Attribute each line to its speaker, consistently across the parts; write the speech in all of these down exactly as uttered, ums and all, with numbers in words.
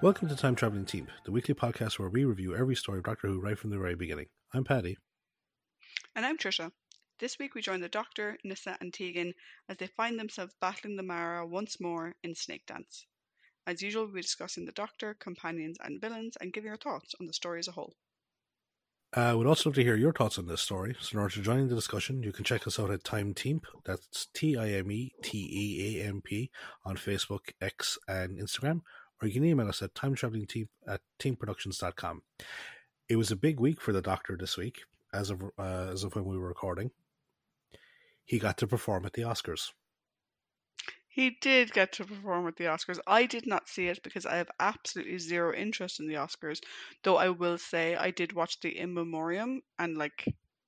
Speaker 1: Welcome to Time Traveling Team, the weekly podcast where we review every story of Doctor Who right from the very beginning. I'm Paddy.
Speaker 2: And I'm Trisha. This week we join the Doctor, Nyssa and Tegan as they find themselves battling the Mara once more in Snake Dance. As usual, we'll be discussing the Doctor, companions and villains and giving our thoughts on the story as a whole.
Speaker 1: I uh, would also love to hear your thoughts on this story, so in order to join the discussion, you can check us out at Time Team, that's T I M E T E A M P, on Facebook, X and Instagram, or you can email us at timetravelingteam at teamproductions dot com. It was a big week for the Doctor this week, as of, uh, as of when we were recording. He got to perform at the Oscars.
Speaker 2: He did get to perform at the Oscars. I did not see it because I have absolutely zero interest in the Oscars, though I will say I did watch the In Memoriam and like,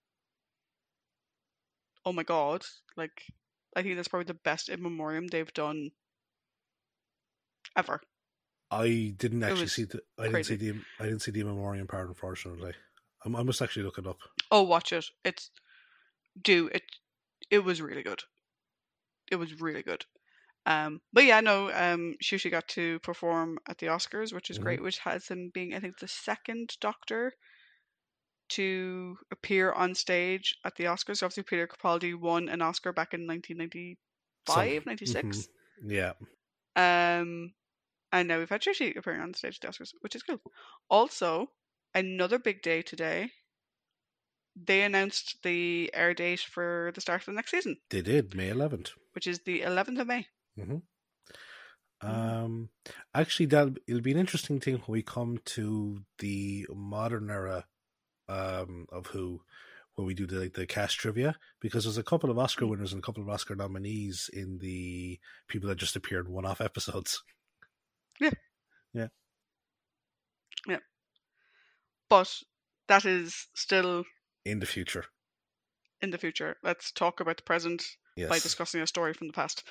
Speaker 2: oh my god, like I think that's probably the best In Memoriam they've done ever.
Speaker 1: I didn't actually see the I didn't see the I didn't see the In Memoriam part, unfortunately. I, I must actually look it up.
Speaker 2: Oh, watch it. It's do it. It was really good. It was really good. Um, but yeah, no, um, Shushi got to perform at the Oscars, which is mm-hmm. great, which has him being, I think, the second Doctor to appear on stage at the Oscars. So obviously, Peter Capaldi won an Oscar back in nineteen ninety-five, ninety-six.
Speaker 1: Mm-hmm. Yeah.
Speaker 2: Um, and now we've had Shushi appearing on stage at the Oscars, which is cool. Also, another big day today. They announced the air date for the start of the next season.
Speaker 1: They did, May eleventh.
Speaker 2: Which is the eleventh of May.
Speaker 1: Mm-hmm. Um, actually, that it'll be an interesting thing when we come to the modern era um, of Who, when we do the like, the cast trivia, because there's a couple of Oscar winners and a couple of Oscar nominees in the people that just appeared one-off episodes.
Speaker 2: Yeah.
Speaker 1: Yeah.
Speaker 2: Yeah. But that is still
Speaker 1: in the future.
Speaker 2: In the future. Let's talk about the present yes. by discussing a story from the past.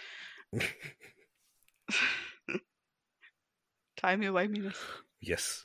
Speaker 2: Time me away, Minas.
Speaker 1: Yes.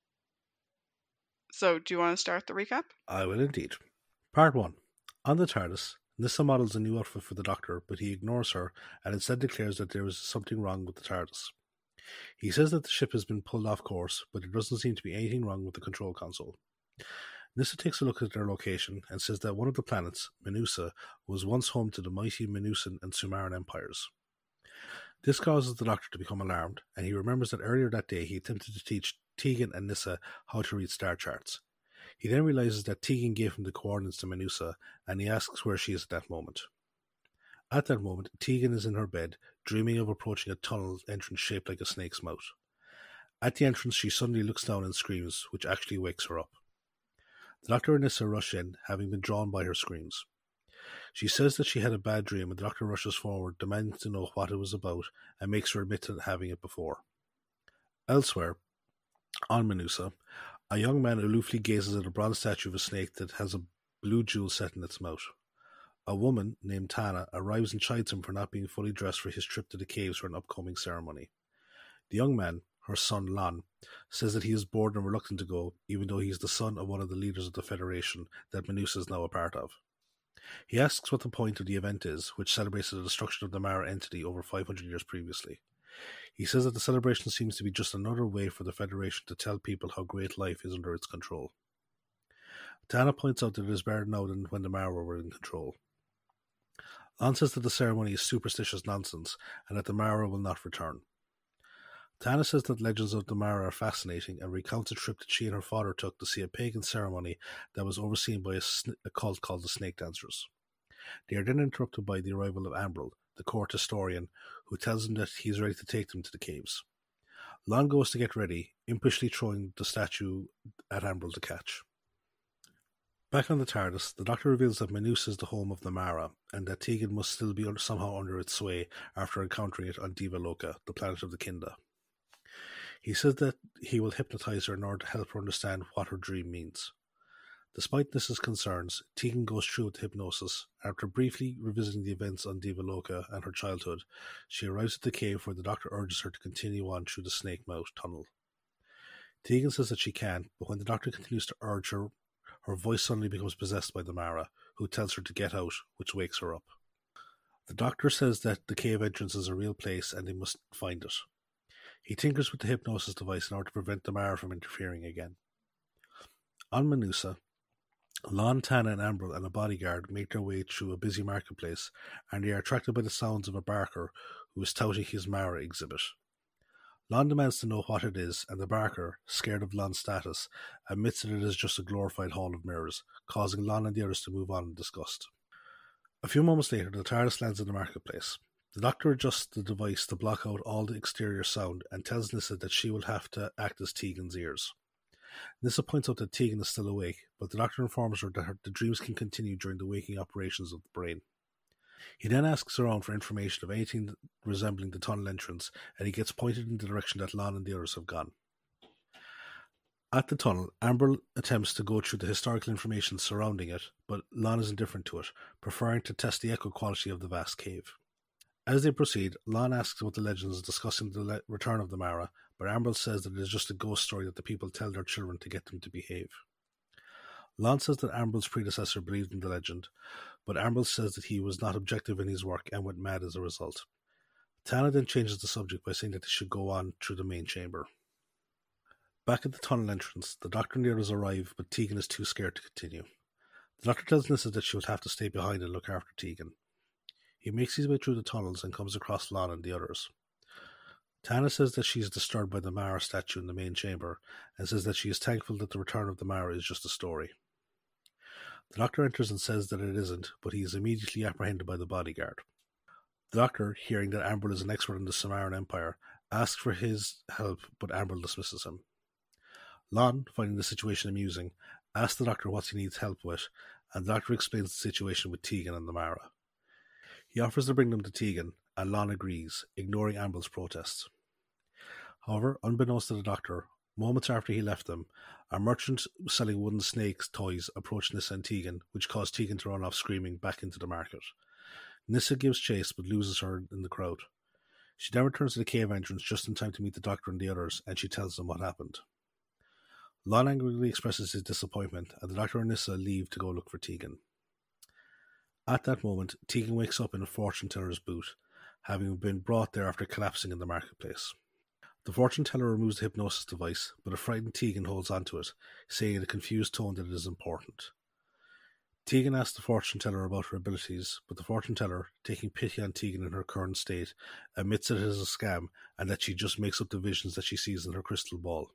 Speaker 2: So, do you want to start the recap?
Speaker 1: I will indeed. Part one. On the TARDIS, Nyssa models a new outfit for the Doctor, but he ignores her and instead declares that there is something wrong with the TARDIS. He says that the ship has been pulled off course, but there doesn't seem to be anything wrong with the control console. Nyssa takes a look at their location and says that one of the planets, Menusa, was once home to the mighty Menusan and Sumaran empires. This causes the Doctor to become alarmed, and he remembers that earlier that day he attempted to teach Tegan and Nyssa how to read star charts. He then realizes that Tegan gave him the coordinates to Menusa, and he asks where she is at that moment. At that moment, Tegan is in her bed, dreaming of approaching a tunnel entrance shaped like a snake's mouth. At the entrance, she suddenly looks down and screams, which actually wakes her up. The Doctor and Nyssa rush in, having been drawn by her screams. She says that she had a bad dream, and the Doctor rushes forward, demanding to know what it was about, and makes her admit to having it before. Elsewhere, on Menusa, a young man aloofly gazes at a bronze statue of a snake that has a blue jewel set in its mouth. A woman, named Tana, arrives and chides him for not being fully dressed for his trip to the caves for an upcoming ceremony. The young man, her son Lon, says that he is bored and reluctant to go, even though he is the son of one of the leaders of the Federation that Menusa is now a part of. He asks what the point of the event is, which celebrates the destruction of the Mara entity over five hundred years previously. He says that the celebration seems to be just another way for the Federation to tell people how great life is under its control. Tana points out that it is better now than when the Mara were in control. Lon says that the ceremony is superstitious nonsense, and that the Mara will not return. Tana says that legends of the Mara are fascinating and recounts a trip that she and her father took to see a pagan ceremony that was overseen by a, sn- a cult called the Snake Dancers. They are then interrupted by the arrival of Ambril, the court historian, who tells them that he is ready to take them to the caves. Lon goes to get ready, impishly throwing the statue at Ambril to catch. Back on the TARDIS, the Doctor reveals that Menusa is the home of the Mara, and that Tegan must still be under, somehow under its sway after encountering it on Devaloka, the planet of the Kinda. He says that he will hypnotize her in order to help her understand what her dream means. Despite Nyssa's concerns, Tegan goes through with the hypnosis. After briefly revisiting the events on Devaloka and her childhood, she arrives at the cave where the Doctor urges her to continue on through the Snake Mouth tunnel. Tegan says that she can't, but when the Doctor continues to urge her, her voice suddenly becomes possessed by the Mara, who tells her to get out, which wakes her up. The Doctor says that the cave entrance is a real place and they must find it. He tinkers with the hypnosis device in order to prevent the Mara from interfering again. On Menusa, Lon, Tana, and Ambril and a bodyguard make their way through a busy marketplace, and they are attracted by the sounds of a barker who is touting his Mara exhibit. Lon demands to know what it is, and the barker, scared of Lon's status, admits that it is just a glorified hall of mirrors, causing Lon and the others to move on in disgust. A few moments later, the TARDIS lands in the marketplace. The Doctor adjusts the device to block out all the exterior sound and tells Nyssa that she will have to act as Tegan's ears. Nyssa points out that Tegan is still awake, but the Doctor informs her that her, the dreams can continue during the waking operations of the brain. He then asks around for information of anything resembling the tunnel entrance, and he gets pointed in the direction that Lon and the others have gone. At the tunnel, Ambril attempts to go through the historical information surrounding it, but Lon is indifferent to it, preferring to test the echo quality of the vast cave. As they proceed, Lon asks about the legends discussing the le- return of the Mara, but Ambril says that it is just a ghost story that the people tell their children to get them to behave. Lon says that Ambril's predecessor believed in the legend, but Ambril says that he was not objective in his work and went mad as a result. Tana then changes the subject by saying that they should go on through the main chamber. Back at the tunnel entrance, the Doctor and the others arrive, but Tegan is too scared to continue. The Doctor tells Nyssa that she will have to stay behind and look after Tegan. He makes his way through the tunnels and comes across Lon and the others. Tana says that she is disturbed by the Mara statue in the main chamber, and says that she is thankful that the return of the Mara is just a story. The Doctor enters and says that it isn't, but he is immediately apprehended by the bodyguard. The Doctor, hearing that Ambril is an expert in the Samaran Empire, asks for his help, but Ambril dismisses him. Lon, finding the situation amusing, asks the Doctor what he needs help with, and the Doctor explains the situation with Tegan and the Mara. He offers to bring them to Tegan, and Lon agrees, ignoring Ambril's protests. However, unbeknownst to the Doctor, moments after he left them, a merchant selling wooden snakes toys approached Nyssa and Tegan, which caused Tegan to run off screaming back into the market. Nyssa gives chase but loses her in the crowd. She then returns to the cave entrance just in time to meet the Doctor and the others, and she tells them what happened. Lon angrily expresses his disappointment, and the Doctor and Nyssa leave to go look for Tegan. At that moment, Tegan wakes up in a fortune teller's boot, having been brought there after collapsing in the marketplace. The fortune teller removes the hypnosis device, but a frightened Tegan holds onto it, saying in a confused tone that it is important. Tegan asks the fortune teller about her abilities, but the fortune teller, taking pity on Tegan in her current state, admits that it is a scam and that she just makes up the visions that she sees in her crystal ball.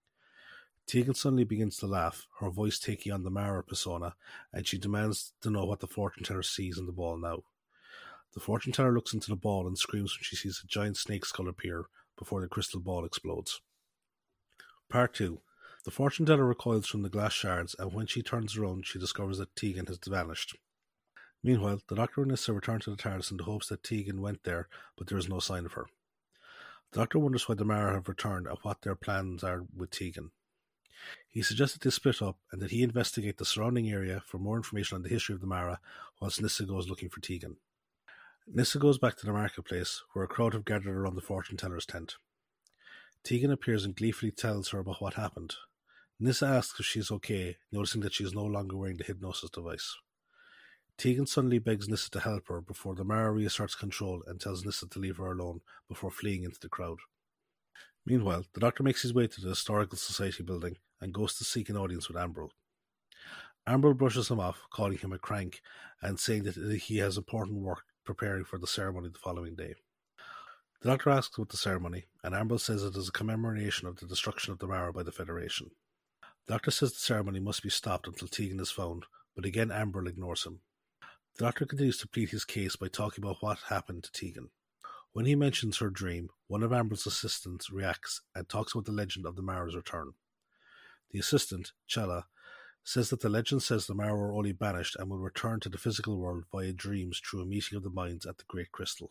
Speaker 1: Tegan suddenly begins to laugh, her voice taking on the Mara persona, and she demands to know what the fortune teller sees in the ball now. The fortune teller looks into the ball and screams when she sees a giant snake skull appear before the crystal ball explodes. Part two. The fortune teller recoils from the glass shards, and when she turns around, she discovers that Tegan has vanished. Meanwhile, the Doctor and Nyssa return to the TARDIS in the hopes that Tegan went there, but there is no sign of her. The Doctor wonders why the Mara have returned and what their plans are with Tegan. He suggests that they split up and that he investigate the surrounding area for more information on the history of the Mara, whilst Nyssa goes looking for Tegan. Nyssa goes back to the marketplace, where a crowd have gathered around the fortune teller's tent. Tegan appears and gleefully tells her about what happened. Nyssa asks if she is okay, noticing that she is no longer wearing the hypnosis device. Tegan suddenly begs Nyssa to help her before the Mara reasserts control and tells Nyssa to leave her alone before fleeing into the crowd. Meanwhile, the Doctor makes his way to the Historical Society building and goes to seek an audience with Ambril. Ambril brushes him off, calling him a crank and saying that he has important work preparing for the ceremony the following day. The Doctor asks about the ceremony, and Ambril says it is a commemoration of the destruction of the Mara by the Federation. The Doctor says the ceremony must be stopped until Tegan is found, but again Ambril ignores him. The Doctor continues to plead his case by talking about what happened to Tegan. When he mentions her dream, one of Ambril's assistants reacts and talks about the legend of the Mara's return. The assistant, Chella, says that the legend says the Mara were only banished and will return to the physical world via dreams through a meeting of the minds at the Great Crystal.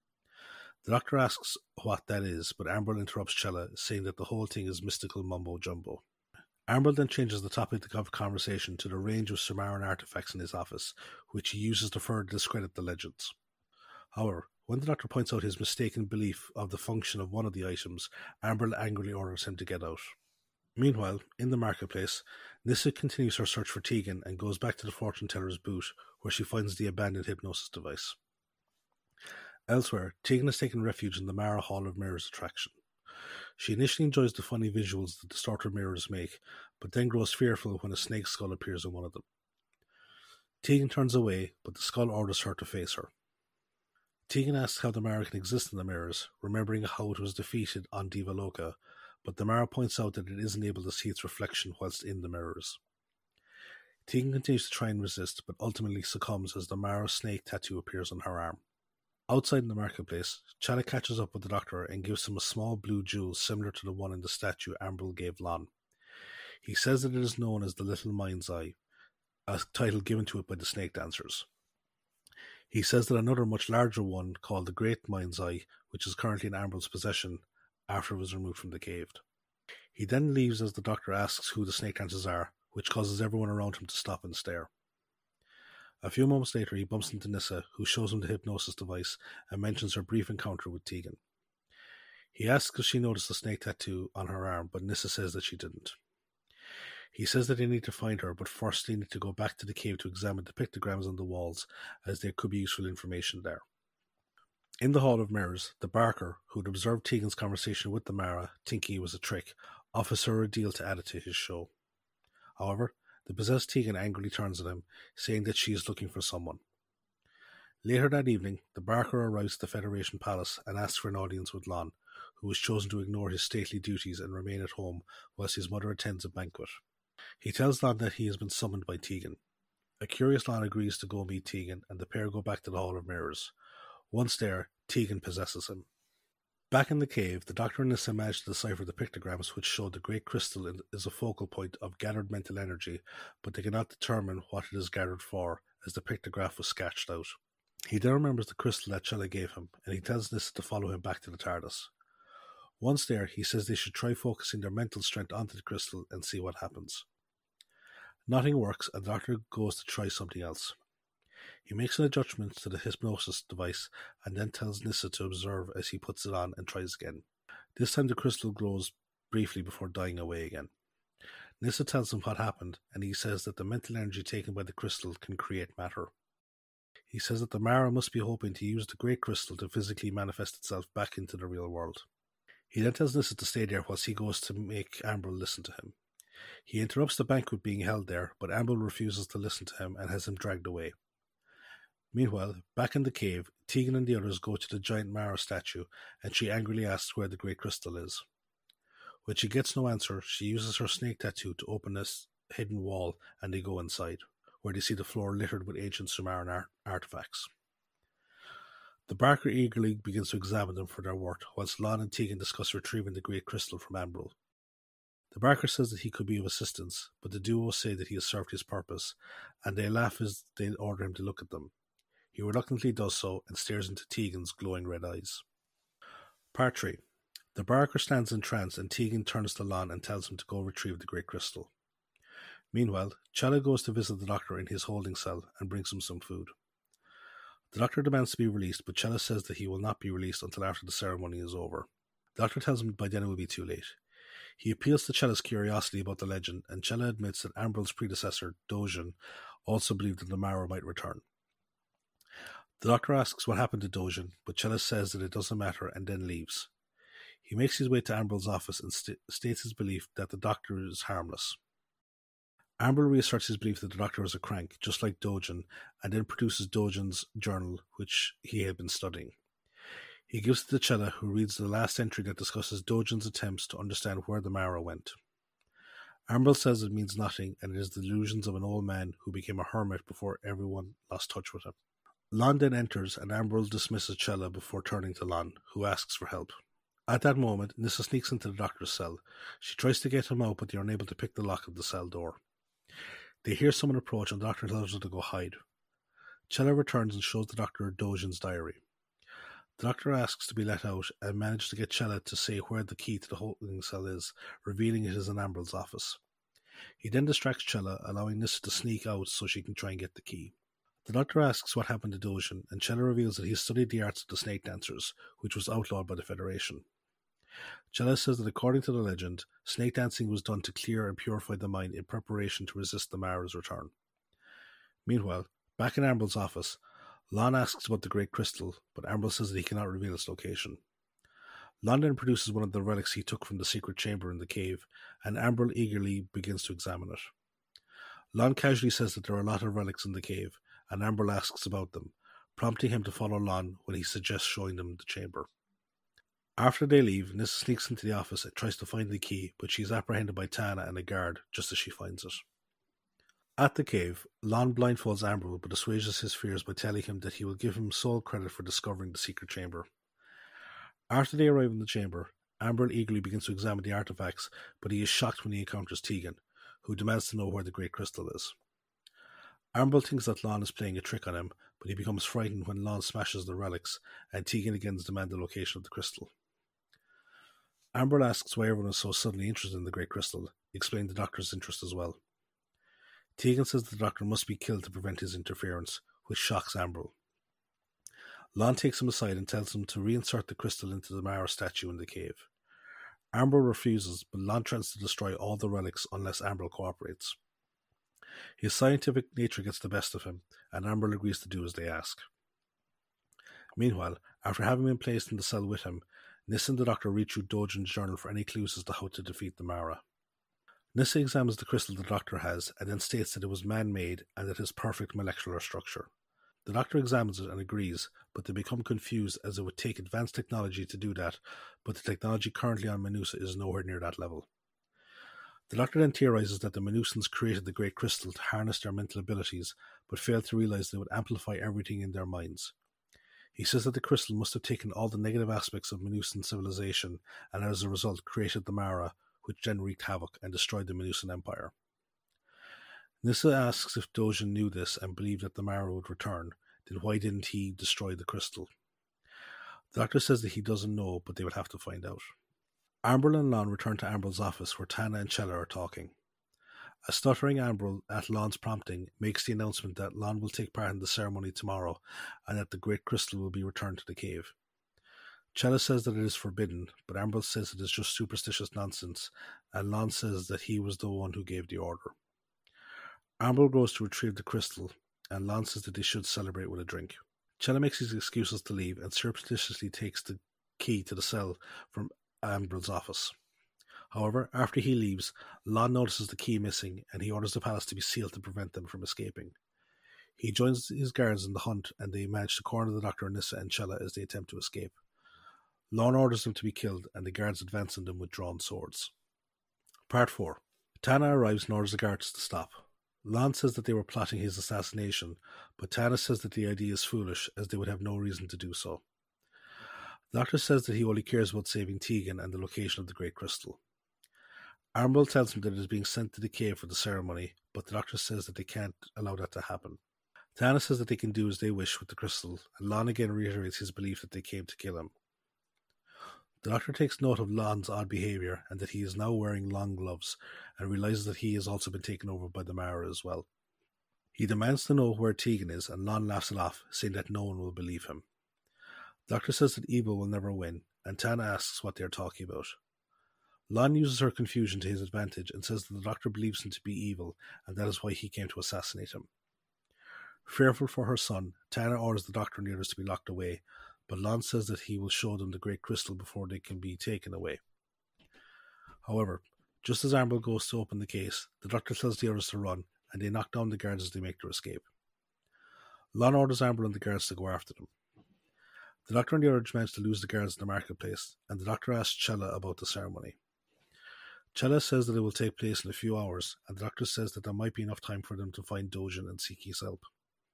Speaker 1: The Doctor asks what that is, but Ambril interrupts Chella, saying that the whole thing is mystical mumbo-jumbo. Ambril then changes the topic of conversation to the range of Samaran artifacts in his office, which he uses to further discredit the legends. However, when the Doctor points out his mistaken belief of the function of one of the items, Ambril angrily orders him to get out. Meanwhile, in the marketplace, Nyssa continues her search for Tegan and goes back to the fortune teller's boot, where she finds the abandoned hypnosis device. Elsewhere, Tegan has taken refuge in the Mara Hall of Mirrors attraction. She initially enjoys the funny visuals the distorted mirrors make, but then grows fearful when a snake skull appears in one of them. Tegan turns away, but the skull orders her to face her. Tegan asks how the Mara can exist in the mirrors, remembering how it was defeated on Devaloka, but the Mara points out that it isn't able to see its reflection whilst in the mirrors. Tegan continues to try and resist, but ultimately succumbs as the Mara snake tattoo appears on her arm. Outside in the marketplace, Chala catches up with the Doctor and gives him a small blue jewel similar to the one in the statue Ambril gave Lon. He says that it is known as the Little Mind's Eye, a title given to it by the Snake Dancers. He says that another much larger one, called the Great Mind's Eye, which is currently in Ambril's possession after it was removed from the cave. He then leaves as the Doctor asks who the Snake Dancers are, which causes everyone around him to stop and stare. A few moments later, he bumps into Nyssa, who shows him the hypnosis device and mentions her brief encounter with Tegan. He asks if she noticed the snake tattoo on her arm, but Nyssa says that she didn't. He says that they need to find her, but first they need to go back to the cave to examine the pictograms on the walls, as there could be useful information there. In the Hall of Mirrors, the Barker, who had observed Tegan's conversation with the Mara, thinking it was a trick, offers her a deal to add it to his show. However, the possessed Tegan angrily turns on him, saying that she is looking for someone. Later that evening, the Barker arrives at the Federation Palace and asks for an audience with Lon, who has chosen to ignore his stately duties and remain at home whilst his mother attends a banquet. He tells Lon that he has been summoned by Tegan. A curious Lon agrees to go meet Tegan, and the pair go back to the Hall of Mirrors. Once there, Tegan possesses him. Back in the cave, the Doctor and Nyssa manage to decipher the pictograms which show the Great Crystal is a focal point of gathered mental energy, but they cannot determine what it is gathered for, as the pictograph was sketched out. He then remembers the crystal that Chala gave him, and he tells Nyssa to follow him back to the TARDIS. Once there, he says they should try focusing their mental strength onto the crystal and see what happens. Nothing works, and the Doctor goes to try something else. He makes an adjustment to the hypnosis device and then tells Nyssa to observe as he puts it on and tries again. This time the crystal glows briefly before dying away again. Nyssa tells him what happened, and he says that the mental energy taken by the crystal can create matter. He says that the Mara must be hoping to use the Great Crystal to physically manifest itself back into the real world. He then tells Nyssa to stay there whilst he goes to make Ambril listen to him. He interrupts the banquet being held there, but Ambril refuses to listen to him and has him dragged away. Meanwhile, back in the cave, Tegan and the others go to the giant Mara statue, and she angrily asks where the Great Crystal is. When she gets no answer, she uses her snake tattoo to open a hidden wall, and they go inside, where they see the floor littered with ancient Sumerian art- artifacts. The Barker eagerly begins to examine them for their worth, whilst Lon and Tegan discuss retrieving the Great Crystal from Ambril. The Barker says that he could be of assistance, but the duo say that he has served his purpose, and they laugh as they order him to look at them. He reluctantly does so and stares into Tegan's glowing red eyes. Part three. The Barker stands entranced and Tegan turns to Lon and tells him to go retrieve the Great Crystal. Meanwhile, Chala goes to visit the Doctor in his holding cell and brings him some food. The Doctor demands to be released, but Chala says that he will not be released until after the ceremony is over. The Doctor tells him by then it will be too late. He appeals to Chala's curiosity about the legend, and Chala admits that Ambril's predecessor, Dojin, also believed that the Mara might return. The Doctor asks what happened to Dojin, but Chala says that it doesn't matter and then leaves. He makes his way to Ambril's office and st- states his belief that the Doctor is harmless. Ambril reasserts his belief that the Doctor is a crank, just like Dojin, and then produces Dojin's journal, which he had been studying. He gives it to Chala, who reads the last entry that discusses Dojin's attempts to understand where the Mara went. Ambril says it means nothing, and it is the delusions of an old man who became a hermit before everyone lost touch with him. Lon then enters, and Ambril dismisses Chala before turning to Lon, who asks for help. At that moment, Nyssa sneaks into the Doctor's cell. She tries to get him out, but they are unable to pick the lock of the cell door. They hear someone approach, and the Doctor tells her to go hide. Chala returns and shows the Doctor Dojin's diary. The Doctor asks to be let out and manages to get Chala to say where the key to the holding cell is, revealing it is in Ambril's office. He then distracts Chala, allowing Nyssa to sneak out so she can try and get the key. The Doctor asks what happened to Dojin, and Chala reveals that he studied the arts of the Snake Dancers, which was outlawed by the Federation. Chala says that according to the legend, snake dancing was done to clear and purify the mind in preparation to resist the Mara's return. Meanwhile, back in Ambril's office, Lon asks about the Great Crystal, but Ambril says that he cannot reveal its location. Lon then produces one of the relics he took from the secret chamber in the cave, and Ambril eagerly begins to examine it. Lon casually says that there are a lot of relics in the cave, and Ambril asks about them, prompting him to follow Lon when he suggests showing them the chamber. After they leave, Nyssa sneaks into the office and tries to find the key, but she is apprehended by Tana and a guard just as she finds it. At the cave, Lon blindfolds Ambril but assuages his fears by telling him that he will give him sole credit for discovering the secret chamber. After they arrive in the chamber, Ambril eagerly begins to examine the artifacts, but he is shocked when he encounters Tegan, who demands to know where the Great Crystal is. Ambril thinks that Lon is playing a trick on him, but he becomes frightened when Lon smashes the relics, and Tegan again demands the location of the crystal. Ambril asks why everyone is so suddenly interested in the Great Crystal, explaining the Doctor's interest as well. Tegan says the Doctor must be killed to prevent his interference, which shocks Ambril. Lon takes him aside and tells him to reinsert the crystal into the Mara statue in the cave. Ambril refuses, but Lon threatens to destroy all the relics unless Ambril cooperates. His scientific nature gets the best of him, and Ambril agrees to do as they ask. Meanwhile, after having been placed in the cell with him, Nyssa and the Doctor read through Dojin's journal for any clues as to how to defeat the Mara. Nyssa examines the crystal the Doctor has, and then states that it was man-made and that it has perfect molecular structure. The Doctor examines it and agrees, but they become confused as it would take advanced technology to do that, but the technology currently on Menusa is nowhere near that level. The Doctor then theorizes that the Manusans created the Great Crystal to harness their mental abilities, but failed to realize they would amplify everything in their minds. He says that the crystal must have taken all the negative aspects of Menusan civilization and as a result created the Mara, which then wreaked havoc and destroyed the Menusan Empire. Nyssa asks if Dojin knew this and believed that the Mara would return, then why didn't he destroy the crystal? The Doctor says that he doesn't know, but they would have to find out. Ambril and Lon return to Ambril's office where Tana and Chella are talking. A stuttering Ambril, at Lon's prompting, makes the announcement that Lon will take part in the ceremony tomorrow and that the Great Crystal will be returned to the cave. Chella says that it is forbidden, but Ambril says it is just superstitious nonsense, and Lon says that he was the one who gave the order. Ambril goes to retrieve the crystal, and Lon says that they should celebrate with a drink. Chella makes his excuses to leave and surreptitiously takes the key to the cell from Ambril's office. However, after he leaves, Lon notices the key missing, and he orders the palace to be sealed to prevent them from escaping. He joins his guards in the hunt, and they manage to corner the Doctor, Nyssa, and Chella as they attempt to escape. Lon orders them to be killed, and the guards advance on them with drawn swords. Part four. Tana arrives and orders the guards to stop. Lon says that they were plotting his assassination, but Tana says that the idea is foolish, as they would have no reason to do so. The Doctor says that he only cares about saving Tegan and the location of the Great Crystal. Ambril tells him that it is being sent to the cave for the ceremony, but the Doctor says that they can't allow that to happen. Tana says that they can do as they wish with the crystal, and Lon again reiterates his belief that they came to kill him. The Doctor takes note of Lon's odd behaviour and that he is now wearing long gloves, and realises that he has also been taken over by the Mara as well. He demands to know where Tegan is, and Lon laughs it off, saying that no one will believe him. The Doctor says that evil will never win, and Tana asks what they are talking about. Lon uses her confusion to his advantage and says that the Doctor believes him to be evil, and that is why he came to assassinate him. Fearful for her son, Tana orders the Doctor and the others to be locked away, but Lon says that he will show them the Great Crystal before they can be taken away. However, just as Ambril goes to open the case, the Doctor tells the others to run, and they knock down the guards as they make their escape. Lon orders Ambril and the guards to go after them. The Doctor and the others manage to lose the guards in the marketplace, and the Doctor asks Chella about the ceremony. Chella says that it will take place in a few hours, and the Doctor says that there might be enough time for them to find Dojin and seek his help.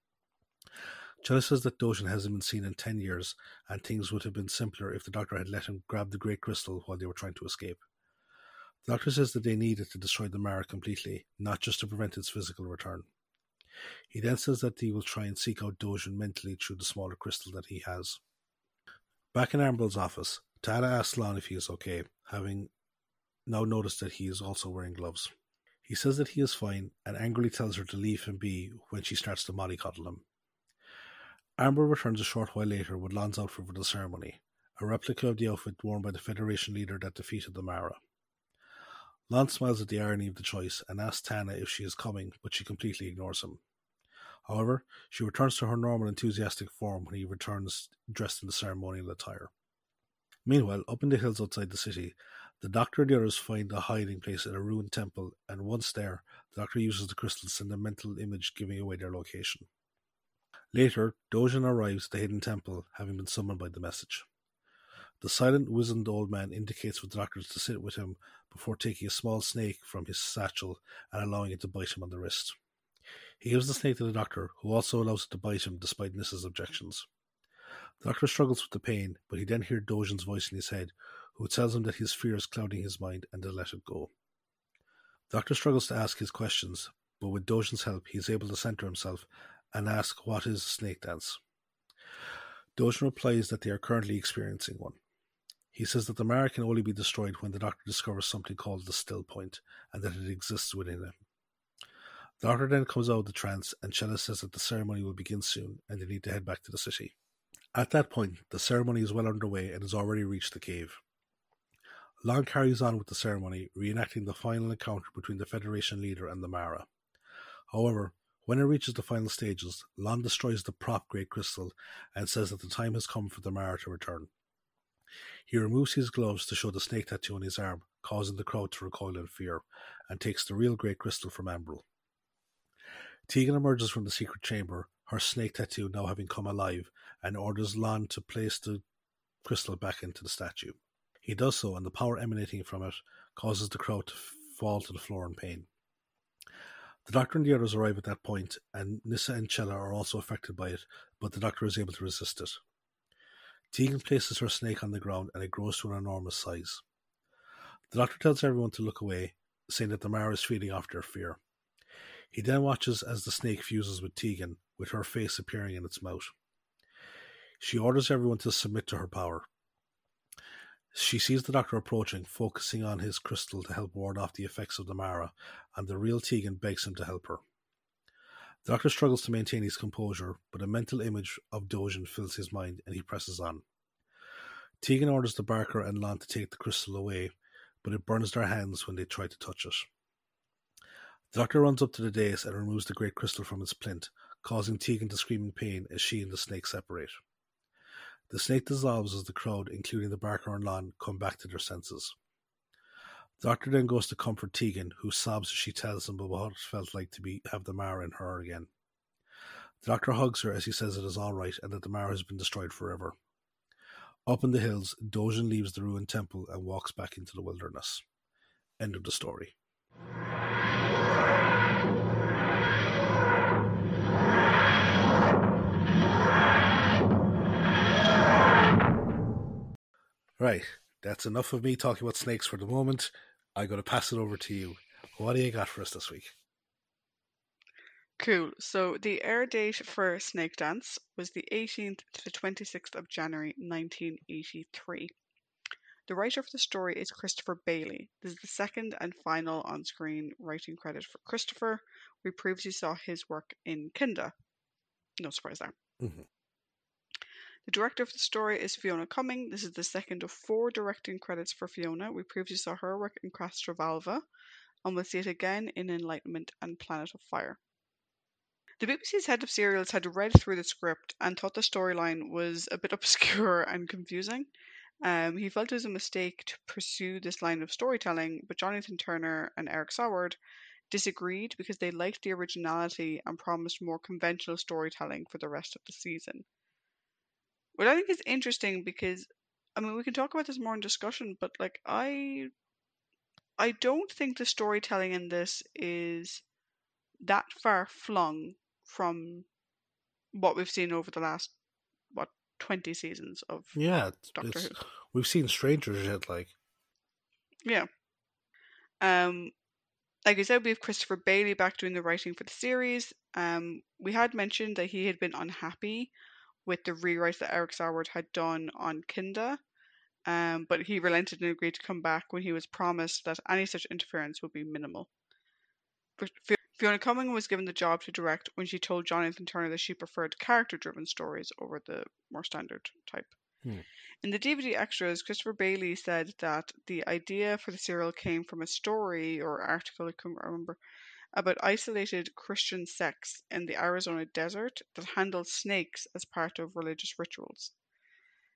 Speaker 1: Chella says that Dojin hasn't been seen in ten years, and things would have been simpler if the Doctor had let him grab the Great Crystal while they were trying to escape. The Doctor says that they needed to destroy the Mara completely, not just to prevent its physical return. He then says that he will try and seek out Dojin mentally through the smaller crystal that he has. Back in Ambril's office, Tana asks Lon if he is okay, having now noticed that he is also wearing gloves. He says that he is fine, and angrily tells her to leave him be when she starts to mollycoddle him. Ambril returns a short while later with Lon's outfit for the ceremony, a replica of the outfit worn by the Federation leader that defeated the Mara. Lon smiles at the irony of the choice and asks Tana if she is coming, but she completely ignores him. However, she returns to her normal enthusiastic form when he returns dressed in the ceremonial attire. Meanwhile, up in the hills outside the city, the Doctor and the others find a hiding place in a ruined temple, and once there, the Doctor uses the crystal to send a mental image giving away their location. Later, Dojin arrives at the hidden temple, having been summoned by the message. The silent, wizened old man indicates for the Doctor to sit with him before taking a small snake from his satchel and allowing it to bite him on the wrist. He gives the snake to the Doctor, who also allows it to bite him despite Nissa's objections. The Doctor struggles with the pain, but he then hears Dojin's voice in his head, who tells him that his fear is clouding his mind and to let it go. The Doctor struggles to ask his questions, but with Dojin's help, he is able to center himself and ask what is snake dance. Dojin replies that they are currently experiencing one. He says that the Mara can only be destroyed when the Doctor discovers something called the still point, and that it exists within him. The Doctor then comes out of the trance, and Chella says that the ceremony will begin soon, and they need to head back to the city. At that point, the ceremony is well underway and has already reached the cave. Lon carries on with the ceremony, reenacting the final encounter between the Federation leader and the Mara. However, when it reaches the final stages, Lon destroys the prop Great Crystal and says that the time has come for the Mara to return. He removes his gloves to show the snake tattoo on his arm, causing the crowd to recoil in fear, and takes the real Great Crystal from Ambril. Tegan emerges from the secret chamber, her snake tattoo now having come alive, and orders Lon to place the crystal back into the statue. He does so, and the power emanating from it causes the crowd to fall to the floor in pain. The Doctor and the others arrive at that point, and Nyssa and Chella are also affected by it, but the Doctor is able to resist it. Tegan places her snake on the ground, and it grows to an enormous size. The Doctor tells everyone to look away, saying that the Mara is feeding off their fear. He then watches as the snake fuses with Tegan, with her face appearing in its mouth. She orders everyone to submit to her power. She sees the Doctor approaching, focusing on his crystal to help ward off the effects of the Mara, and the real Tegan begs him to help her. The Doctor struggles to maintain his composure, but a mental image of Dojin fills his mind, and he presses on. Tegan orders the Barker and Lon to take the crystal away, but it burns their hands when they try to touch it. The Doctor runs up to the dais and removes the great crystal from its plinth, causing Tegan to scream in pain as she and the snake separate. The snake dissolves as the crowd, including the Barker and Lon, come back to their senses. The Doctor then goes to comfort Tegan, who sobs as she tells him about what it felt like to be have the Mara in her again. The Doctor hugs her as he says it is all right and that the Mara has been destroyed forever. Up in the hills, Dojin leaves the ruined temple and walks back into the wilderness. End of the story. Right, that's enough of me talking about snakes for the moment. I'm going to pass it over to you. What do you got for us this week?
Speaker 2: Cool. So the air date for Snake Dance was the eighteenth to the twenty-sixth of January nineteen eighty-three. The writer for the story is Christopher Bailey. This is the second and final on-screen writing credit for Christopher. We previously saw his work in Kinda. No surprise there.
Speaker 1: Mm-hmm.
Speaker 2: The director of the story is Fiona Cumming. This is the second of four directing credits for Fiona. We previously saw her work in Castrovalva, and we'll see it again in Enlightenment and Planet of Fire. The B B C's head of serials had read through the script and thought the storyline was a bit obscure and confusing. Um, he felt it was a mistake to pursue this line of storytelling, but Jonathan Turner and Eric Saward disagreed because they liked the originality and promised more conventional storytelling for the rest of the season. What I think is interesting because, I mean, we can talk about this more in discussion, but like I, I don't think the storytelling in this is that far flung from what we've seen over the last what twenty seasons of
Speaker 1: yeah,
Speaker 2: Doctor Who.
Speaker 1: We've seen stranger shit like
Speaker 2: yeah. Um, like I said, we have Christopher Bailey back doing the writing for the series. Um, we had mentioned that he had been unhappy with the rewrite that Eric Saward had done on Kinda, um, but he relented and agreed to come back when he was promised that any such interference would be minimal. Fiona Cumming was given the job to direct when she told Jonathan Turner that she preferred character-driven stories over the more standard type.
Speaker 1: Hmm.
Speaker 2: In the D V D extras, Christopher Bailey said that the idea for the serial came from a story or article, I can't remember, about isolated Christian sects in the Arizona desert that handled snakes as part of religious rituals.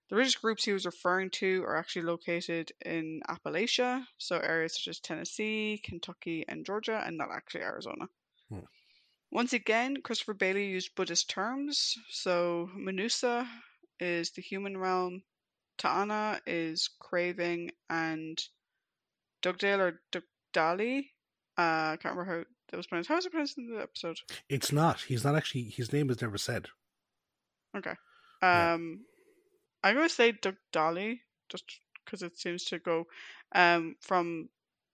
Speaker 2: The religious groups he was referring to are actually located in Appalachia, so areas such as Tennessee, Kentucky, and Georgia, and not actually Arizona.
Speaker 1: Hmm.
Speaker 2: Once again, Christopher Bailey used Buddhist terms, so Manusa is the human realm, Ta'ana is craving, and Dugdale or Dugdali, uh, I can't remember how that was pronounced. How was it pronounced in the episode?
Speaker 1: It's not. He's not actually. His name is never said.
Speaker 2: Okay.
Speaker 1: Yeah.
Speaker 2: Um, I'm going to say Dugdali, just because it seems to go um, from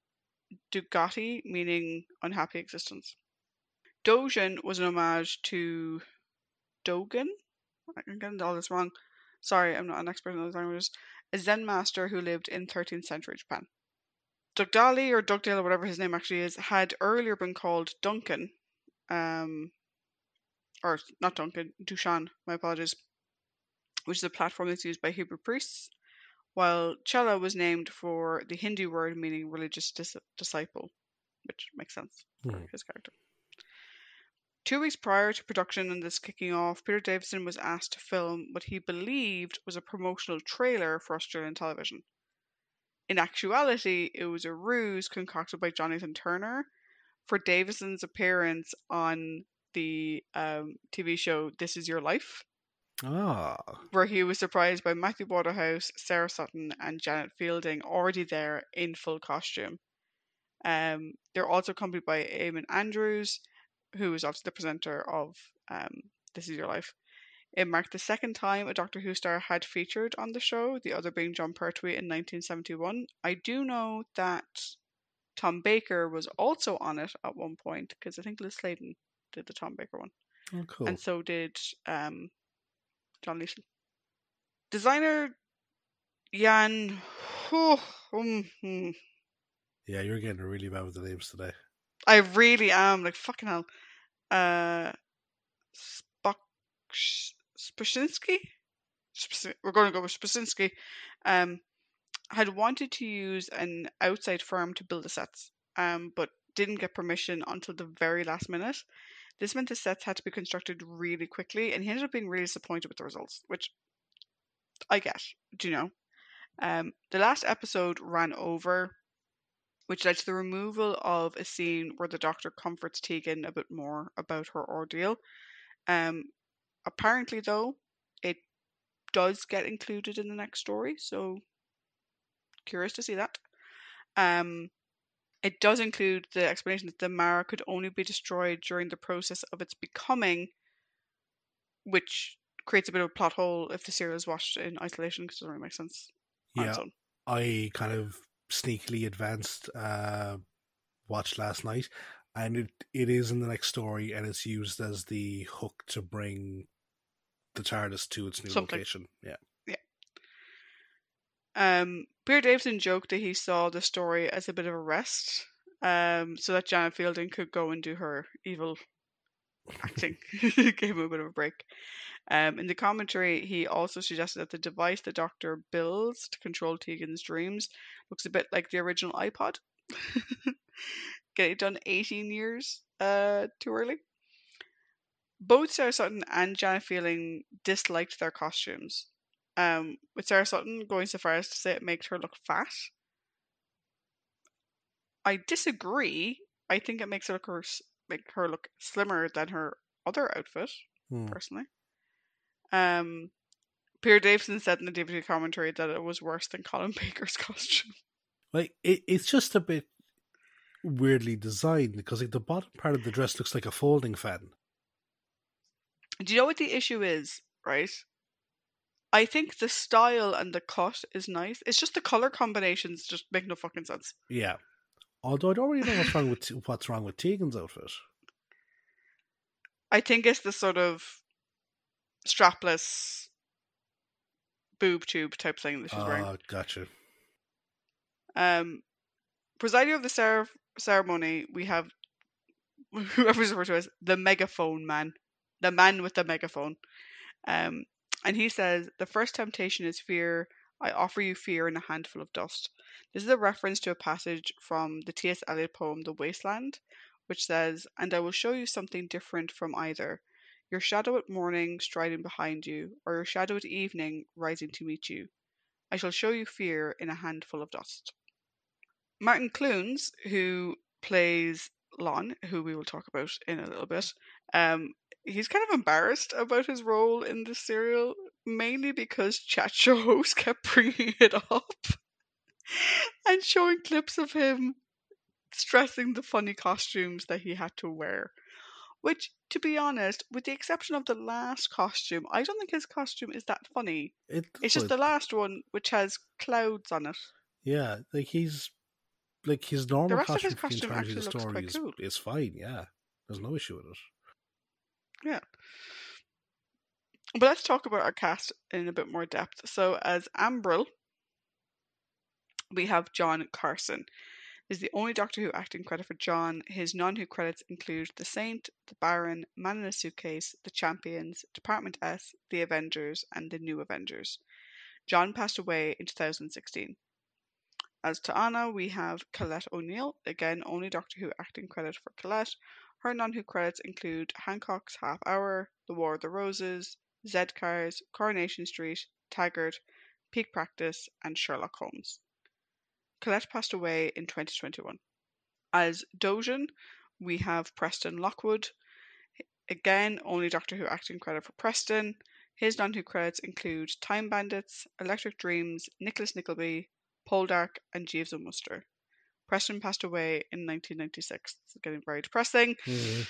Speaker 2: Dugati, meaning unhappy existence. Dogen was an homage to Dogen. I'm getting all this wrong. Sorry, I'm not an expert in those languages. A Zen master who lived in thirteenth century Japan. Dugdali, or Dugdale, or whatever his name actually is, had earlier been called Duncan. Um, or not Duncan, Dushan, my apologies, which is a platform that's used by Hebrew priests, while Chela was named for the Hindu word meaning religious dis- disciple, which makes sense for
Speaker 1: Hmm.
Speaker 2: his character. Two weeks prior to production and this kicking off, Peter Davison was asked to film what he believed was a promotional trailer for Australian television. In actuality, it was a ruse concocted by Jonathan Turner for Davison's appearance on the um, T V show This Is Your Life.
Speaker 1: Ah.
Speaker 2: Where he was surprised by Matthew Waterhouse, Sarah Sutton, and Janet Fielding already there in full costume. Um, they're also accompanied by Eamon Andrews, who is obviously the presenter of um, This Is Your Life. It marked the second time a Doctor Who star had featured on the show, the other being John Pertwee in nineteen seventy-one. I do know that Tom Baker was also on it at one point, because I think Liz Sladen did the Tom Baker one.
Speaker 1: Oh, cool.
Speaker 2: And so did um, John Leeson. Designer Jan. Oh, um, hmm.
Speaker 1: Yeah, you're getting really bad with the names today.
Speaker 2: I really am. Like, fucking hell. Uh, Spock. Spasinski? We're going to go with Spasinski. Um, had wanted to use an outside firm to build the sets, um, but didn't get permission until the very last minute. This meant the sets had to be constructed really quickly, and he ended up being really disappointed with the results, which I get. Do you know? Um, the last episode ran over, which led to the removal of a scene where the Doctor comforts Tegan a bit more about her ordeal. Um, apparently, though, it does get included in the next story, so curious to see that. Um, it does include the explanation that the Mara could only be destroyed during the process of its becoming, which creates a bit of a plot hole if the serial is watched in isolation, because it doesn't really make sense on its
Speaker 1: Yeah,
Speaker 2: own.
Speaker 1: I kind of sneakily advanced uh, watched last night, and it, it is in the next story, and it's used as the hook to bring the TARDIS to its new
Speaker 2: Something.
Speaker 1: location. Yeah.
Speaker 2: Yeah. Um, Peter Davison joked that he saw the story as a bit of a rest, um, so that Janet Fielding could go and do her evil acting. Gave him a bit of a break. Um, in the commentary, he also suggested that the device the Doctor builds to control Tegan's dreams looks a bit like the original iPod. Get it done eighteen years uh, too early. Both Sarah Sutton and Janet Fielding disliked their costumes, um, with Sarah Sutton going so far as to say it makes her look fat. I disagree. I think it makes her look, make her look slimmer than her other outfit,
Speaker 1: Hmm.
Speaker 2: personally. Um, Peter Davison said in the D V D commentary that it was worse than Colin Baker's costume.
Speaker 1: Like it, it's just a bit weirdly designed because like the bottom part of the dress looks like a folding fan.
Speaker 2: Do you know what the issue is, right? I think the style and the cut is nice. It's just the color combinations just make no fucking sense.
Speaker 1: Yeah. Although I don't really know what's wrong with what's wrong with Tegan's outfit.
Speaker 2: I think it's the sort of strapless boob tube type thing that she's wearing.
Speaker 1: Ah, uh, gotcha.
Speaker 2: Um, presiding over the cer- ceremony, we have whoever's referred to as the megaphone man, the man with the megaphone. Um, and he says, "The first temptation is fear. I offer you fear in a handful of dust." This is a reference to a passage from the T S Eliot poem The Wasteland, which says, "And I will show you something different from either. your shadow at morning striding behind you, or your shadow at evening rising to meet you. I shall show you fear in a handful of dust. Martin Clunes, who plays Lon, who we will talk about in a little bit, um, he's kind of embarrassed about his role in the serial, mainly because chat show hosts kept bringing it up and showing clips of him stressing the funny costumes that he had to wear. Which, to be honest, with the exception of the last costume, I don't think his costume is that funny.
Speaker 1: It,
Speaker 2: It's just the last one, which has clouds on it.
Speaker 1: Yeah, like he's like his
Speaker 2: The
Speaker 1: normal
Speaker 2: rest of his
Speaker 1: costume for the
Speaker 2: costume
Speaker 1: entirety of
Speaker 2: actually
Speaker 1: the
Speaker 2: looks
Speaker 1: story
Speaker 2: quite
Speaker 1: is,
Speaker 2: cool.
Speaker 1: is fine. Yeah, there's no issue with it.
Speaker 2: Yeah. But let's talk about our cast in a bit more depth. So, as Ambril, we have John Carson. This is the only Doctor Who acting credit for John. His non-Who credits include The Saint, The Baron, Man in a Suitcase, The Champions, Department S, The Avengers, and The New Avengers. John passed away in two thousand sixteen. As T'Ana, we have Colette O'Neill, again only Doctor Who acting credit for Colette. Her non-Who credits include Hancock's Half Hour, The War of the Roses, Z-Cars, Coronation Street, Taggart, Peak Practice, and Sherlock Holmes. Colette passed away in twenty twenty-one. As Dojan, we have Preston Lockwood. Again, only Doctor Who acting credit for Preston. His non-Who credits include Time Bandits, Electric Dreams, Nicholas Nickleby, Poldark, and Jeeves and Wooster. Preston passed away in nineteen ninety-six. It's getting very depressing.
Speaker 1: Mm-hmm.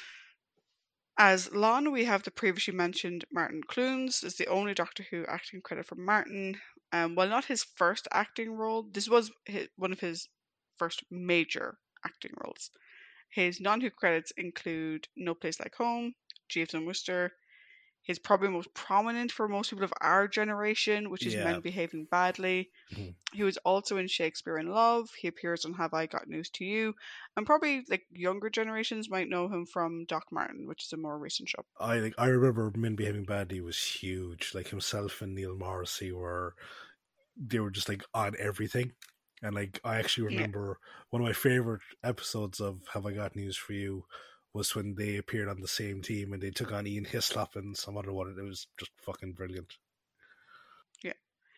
Speaker 2: As Lon, we have the previously mentioned Martin Clunes. Is the only Doctor Who acting credit for Martin. Um, while not his first acting role, this was his, one of his first major acting roles. His non-Who credits include No Place Like Home, Jeeves and Wooster. He's probably most prominent for most people of our generation, which is
Speaker 1: Yeah.
Speaker 2: Men Behaving Badly.
Speaker 1: Mhm.
Speaker 2: He was also in Shakespeare in Love. He appears on Have I Got News to You? And probably like younger generations might know him from Doc Martin, which is a more recent show.
Speaker 1: I like I remember Men Behaving Badly was huge. Like himself and Neil Morrissey were they were just like on everything. And like I actually remember yeah. one of my favorite episodes of Have I Got News for You was when they appeared on the same team and they took on Ian Hislop and some other one. It was just fucking brilliant.
Speaker 2: Yeah.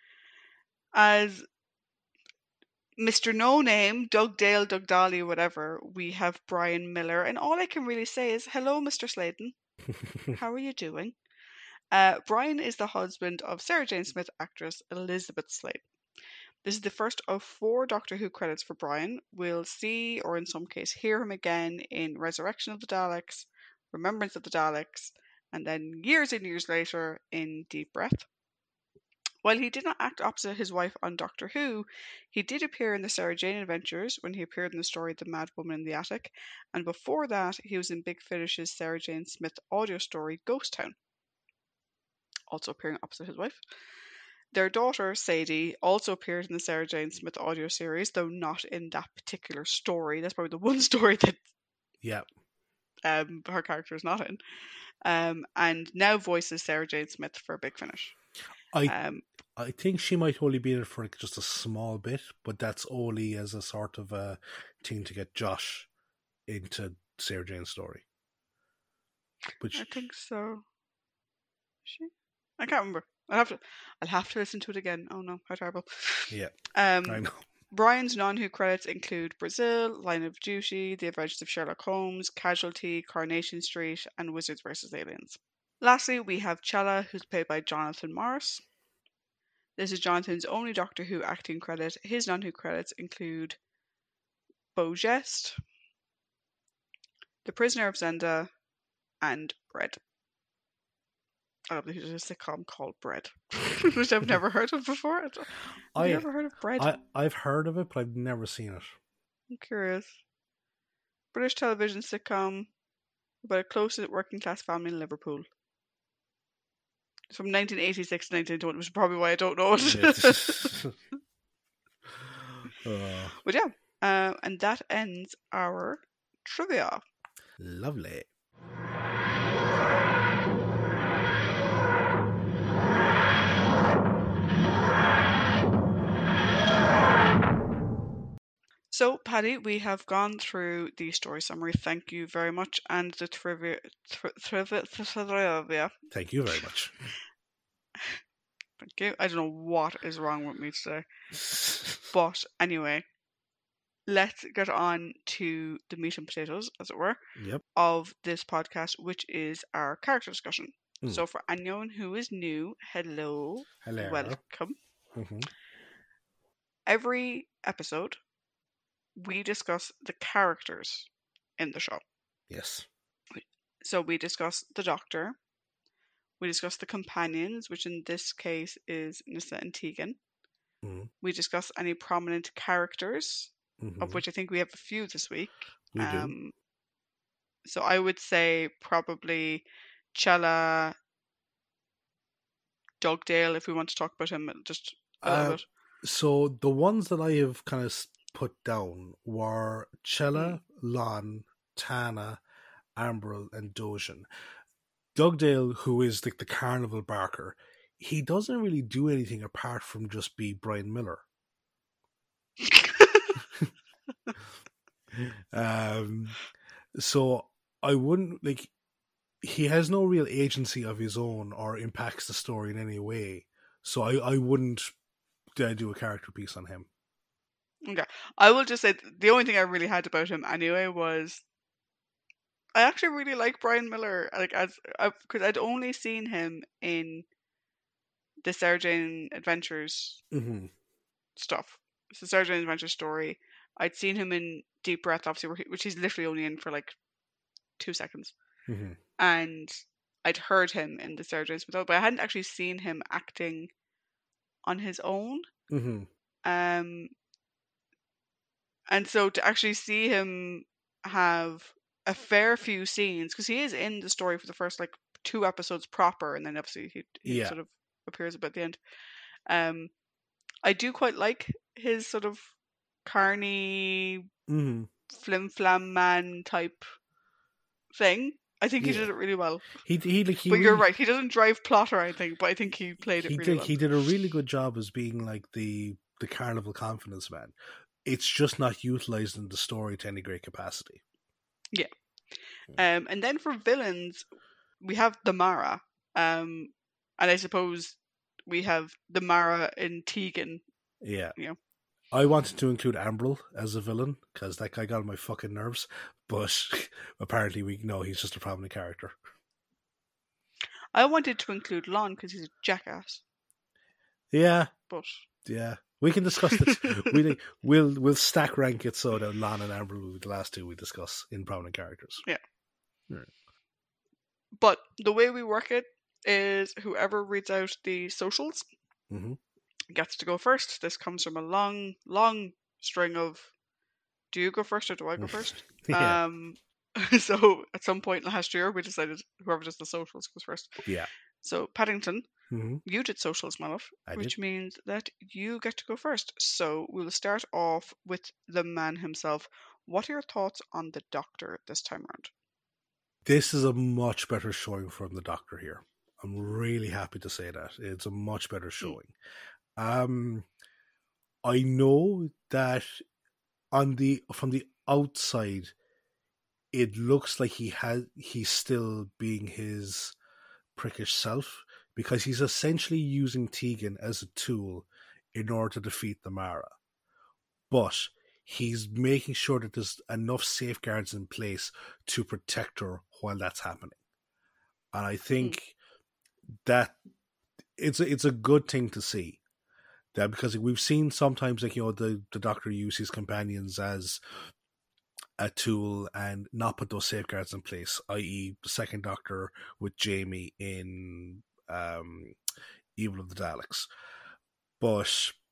Speaker 2: As Mister No Name, Doug Dale, Doug Dolly, whatever, we have Brian Miller. And all I can really say is, hello, Mister Sladen. How are you doing? Uh, Brian is the husband of Sarah Jane Smith actress Elizabeth Sladen. This is the first of four Doctor Who credits for Brian. We'll see, or in some case hear him again in Resurrection of the Daleks, Remembrance of the Daleks, and then years and years later in Deep Breath. While he did not act opposite his wife on Doctor Who, he did appear in the Sarah Jane Adventures when he appeared in the story The Mad Woman in the Attic, and before that he was in Big Finish's Sarah Jane Smith audio story Ghost Town, also appearing opposite his wife. Their daughter, Sadie, also appeared in the Sarah Jane Smith audio series, though not in that particular story. That's probably the one story that
Speaker 1: yeah,
Speaker 2: um, her character is not in. Um, and now voices Sarah Jane Smith for Big Finish.
Speaker 1: I
Speaker 2: um,
Speaker 1: I think she might only be in it for just a small bit, but that's only as a sort of a thing to get Josh into Sarah Jane's story. Which
Speaker 2: I think so. She? I can't remember. I'll have to. I'll have to listen to it again. Oh no, how terrible.
Speaker 1: Yeah,
Speaker 2: um,
Speaker 1: I know.
Speaker 2: Brian's non-Who credits include Brazil, Line of Duty, The Adventures of Sherlock Holmes, Casualty, Coronation Street, and Wizards versus Aliens. Lastly, we have Chella, who's played by Jonathan Morris. This is Jonathan's only Doctor Who acting credit. His non-Who credits include Beau Geste, The Prisoner of Zenda, and Bread. I don't know, there's a sitcom called Bread, which I've never heard of before. Have
Speaker 1: I,
Speaker 2: you ever heard of Bread?
Speaker 1: I, I've heard of it, but I've never seen it.
Speaker 2: I'm curious. British television sitcom about a close-knit working-class family in Liverpool. It's from nineteen eighty-six to nineteen twenty, which is probably why I don't know it.
Speaker 1: uh,
Speaker 2: but yeah, uh, and that ends our trivia.
Speaker 1: Lovely.
Speaker 2: So, Paddy, we have gone through the story summary. Thank you very much, and the trivia. Tri- trivia, trivia.
Speaker 1: Thank you very much.
Speaker 2: Thank you. I don't know what is wrong with me today, but anyway, let's get on to the meat and potatoes, as it were,
Speaker 1: Yep.
Speaker 2: of this podcast, which is our character discussion.
Speaker 1: Mm.
Speaker 2: So, for anyone who is new, hello,
Speaker 1: Hello.
Speaker 2: welcome.
Speaker 1: Mm-hmm.
Speaker 2: Every episode, we discuss the characters in the show.
Speaker 1: Yes.
Speaker 2: So we discuss the Doctor, we discuss the companions, which in this case is Nyssa and Tegan.
Speaker 1: Mm-hmm.
Speaker 2: We discuss any prominent characters,
Speaker 1: Mm-hmm.
Speaker 2: of which I think we have a few this week.
Speaker 1: We
Speaker 2: um,
Speaker 1: do.
Speaker 2: So I would say probably Chella, Dugdale, if we want to talk about him just a little
Speaker 1: Uh,
Speaker 2: bit.
Speaker 1: So the ones that I have kind of put down were Chella,
Speaker 2: Mm.
Speaker 1: Lon, Tana, Ambril, and Dojan. Dugdale, who is like the carnival barker, he doesn't really do anything apart from just be Brian Miller. um, so I wouldn't like. He has no real agency of his own or impacts the story in any way. So I, I wouldn't uh, do a character piece on him.
Speaker 2: Okay, I will just say the only thing I really had about him anyway was I actually really like Brian Miller, like as because I'd only seen him in the Sarah Jane Adventures
Speaker 1: Mm-hmm.
Speaker 2: stuff. It's the Sarah Jane Adventures story. I'd seen him in Deep Breath, obviously, where he, which he's literally only in for like two seconds,
Speaker 1: Mm-hmm.
Speaker 2: and I'd heard him in the Sarah Jane Smith, but I hadn't actually seen him acting on his own.
Speaker 1: Mm-hmm.
Speaker 2: Um, and so to actually see him have a fair few scenes, because he is in the story for the first like two episodes proper, and then obviously he, he
Speaker 1: Yeah.
Speaker 2: sort of appears about the end. Um, I do quite like his sort of carny,
Speaker 1: Mm-hmm.
Speaker 2: flim flam man type thing. I think he
Speaker 1: Yeah.
Speaker 2: did it really well.
Speaker 1: He he like he.
Speaker 2: But
Speaker 1: really,
Speaker 2: you're right, he doesn't drive plot or anything, but I think he played
Speaker 1: He
Speaker 2: it really
Speaker 1: did.
Speaker 2: well.
Speaker 1: He did a really good job as being like the the carnival confidence man. It's just not utilized in the story to any great capacity.
Speaker 2: Yeah. Um, and then for villains, we have the Mara. Um, and I suppose we have the Mara in Tegan.
Speaker 1: Yeah.
Speaker 2: You know.
Speaker 1: I wanted to include Ambril as a villain because that guy got on my fucking nerves, but apparently we know he's just a prominent character.
Speaker 2: I wanted to include Lon because he's a jackass.
Speaker 1: Yeah.
Speaker 2: But
Speaker 1: yeah. We can discuss this. we, we'll we'll stack rank it so that Lon and Ambril will be the last two we discuss in prominent characters.
Speaker 2: Yeah.
Speaker 1: yeah.
Speaker 2: But the way we work it is whoever reads out the socials
Speaker 1: mm-hmm.
Speaker 2: gets to go first. This comes from a long, long string of do you go first or do I go first?
Speaker 1: yeah.
Speaker 2: Um, so at some point last year we decided whoever does the socials goes first.
Speaker 1: Yeah.
Speaker 2: So Paddington,
Speaker 1: mm-hmm.
Speaker 2: you did socials, my love,
Speaker 1: I
Speaker 2: which
Speaker 1: did.
Speaker 2: means that you get to go first. So we'll start off with the man himself. What are your thoughts on the Doctor this time around?
Speaker 1: This is a much better showing from the Doctor here. I'm really happy to say that. It's a much better showing. Mm. Um, I know that on the from the outside, it looks like he has he's still being his prickish self because he's essentially using Tegan as a tool in order to defeat the Mara. But he's making sure that there's enough safeguards in place to protect her while that's happening. And I think mm. that it's a, it's a good thing to see. That because we've seen sometimes like, you know, the, the Doctor use his companions as a tool and not put those safeguards in place, that is the second Doctor with Jamie in um, Evil of the Daleks. But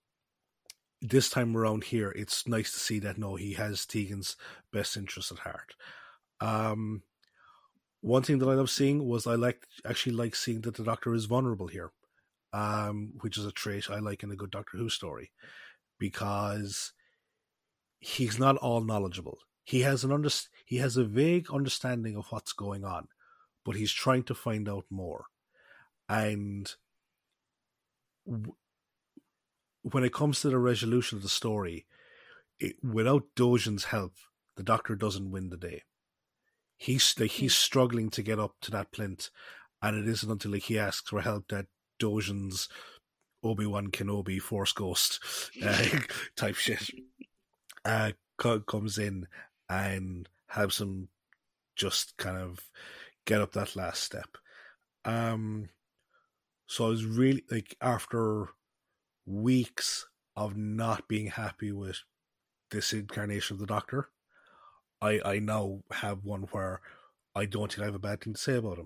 Speaker 1: this time around here, it's nice to see that, no, he has Tegan's best interest at heart. Um, one thing that I love seeing was I like actually like seeing that the Doctor is vulnerable here, um, which is a trait I like in a good Doctor Who story, because he's not all knowledgeable. He has an under, he has a vague understanding of what's going on, but he's trying to find out more. And w- when it comes to the resolution of the story, it, without Dojin's help, the Doctor doesn't win the day. He's like he's struggling to get up to that plinth, and it isn't until like he asks for help that Dojin's Obi-Wan Kenobi Force Ghost uh, type shit uh, comes in and helps him just kind of get up that last step. Um, so I was really like, after weeks of not being happy with this incarnation of the Doctor, I, I now have one where I don't think I have a bad thing to say about him.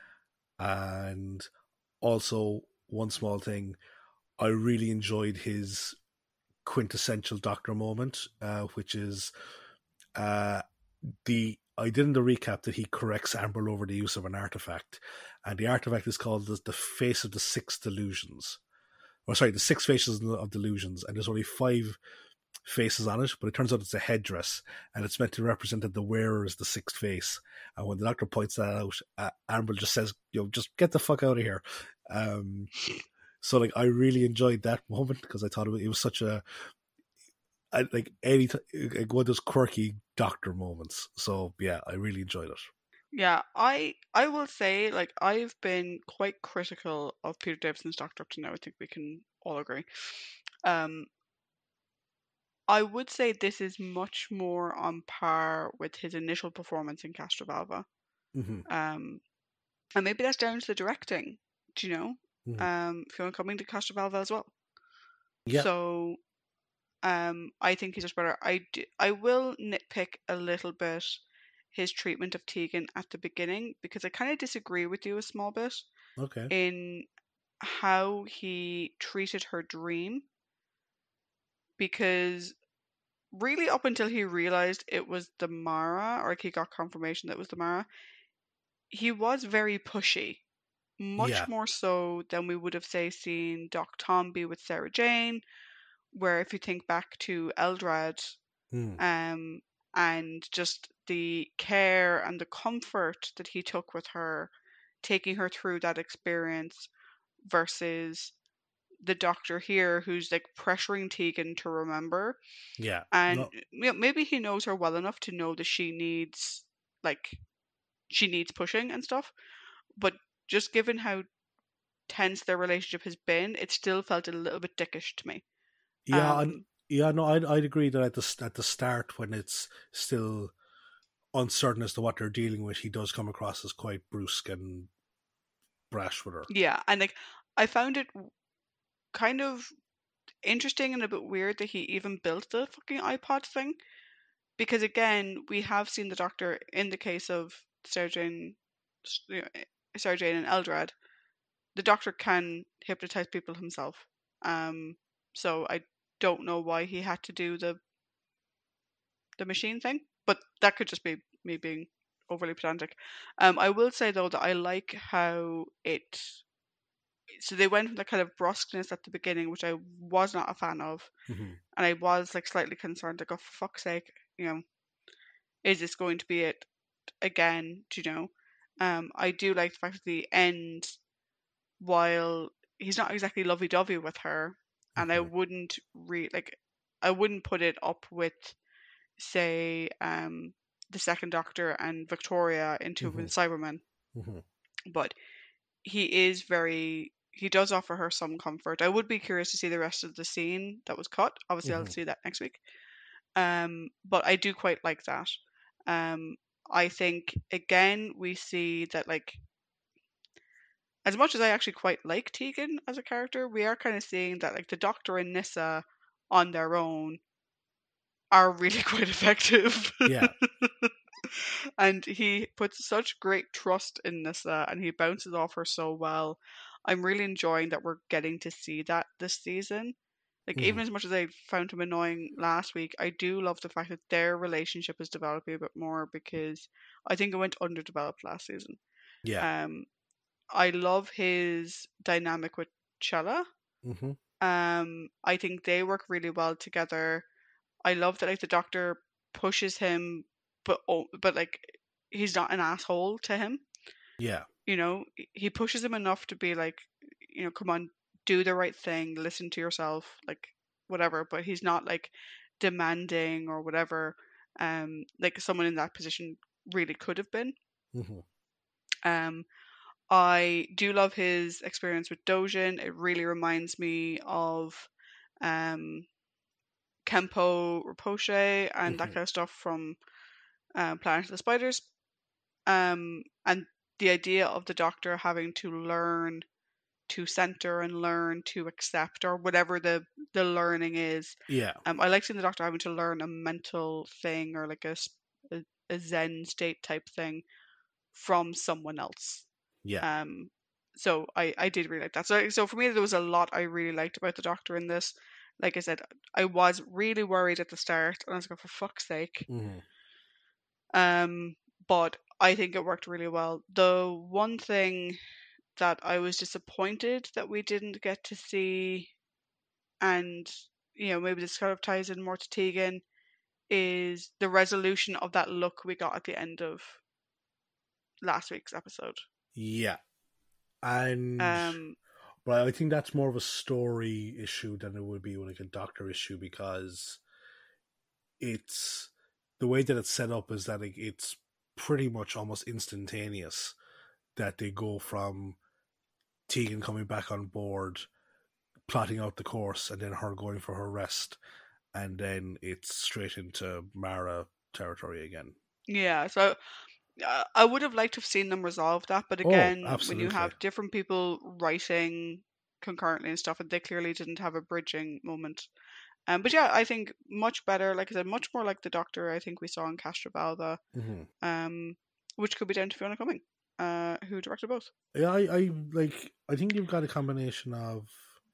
Speaker 1: And also, one small thing, I really enjoyed his quintessential Doctor moment, uh, which is uh, the I did in the recap that he corrects Amber over the use of an artifact, and the artifact is called the, the Face of the Six Delusions. Or sorry, the Six Faces of Delusions, and there's only five faces on it, but it turns out it's a headdress, and it's meant to represent that the wearer is the sixth face. And when the Doctor points that out, uh, Amber just says, "Yo, just get the fuck out of here." Um, so, like, I really enjoyed that moment because I thought it was, it was such a I, like any like one of those quirky Doctor moments. So yeah, I really enjoyed it.
Speaker 2: Yeah, I I will say, like, I've been quite critical of Peter Davison's Doctor up to now. I think we can all agree. Um, I would say this is much more on par with his initial performance in Castrovalva.
Speaker 1: Mm-hmm.
Speaker 2: Um, and maybe that's down to the directing, do you know?
Speaker 1: Mm-hmm.
Speaker 2: Um, Fiona coming to Castrovalva as well.
Speaker 1: Yeah.
Speaker 2: So, um, I think he's just better. I, d- I will nitpick a little bit his treatment of Tegan at the beginning, because I kind of disagree with you a small bit
Speaker 1: Okay.
Speaker 2: in how he treated her dream, because really up until he realized it was the Mara, or like he got confirmation that it was the Mara, he was very pushy, much
Speaker 1: Yeah.
Speaker 2: more so than we would have, say, seen Doc Tom be with Sarah Jane, where if you think back to Eldrad,
Speaker 1: Mm.
Speaker 2: um, and just the care and the comfort that he took with her, taking her through that experience, versus the Doctor here, who's like pressuring Tegan to remember.
Speaker 1: Yeah.
Speaker 2: And
Speaker 1: No.
Speaker 2: you know, maybe he knows her well enough to know that she needs, like, she needs pushing and stuff, but just given how tense their relationship has been, it still felt a little bit dickish to me.
Speaker 1: Yeah. And
Speaker 2: Um,
Speaker 1: yeah. No. I'd I'd agree that at the at the start, when it's still uncertain as to what they're dealing with, he does come across as quite brusque and brash with her.
Speaker 2: yeah, and like, I found it kind of interesting and a bit weird that he even built the fucking iPod thing, because again, we have seen the Doctor in the case of Sarah Jane, you know, Sarah Jane and Eldrad. The Doctor can hypnotize people himself. Um, so I don't know why he had to do the the machine thing, but that could just be me being overly pedantic. Um, I will say though that I like how it. So they went from the kind of brusqueness at the beginning, which I was not a fan of,
Speaker 1: Mm-hmm.
Speaker 2: and I was like slightly concerned, like, oh, for fuck's sake, you know, is this going to be it again? Do you know? Um, I do like the fact that the end, while he's not exactly lovey dovey with her, and I
Speaker 1: Mm-hmm.
Speaker 2: wouldn't re like, I wouldn't put it up with, say, um, the Second Doctor and Victoria into
Speaker 1: Mm-hmm.
Speaker 2: the Cybermen,
Speaker 1: Mm-hmm.
Speaker 2: but he is very. He does offer her some comfort. I would be curious to see the rest of the scene that was cut. Obviously, I'll
Speaker 1: Mm-hmm.
Speaker 2: see that next week. Um, but I do quite like that. Um, I think again we see that, like, as much as I actually quite like Tegan as a character, we are kind of seeing that, like, the Doctor and Nyssa on their own are really quite effective.
Speaker 1: Yeah.
Speaker 2: And he puts such great trust in Nyssa, and he bounces off her so well. I'm really enjoying that we're getting to see that this season. Like,
Speaker 1: Mm-hmm.
Speaker 2: even as much as I found him annoying last week, I do love the fact that their relationship is developing a bit more, because I think it went underdeveloped last season.
Speaker 1: Yeah.
Speaker 2: Um, I love his dynamic with Chella.
Speaker 1: Mm-hmm.
Speaker 2: Um, I think they work really well together. I love that, like, the Doctor pushes him, but oh, but like, he's not an asshole to him.
Speaker 1: Yeah.
Speaker 2: You know, he pushes him enough to be like, you know, come on, do the right thing, listen to yourself, like, whatever. But he's not like demanding or whatever, um, like someone in that position really could have been.
Speaker 1: Mm-hmm.
Speaker 2: Um, I do love his experience with Dojin. It really reminds me of um, Kenpo Rinpoche and that
Speaker 1: Mm-hmm.
Speaker 2: kind of stuff from uh, Planet of the Spiders. Um, and the idea of the Doctor having to learn to center and learn to accept, or whatever the the learning is.
Speaker 1: Yeah.
Speaker 2: Um, I like seeing the Doctor having to learn a mental thing, or like a, a, a Zen state type thing from someone else.
Speaker 1: Yeah.
Speaker 2: Um, so I, I did really like that. So so for me, there was a lot I really liked about the Doctor in this. Like I said, I was really worried at the start, and I was like, for fuck's sake.
Speaker 1: Mm-hmm.
Speaker 2: Um, but I think it worked really well. The one thing that I was disappointed that we didn't get to see, and you know maybe this kind of ties in more to Tegan, is the resolution of that look we got at the end of last week's episode.
Speaker 1: Yeah. And
Speaker 2: Um,
Speaker 1: but I think that's more of a story issue than it would be like a Doctor issue, because it's the way that it's set up is that it's pretty much almost instantaneous that they go from Tegan coming back on board, plotting out the course, and then her going for her rest, and then it's straight into Mara territory again.
Speaker 2: Yeah, so uh, I would have liked to have seen them resolve that, but
Speaker 1: Oh,
Speaker 2: again, when
Speaker 1: absolutely.
Speaker 2: you have different people writing concurrently and stuff, and they clearly didn't have a bridging moment. Um, but yeah, I think much better. Like I said, much more like the Doctor I think we saw in Castrovalva,
Speaker 1: Mm-hmm.
Speaker 2: um, which could be down to Fiona Cumming, uh, who directed both.
Speaker 1: Yeah, I, I like. I think you've got a combination of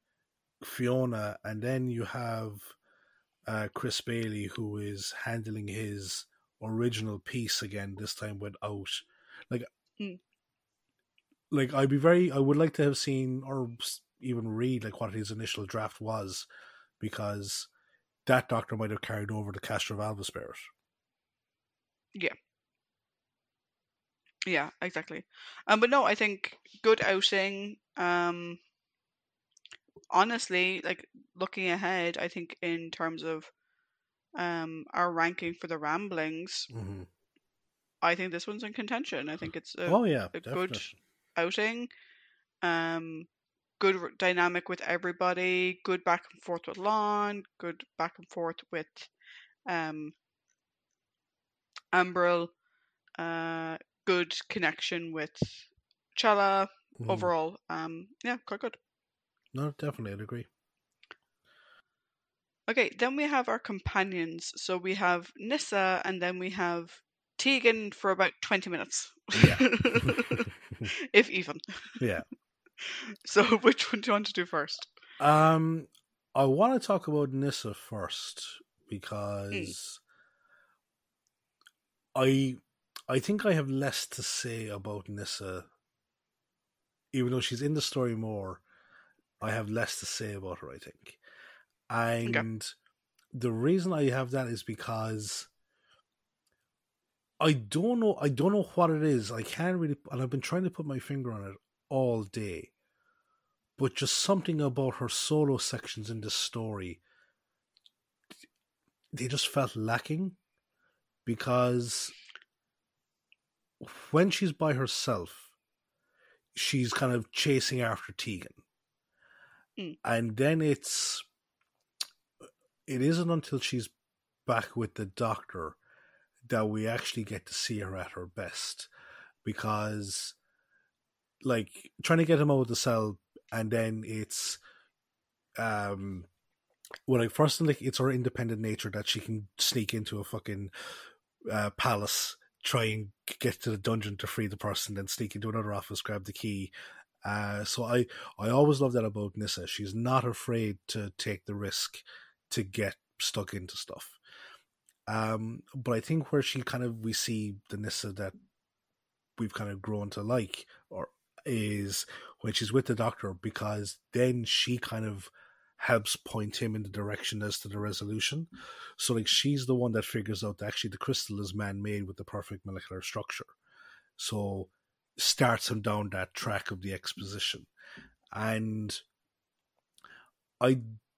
Speaker 1: Fiona, and then you have uh, Chris Bailey, who is handling his original piece again, this time without like
Speaker 2: Mm.
Speaker 1: like I'd be very I would like to have seen or even read like what his initial draft was, because that Doctor might have carried over the Castrovalva spirit.
Speaker 2: Yeah. Yeah, exactly. Um, but no, I think good outing. Um, honestly, like looking ahead, I think in terms of um our ranking for the Ramblings,
Speaker 1: Mm-hmm.
Speaker 2: I think this one's in contention. I think it's a,
Speaker 1: Oh yeah,
Speaker 2: a
Speaker 1: definitely.
Speaker 2: good outing. Um, good r- dynamic with everybody. Good back and forth with Lon. Good back and forth with um Ambril. Uh, good connection with Chala.
Speaker 1: Mm-hmm.
Speaker 2: Overall, um, yeah, quite good.
Speaker 1: No, definitely, I'd agree.
Speaker 2: Okay, then we have our companions. So we have Nissa, and then we have Tegan for about twenty minutes.
Speaker 1: Yeah.
Speaker 2: If even.
Speaker 1: Yeah.
Speaker 2: So which one do you want to do first?
Speaker 1: Um, I want to talk about Nissa first, because mm. I I think I have less to say about Nissa. Even though she's in the story more, I have less to say about her, I think. And okay. The reason I have that is because I don't know I don't know what it is. I can't really, and I've been trying to put my finger on it all day. But just something about her solo sections in this story, they just felt lacking, because when she's by herself, she's kind of chasing after Tegan. Mm. And then it's, it isn't until she's back with the Doctor that we actually get to see her at her best. Because, like, trying to get him out of the cell, and then it's, um, well, like, first, like, it's her independent nature that she can sneak into a fucking uh, palace, try and get to the dungeon to free the person, then sneak into another office, grab the key. Uh, so I, I always love that about Nissa. She's not afraid to take the risk to get stuck into stuff. Um, but I think where she kind of, we see the Nissa that we've kind of grown to like, or is when she's with the Doctor, because then she kind of helps point him in the direction as to the resolution. So, like, she's the one that figures out that actually the crystal is man-made with the perfect molecular structure. So, starts him down that track of the exposition. And I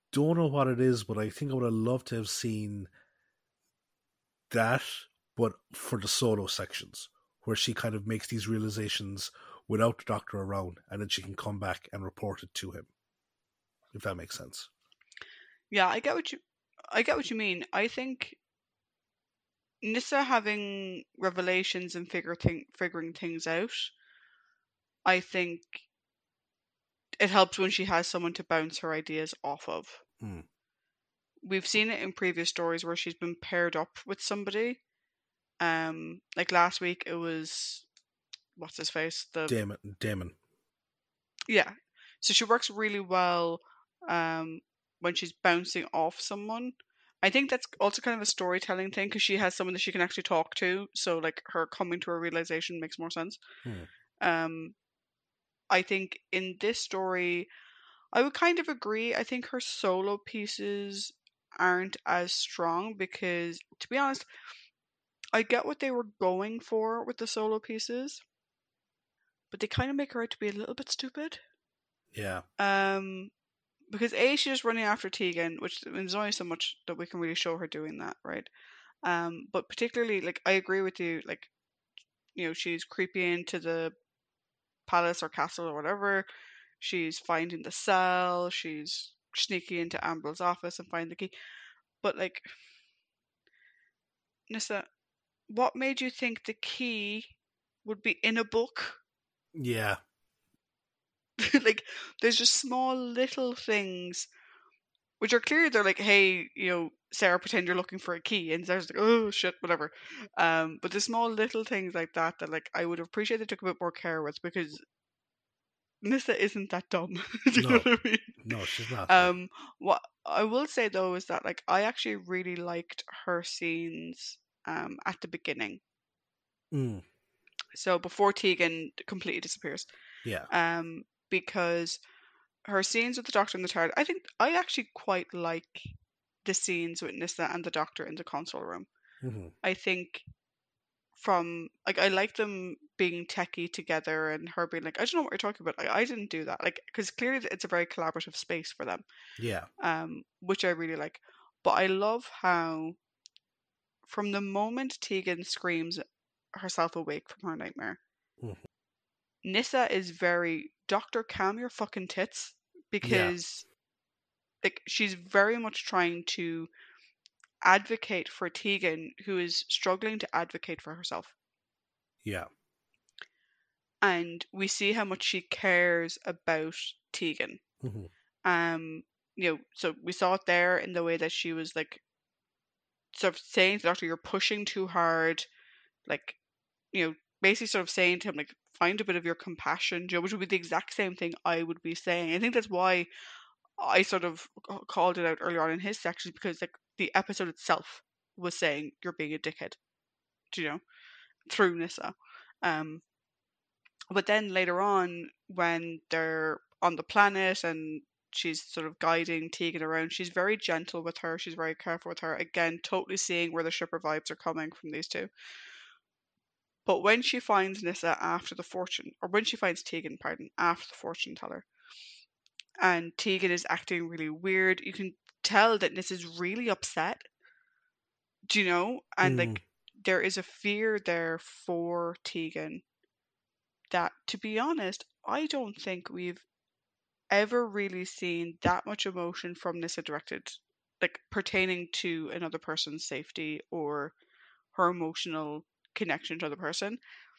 Speaker 1: don't know what it is, but I think I would have loved to have seen that, but for the solo sections, where she kind of makes these realizations without the doctor around, and then she can come back and report it to him, if that makes sense.
Speaker 2: Yeah, I get what you, I get what you mean. I think Nyssa having revelations and figure thing, figuring things out, I think it helps when she has someone to bounce her ideas off of.
Speaker 1: Hmm.
Speaker 2: We've seen it in previous stories where she's been paired up with somebody. Um, like last week, it was what's his face, the
Speaker 1: Damon. Damon.
Speaker 2: yeah. So she works really well um, when she's bouncing off someone. I think that's also kind of a storytelling thing because she has someone that she can actually talk to. So like her coming to a realization makes more sense.
Speaker 1: Hmm.
Speaker 2: Um, I think in this story, I would kind of agree. I think her solo pieces aren't as strong because, to be honest, I get what they were going for with the solo pieces, but they kind of make her out to be a little bit stupid.
Speaker 1: Yeah.
Speaker 2: Um, because A, she's just running after Tegan, which there's only so much that we can really show her doing that, right? Um, but particularly, like, I agree with you, like, you know, she's creeping into the palace or castle or whatever. She's finding the cell. She's sneaking into Ambel's office and finding the key. But, like, Nissa, what made you think the key would be in a book?
Speaker 1: Yeah.
Speaker 2: Like, there's just small little things which are clear. They're like, hey, you know, Sarah, pretend you're looking for a key, and Sarah's like, oh shit, whatever. Um, but the small little things like that that like I would appreciate they took a bit more care with because Nissa isn't that dumb. Do you know
Speaker 1: No.
Speaker 2: what I mean?
Speaker 1: No, she's not. No.
Speaker 2: Um, what I will say though is that like I actually really liked her scenes um at the beginning.
Speaker 1: Mm.
Speaker 2: So before Tegan completely disappears.
Speaker 1: Yeah.
Speaker 2: Um, because her scenes with the Doctor and the TARDIS, I think I actually quite like the scenes with Nissa and the Doctor in the console room.
Speaker 1: Mm-hmm.
Speaker 2: I think from like I like them being techie together and her being like, I don't know what you're talking about. Like, I didn't do that. Like, because clearly it's a very collaborative space for them.
Speaker 1: Yeah.
Speaker 2: Um, which I really like. But I love how from the moment Tegan screams herself awake from her nightmare,
Speaker 1: Mm-hmm.
Speaker 2: Nissa is very Doctor, calm your fucking tits
Speaker 1: Yeah.
Speaker 2: because like she's very much trying to advocate for Tegan, who is struggling to advocate for herself.
Speaker 1: Yeah.
Speaker 2: And we see how much she cares about Tegan.
Speaker 1: Mm-hmm.
Speaker 2: Um, you know, so we saw it there in the way that she was like sort of saying to the Doctor, "You're pushing too hard," like you know, basically sort of saying to him like, "Find a bit of your compassion," Joe, which would be the exact same thing I would be saying. I think that's why I sort of called it out earlier on in his section because like the episode itself was saying you're being a dickhead, you know, through Nissa. Um, but then later on, when they're on the planet and she's sort of guiding Tegan around, she's very gentle with her. She's very careful with her. Again, totally seeing where the shipper vibes are coming from these two. But when she finds Nissa after the fortune, or when she finds Tegan, pardon, after the fortune teller, and Tegan is acting really weird, you can tell that Nissa's really upset. Do you know? And
Speaker 1: Mm.
Speaker 2: like, there is a fear there for Tegan that, to be honest, I don't think we've ever really seen that much emotion from Nissa directed, like pertaining to another person's safety or her emotional connection to other person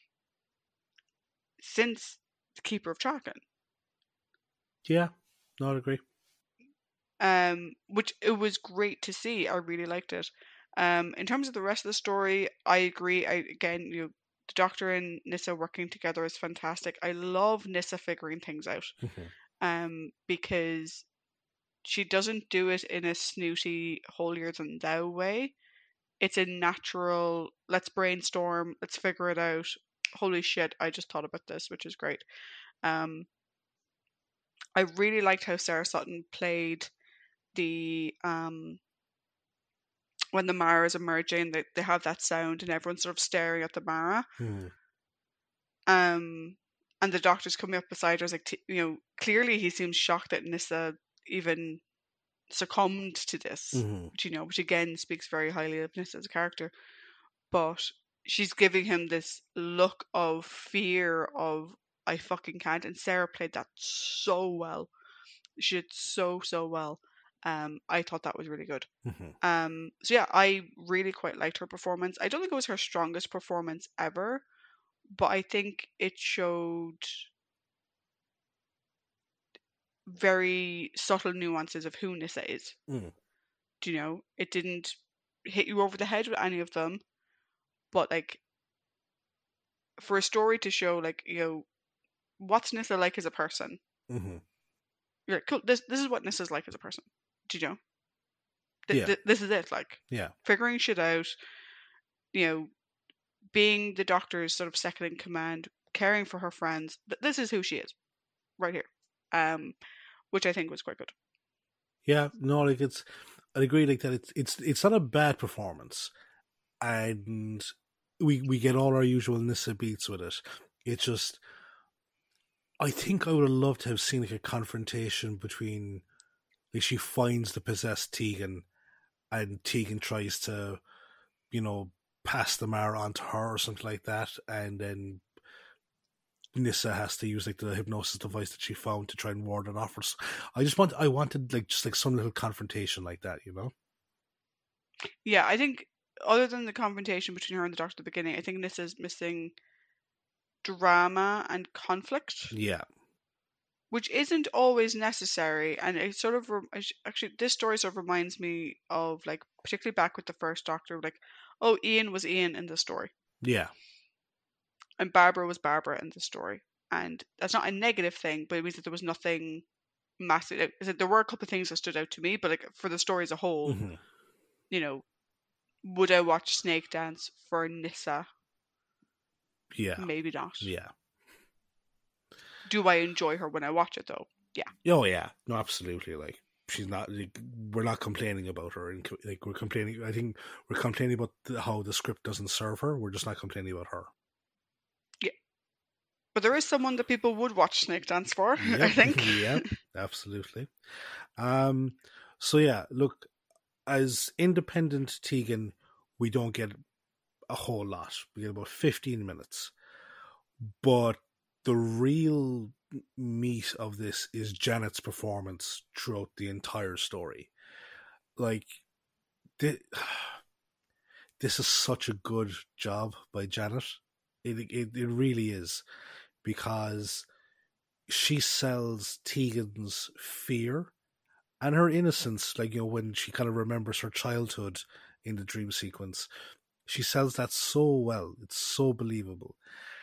Speaker 2: since the Keeper of Traken.
Speaker 1: Yeah. No, I agree.
Speaker 2: Um, which it was great to see. I really liked it. Um, in terms of the rest of the story, I agree. I again, you know, the Doctor and Nissa working together is fantastic. I love Nissa figuring things out.
Speaker 1: Mm-hmm.
Speaker 2: Um, because she doesn't do it in a snooty, holier than thou way. It's a natural, let's brainstorm, let's figure it out. Holy shit, I just thought about this, which is great. Um, I really liked how Sarah Sutton played the um when the Mara is emerging, they, they have that sound and everyone's sort of staring at the Mara.
Speaker 1: Mm-hmm.
Speaker 2: Um, and the Doctor's coming up beside her, is like, t- you know, clearly he seems shocked that Nissa even succumbed to this,
Speaker 1: Mm-hmm.
Speaker 2: which, you know, which again speaks very highly of Nyssa as a character. But she's giving him this look of fear of I fucking can't, and Sarah played that so well. She did so so well. Um, I thought that was really good.
Speaker 1: Mm-hmm.
Speaker 2: Um, so yeah, I really quite liked her performance. I don't think it was her strongest performance ever, but I think it showed very subtle nuances of who Nyssa is.
Speaker 1: Mm.
Speaker 2: Do you know? It didn't hit you over the head with any of them, but like for a story to show like, you know, what's Nyssa like as a person?
Speaker 1: Mm-hmm.
Speaker 2: You're like, cool, this this is what Nyssa's like as a person. Do you know? Th-
Speaker 1: Yeah.
Speaker 2: th- this is it, like
Speaker 1: Yeah.
Speaker 2: figuring shit out, you know, being the doctor's sort of second in command, caring for her friends. Th- this is who she is, right here. Um, which I think was quite good.
Speaker 1: Yeah. No, like it's. I agree. Like that. It's it's it's not a bad performance, and we we get all our usual Nyssa beats with it. It's just. I think I would have loved to have seen like a confrontation between, like she finds the possessed Tegan, and Tegan tries to, you know, pass the Mara onto her or something like that, and then Nyssa has to use like the hypnosis device that she found to try and ward it off. I just want, I wanted like just like some little confrontation like that, you know?
Speaker 2: Yeah, I think other than the confrontation between her and the doctor at the beginning, I think Nyssa's missing drama and conflict,
Speaker 1: Yeah,
Speaker 2: which isn't always necessary. And it sort of rem- actu- actually, this story sort of reminds me of like particularly back with the first Doctor, like, oh, Ian was Ian in the story,
Speaker 1: yeah,
Speaker 2: and Barbara was Barbara in the story, and that's not a negative thing, but it means that there was nothing massive. It- it- There were a couple of things that stood out to me, but like for the story as a whole,
Speaker 1: hmm
Speaker 2: you know, would I watch Snake Dance for Nyssa?
Speaker 1: yeah,
Speaker 2: Maybe not.
Speaker 1: yeah.
Speaker 2: Do I enjoy her when I watch it though? Yeah.
Speaker 1: Oh yeah, no, absolutely. Like she's not. Like, we're not complaining about her, and like we're complaining. I think we're complaining about the, how the script doesn't serve her. We're just not complaining about her.
Speaker 2: Yeah. But there is someone that people would watch Snake Dance for, I
Speaker 1: Yep,
Speaker 2: think.
Speaker 1: yep, absolutely. Um. So yeah, look, as independent Tegan, we don't get a whole lot. We get about fifteen minutes. But the real meat of this is Janet's performance throughout the entire story. Like, this, this is such a good job by Janet. It, it, it really is. Because she sells Tegan's fear and her innocence, like, you know, when she kind of remembers her childhood in the dream sequence. She sells that so well. It's so believable.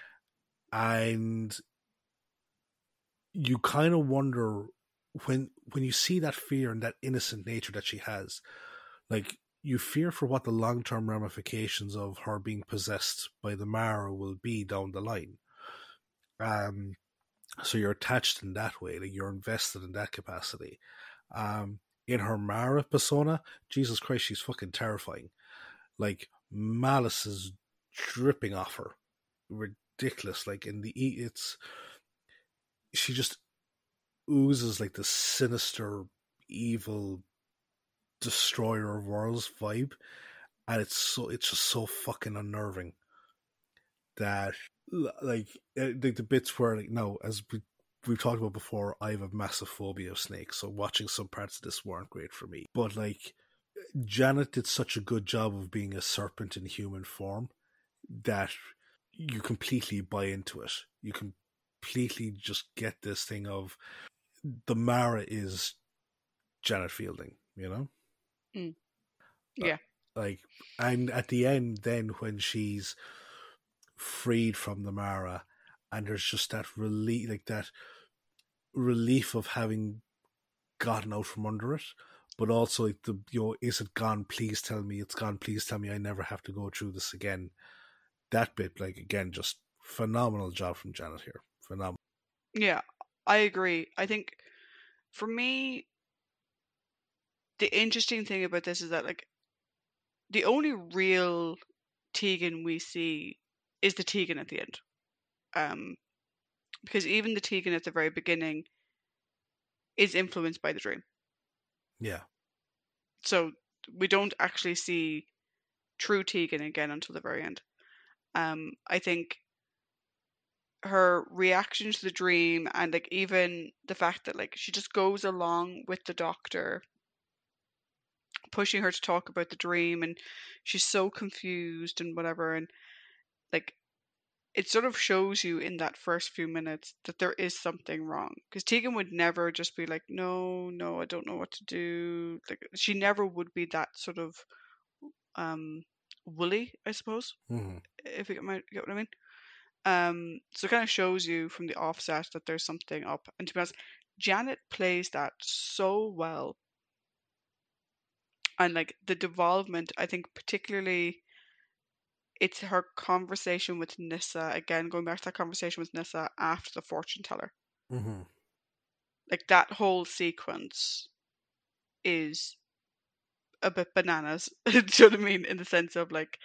Speaker 1: And you kind of wonder when when you see that fear and that innocent nature that she has, like you fear for what the long term ramifications of her being possessed by the Mara will be down the line. Um, so you're attached in that way, like you're invested in that capacity. Um, in her Mara persona, Jesus Christ, she's fucking terrifying. Like malice is dripping off her, ridiculous. Like in the it's she just oozes like the sinister, evil destroyer of worlds vibe, and it's so it's just so fucking unnerving that like the, the bits where like no, as we we've talked about before, I have a massive phobia of snakes, so watching some parts of this weren't great for me. But like Janet did such a good job of being a serpent in human form that you completely buy into it. You completely just get this thing of the Mara is Janet Fielding, you know?
Speaker 2: Mm. Yeah.
Speaker 1: Uh, like, and at the end, then when she's freed from the Mara, and there's just that relief, like that relief of having gotten out from under it, but also like the, you know, is it gone? Please tell me it's gone. Please tell me I never have to go through this again. That bit, like, again, just phenomenal job from Janet here. Phenomenal.
Speaker 2: Yeah, I agree. I think for me, the interesting thing about this is that like the only real Tegan we see is the Tegan at the end. Um, because even the Tegan at the very beginning is influenced by the dream.
Speaker 1: Yeah.
Speaker 2: so we don't actually see true Tegan again until the very end. Um, I think her reaction to the dream, and like even the fact that like she just goes along with the doctor, pushing her to talk about the dream, and she's so confused and whatever, and like it sort of shows you in that first few minutes that there is something wrong, because Tegan would never just be like, no no I don't know what to do. Like she never would be that sort of um woolly, I suppose,
Speaker 1: Mm-hmm.
Speaker 2: if you get, my, get what I mean. Um, so it kind of shows you from the offset that there's something up. And to be honest, Janet plays that so well. And like the development, I think particularly it's her conversation with Nyssa, again, going back to that conversation with Nyssa after the fortune teller.
Speaker 1: Mm-hmm.
Speaker 2: Like that whole sequence is a bit bananas. Do you know what I mean? In the sense of like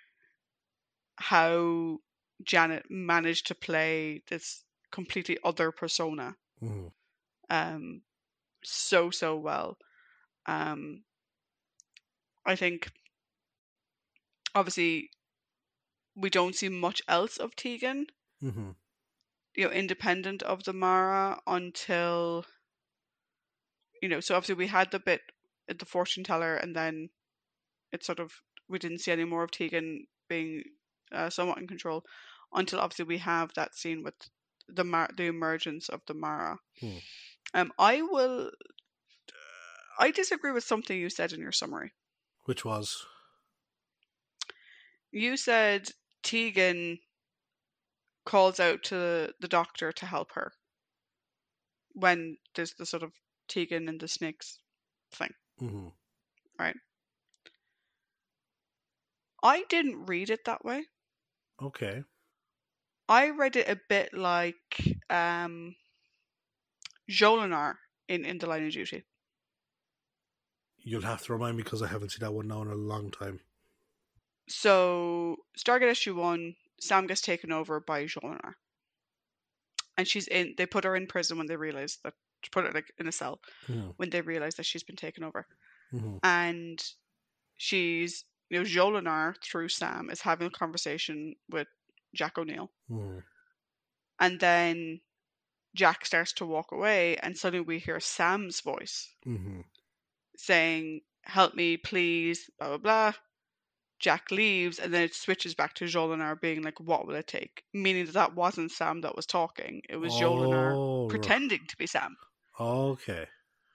Speaker 2: how Janet managed to play this completely other persona.
Speaker 1: Mm-hmm.
Speaker 2: Um, so so well. Um, I think obviously we don't see much else of Tegan,
Speaker 1: Mm-hmm.
Speaker 2: you know, independent of the Mara until, you know. So obviously we had the bit at the fortune teller, and then it sort of we didn't see any more of Tegan being uh, somewhat in control until obviously we have that scene with the Mar- the emergence of the Mara.
Speaker 1: Hmm.
Speaker 2: Um, I will. I disagree with something you said in your summary.
Speaker 1: Which was?
Speaker 2: You said Tegan calls out to the doctor to help her when there's the sort of Tegan and the snakes thing,
Speaker 1: Mm-hmm.
Speaker 2: right? I didn't read it that way.
Speaker 1: Okay.
Speaker 2: I read it a bit like um, Jolinar in, in The Line of Duty.
Speaker 1: You'll have to remind me because I haven't seen that one now in a long time.
Speaker 2: So, Stargate S G one, Sam gets taken over by Jolinar. And she's in, they put her in prison when they realize that, put her like in a cell,
Speaker 1: Mm-hmm.
Speaker 2: when they realize that she's been taken over.
Speaker 1: Mm-hmm.
Speaker 2: And she's, you know, Jolinar, through Sam, is having a conversation with Jack O'Neill.
Speaker 1: Mm-hmm.
Speaker 2: And then Jack starts to walk away, and suddenly we hear Sam's voice
Speaker 1: Mm-hmm.
Speaker 2: saying, help me, please, blah, blah, blah. Jack leaves, and then it switches back to Jolinar being like, what will it take? Meaning that that wasn't Sam that was talking. It was Jolinar
Speaker 1: Oh,
Speaker 2: pretending to be Sam.
Speaker 1: okay.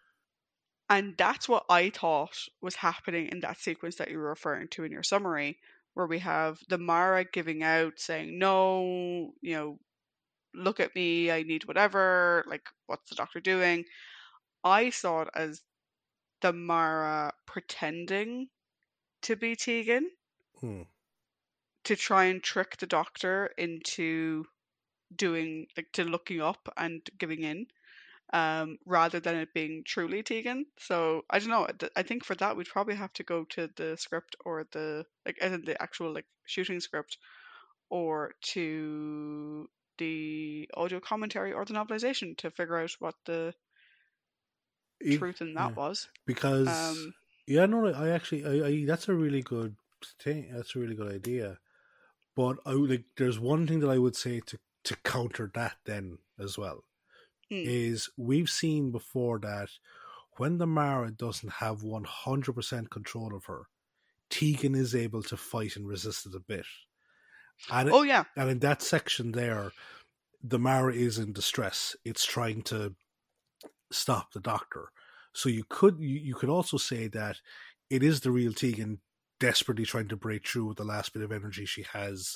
Speaker 2: And that's what I thought was happening in that sequence that you were referring to in your summary, where we have the Mara giving out, saying, no, you know, look at me, I need whatever, like, what's the doctor doing? I saw it as the Mara pretending to be Tegan
Speaker 1: Hmm.
Speaker 2: to try and trick the doctor into doing, like, to looking up and giving in, um, rather than it being truly Tegan. So I don't know. th- I think for that we'd probably have to go to the script, or the like, as in the actual like shooting script, or to the audio commentary or the novelization to figure out what the
Speaker 1: E-
Speaker 2: truth in
Speaker 1: yeah.
Speaker 2: that was.
Speaker 1: Because
Speaker 2: Um,
Speaker 1: yeah, no, I actually, I, I that's a really good thing. That's a really good idea. But I would, like, there's one thing that I would say to to counter that then as well
Speaker 2: hmm.
Speaker 1: is we've seen before that when the Mara doesn't have one hundred percent control of her, Tegan is able to fight and resist it a bit. And,
Speaker 2: Oh yeah,
Speaker 1: and in that section there, the Mara is in distress. It's trying to stop the doctor. So you could you, you could also say that it is the real Tegan desperately trying to break through with the last bit of energy she has.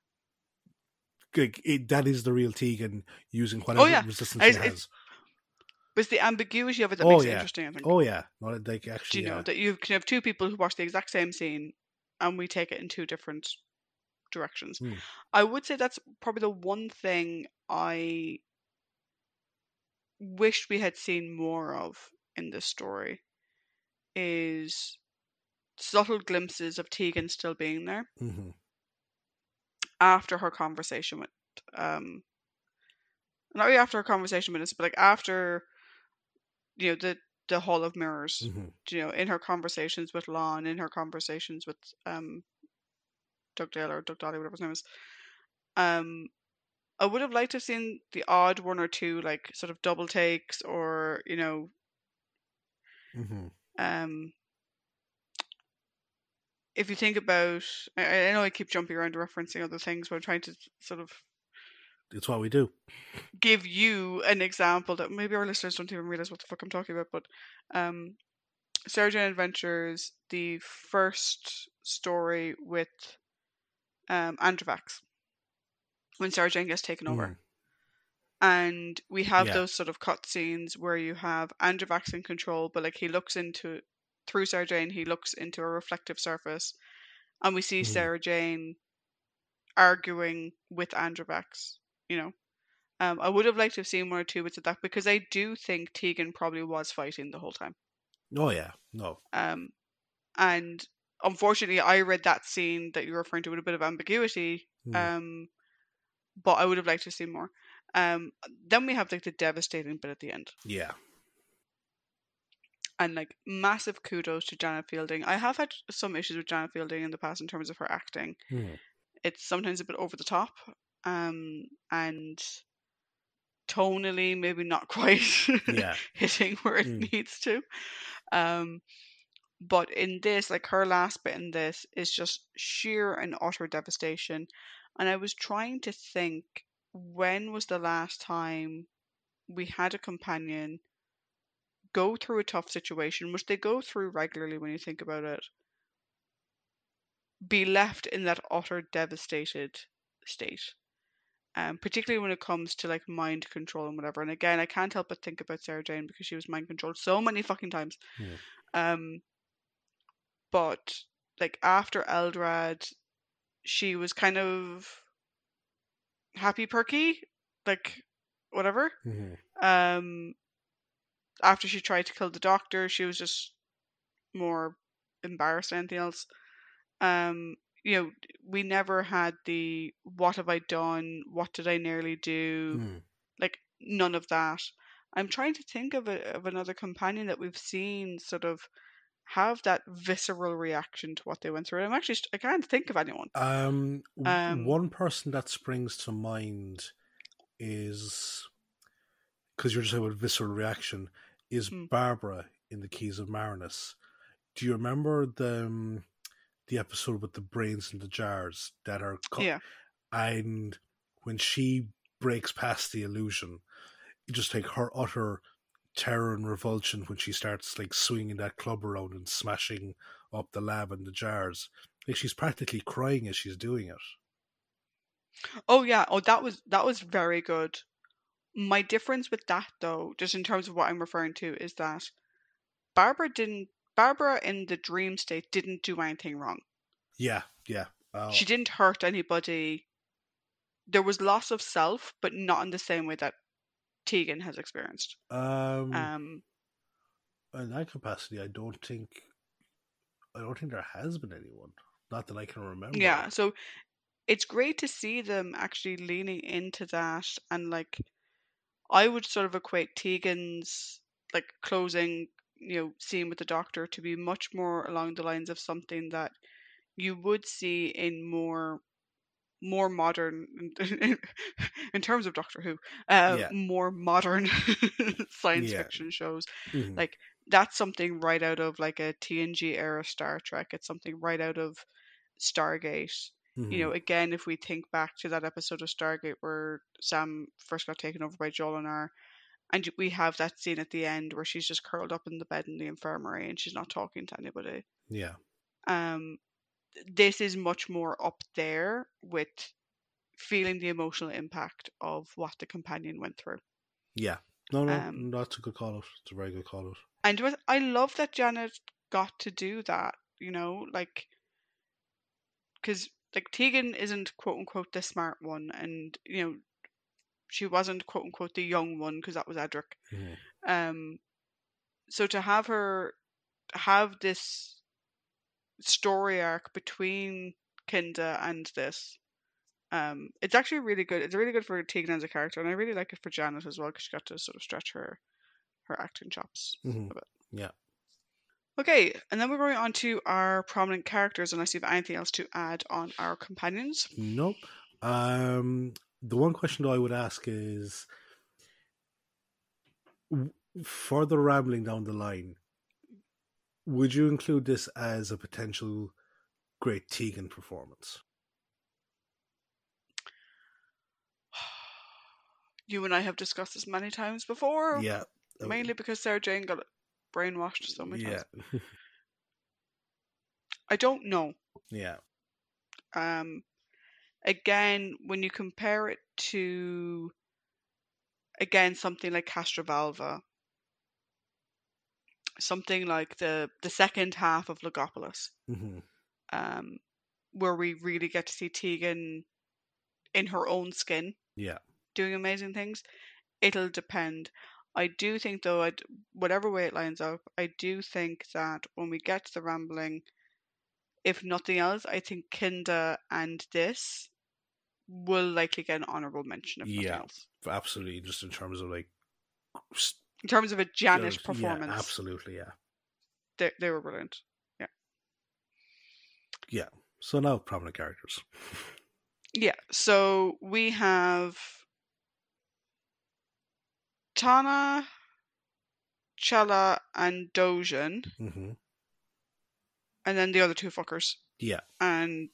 Speaker 1: Like, it, that is the real Tegan using whatever
Speaker 2: oh yeah.
Speaker 1: resistance
Speaker 2: It's,
Speaker 1: she
Speaker 2: it's,
Speaker 1: has.
Speaker 2: it's the ambiguity of it that
Speaker 1: Oh
Speaker 2: makes it
Speaker 1: yeah,
Speaker 2: interesting, I think.
Speaker 1: oh yeah. No, like
Speaker 2: Do
Speaker 1: actually,
Speaker 2: you know
Speaker 1: yeah.
Speaker 2: that you can have two people who watch the exact same scene, and we take it in two different directions.
Speaker 1: Hmm.
Speaker 2: I would say that's probably the one thing I wished we had seen more of in this story, is subtle glimpses of Tegan still being there
Speaker 1: Mm-hmm.
Speaker 2: after her conversation with um not really after her conversation with us, but like after, you know, the the Hall of Mirrors.
Speaker 1: Mm-hmm.
Speaker 2: You know, in her conversations with Lon, in her conversations with um, Doug Dale or Doug Dolly, whatever his name is. Um, I would have liked to have seen the odd one or two, like sort of double takes, or you know,
Speaker 1: Mm-hmm.
Speaker 2: um, if you think about, I, I know I keep jumping around referencing other things, but I'm trying to sort of
Speaker 1: It's what we do.
Speaker 2: give you an example that maybe our listeners don't even realize what the fuck I'm talking about. But um, Sarah Jane Adventures, the first story with um, Androvax, when Sarah Jane gets taken over.
Speaker 1: Mm.
Speaker 2: And we have
Speaker 1: Yeah.
Speaker 2: those sort of cutscenes where you have Androvax in control, but like he looks into, through Sarah Jane, he looks into a reflective surface, and we see
Speaker 1: Mhm.
Speaker 2: Sarah Jane arguing with Androvax, you know. Um, I would have liked to have seen one or two bits of that, because I do think Tegan probably was fighting the whole time.
Speaker 1: Oh yeah, no.
Speaker 2: Um, and unfortunately, I read that scene that you're referring to with a bit of ambiguity.
Speaker 1: Mm.
Speaker 2: Um, but I would have liked to see more. Um, then we have like the devastating bit at the end,
Speaker 1: Yeah.
Speaker 2: and like massive kudos to Janet Fielding. I have had some issues with Janet Fielding in the past in terms of her acting.
Speaker 1: Mm.
Speaker 2: It's sometimes a bit over the top, um, and tonally maybe not quite
Speaker 1: Yeah.
Speaker 2: hitting where it
Speaker 1: Mm.
Speaker 2: needs to. Um, but in this, like her last bit in this is just sheer and utter devastation. And I was trying to think, when was the last time we had a companion go through a tough situation, which they go through regularly when you think about it, be left in that utter devastated state. Um, particularly when it comes to like mind control and whatever. And again, I can't help but think about Sarah Jane because she was mind controlled so many fucking times.
Speaker 1: Mm.
Speaker 2: Um, but like after Eldrad, she was kind of happy perky, like whatever.
Speaker 1: Mm-hmm.
Speaker 2: Um, after she tried to kill the doctor, she was just more embarrassed than anything else. Um, you know, we never had the "what have I done? What did I nearly do?"
Speaker 1: Mm.
Speaker 2: Like none of that. I'm trying to think of a, of another companion that we've seen sort of have that visceral reaction to what they went through. I'm actually I can't think of anyone.
Speaker 1: Um,
Speaker 2: Um,
Speaker 1: one person that springs to mind is, because you're just saying about visceral reaction, is
Speaker 2: hmm.
Speaker 1: Barbara in the Keys of Marinus. Do you remember the um, the episode with the brains in the jars that are cut?
Speaker 2: Yeah.
Speaker 1: And when she breaks past the illusion, just like her utter terror and revulsion when she starts like swinging that club around and smashing up the lab and the jars, like she's practically crying as she's doing it.
Speaker 2: Oh yeah. Oh, that was that was very good. My difference with that, though, just in terms of what I'm referring to, is that Barbara didn't. Barbara in the dream state didn't do anything wrong.
Speaker 1: Yeah, yeah. Uh,
Speaker 2: She didn't hurt anybody. There was loss of self, but not in the same way that Tegan has experienced.
Speaker 1: um,
Speaker 2: Um,
Speaker 1: in that capacity, I don't think, I don't think there has been anyone. Not that I can remember.
Speaker 2: yeah, so it's great to see them actually leaning into that, and like I would sort of equate Tegan's like closing, you know, scene with the doctor to be much more along the lines of something that you would see in more more modern in terms of Doctor Who, uh,
Speaker 1: Yeah,
Speaker 2: more modern science
Speaker 1: yeah.
Speaker 2: fiction shows.
Speaker 1: Mhm.
Speaker 2: Like that's something right out of like a T N G era Star Trek. It's something right out of Stargate. You know,
Speaker 1: Mhm.
Speaker 2: again, if we think back to that episode of Stargate where Sam first got taken over by Jolinar, and we have that scene at the end where she's just curled up in the bed in the infirmary and she's not talking to anybody.
Speaker 1: Yeah,
Speaker 2: Um, this is much more up there with feeling the emotional impact of what the companion went through.
Speaker 1: yeah. No, no,
Speaker 2: Um,
Speaker 1: that's a good call out. It's a very good call out.
Speaker 2: and was, I love that Janet got to do that, you know, like, because like Tegan isn't quote unquote the smart one, and you know, she wasn't quote unquote the young one because that was Edric.
Speaker 1: Mhm.
Speaker 2: Um, so to have her have this story arc between Kinda and this, um, it's actually really good. It's really good for Tegan as a character, and I really like it for Janet as well because she got to sort of stretch her her acting chops
Speaker 1: Mhm.
Speaker 2: a bit.
Speaker 1: Yeah.
Speaker 2: Okay, and then we're going on to our prominent characters, unless you have anything else to add on our companions.
Speaker 1: Nope. Um, the one question though I would ask is, w- further rambling down the line, would you include this as a potential great Tegan performance?
Speaker 2: You and I have discussed this many times before,
Speaker 1: Yeah.
Speaker 2: mainly because Sarah Jane got brainwashed so many
Speaker 1: Yeah.
Speaker 2: times. I don't know.
Speaker 1: Yeah.
Speaker 2: Um, again, when you compare it to, again, something like Castrovalva, something like the the second half of Logopolis,
Speaker 1: hmm
Speaker 2: um, where we really get to see Tegan in her own skin
Speaker 1: Yeah.
Speaker 2: doing amazing things, it'll depend. I do think, though, I'd, whatever way it lines up, I do think that when we get to the Rambling, if nothing else, I think Kinda and this will likely get an honourable mention, if nothing
Speaker 1: Yeah.
Speaker 2: else.
Speaker 1: Absolutely. Just in terms of like, s-
Speaker 2: In terms of a
Speaker 1: uh,
Speaker 2: Janet
Speaker 1: yeah,
Speaker 2: performance,
Speaker 1: absolutely. Yeah.
Speaker 2: they, they were brilliant. Yeah.
Speaker 1: Yeah. So now prominent characters.
Speaker 2: Yeah, so we have Tana, Chella, and Dojin,
Speaker 1: hmm
Speaker 2: and then the other two fuckers.
Speaker 1: Yeah.
Speaker 2: And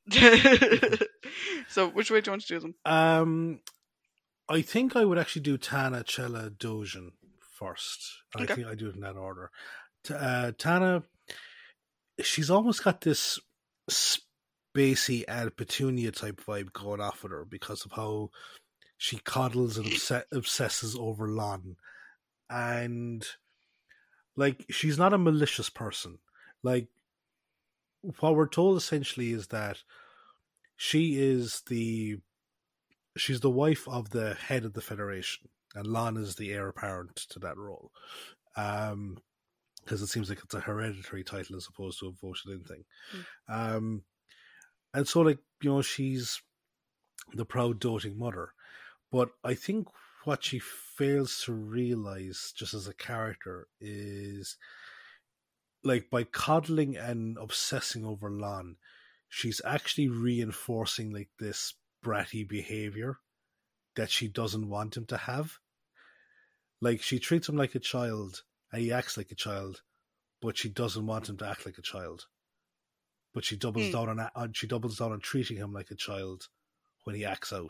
Speaker 2: so, which way do you want to do them?
Speaker 1: Um, I think I would actually do Tana, Chella, Dojin first. And
Speaker 2: Okay.
Speaker 1: I think I do it in that order. T- uh, Tana, she's almost got this spacey and Petunia type vibe going off with her because of how she coddles and obs- obsesses over Lon. And, like, she's not a malicious person. Like, what we're told essentially is that she is the she's the wife of the head of the Federation, and Lon is the heir apparent to that role. Um, because it seems like it's a hereditary title as opposed to a voted in thing.
Speaker 2: Mm.
Speaker 1: Um, and so, like, you know, she's the proud doting mother. But I think what she fails to realize, just as a character, is like by coddling and obsessing over Lon, she's actually reinforcing like this bratty behavior that she doesn't want him to have. Like, she treats him like a child and he acts like a child, but she doesn't want him to act like a child. But she doubles
Speaker 2: Mm.
Speaker 1: down on, on she doubles down on treating him like a child when he acts out.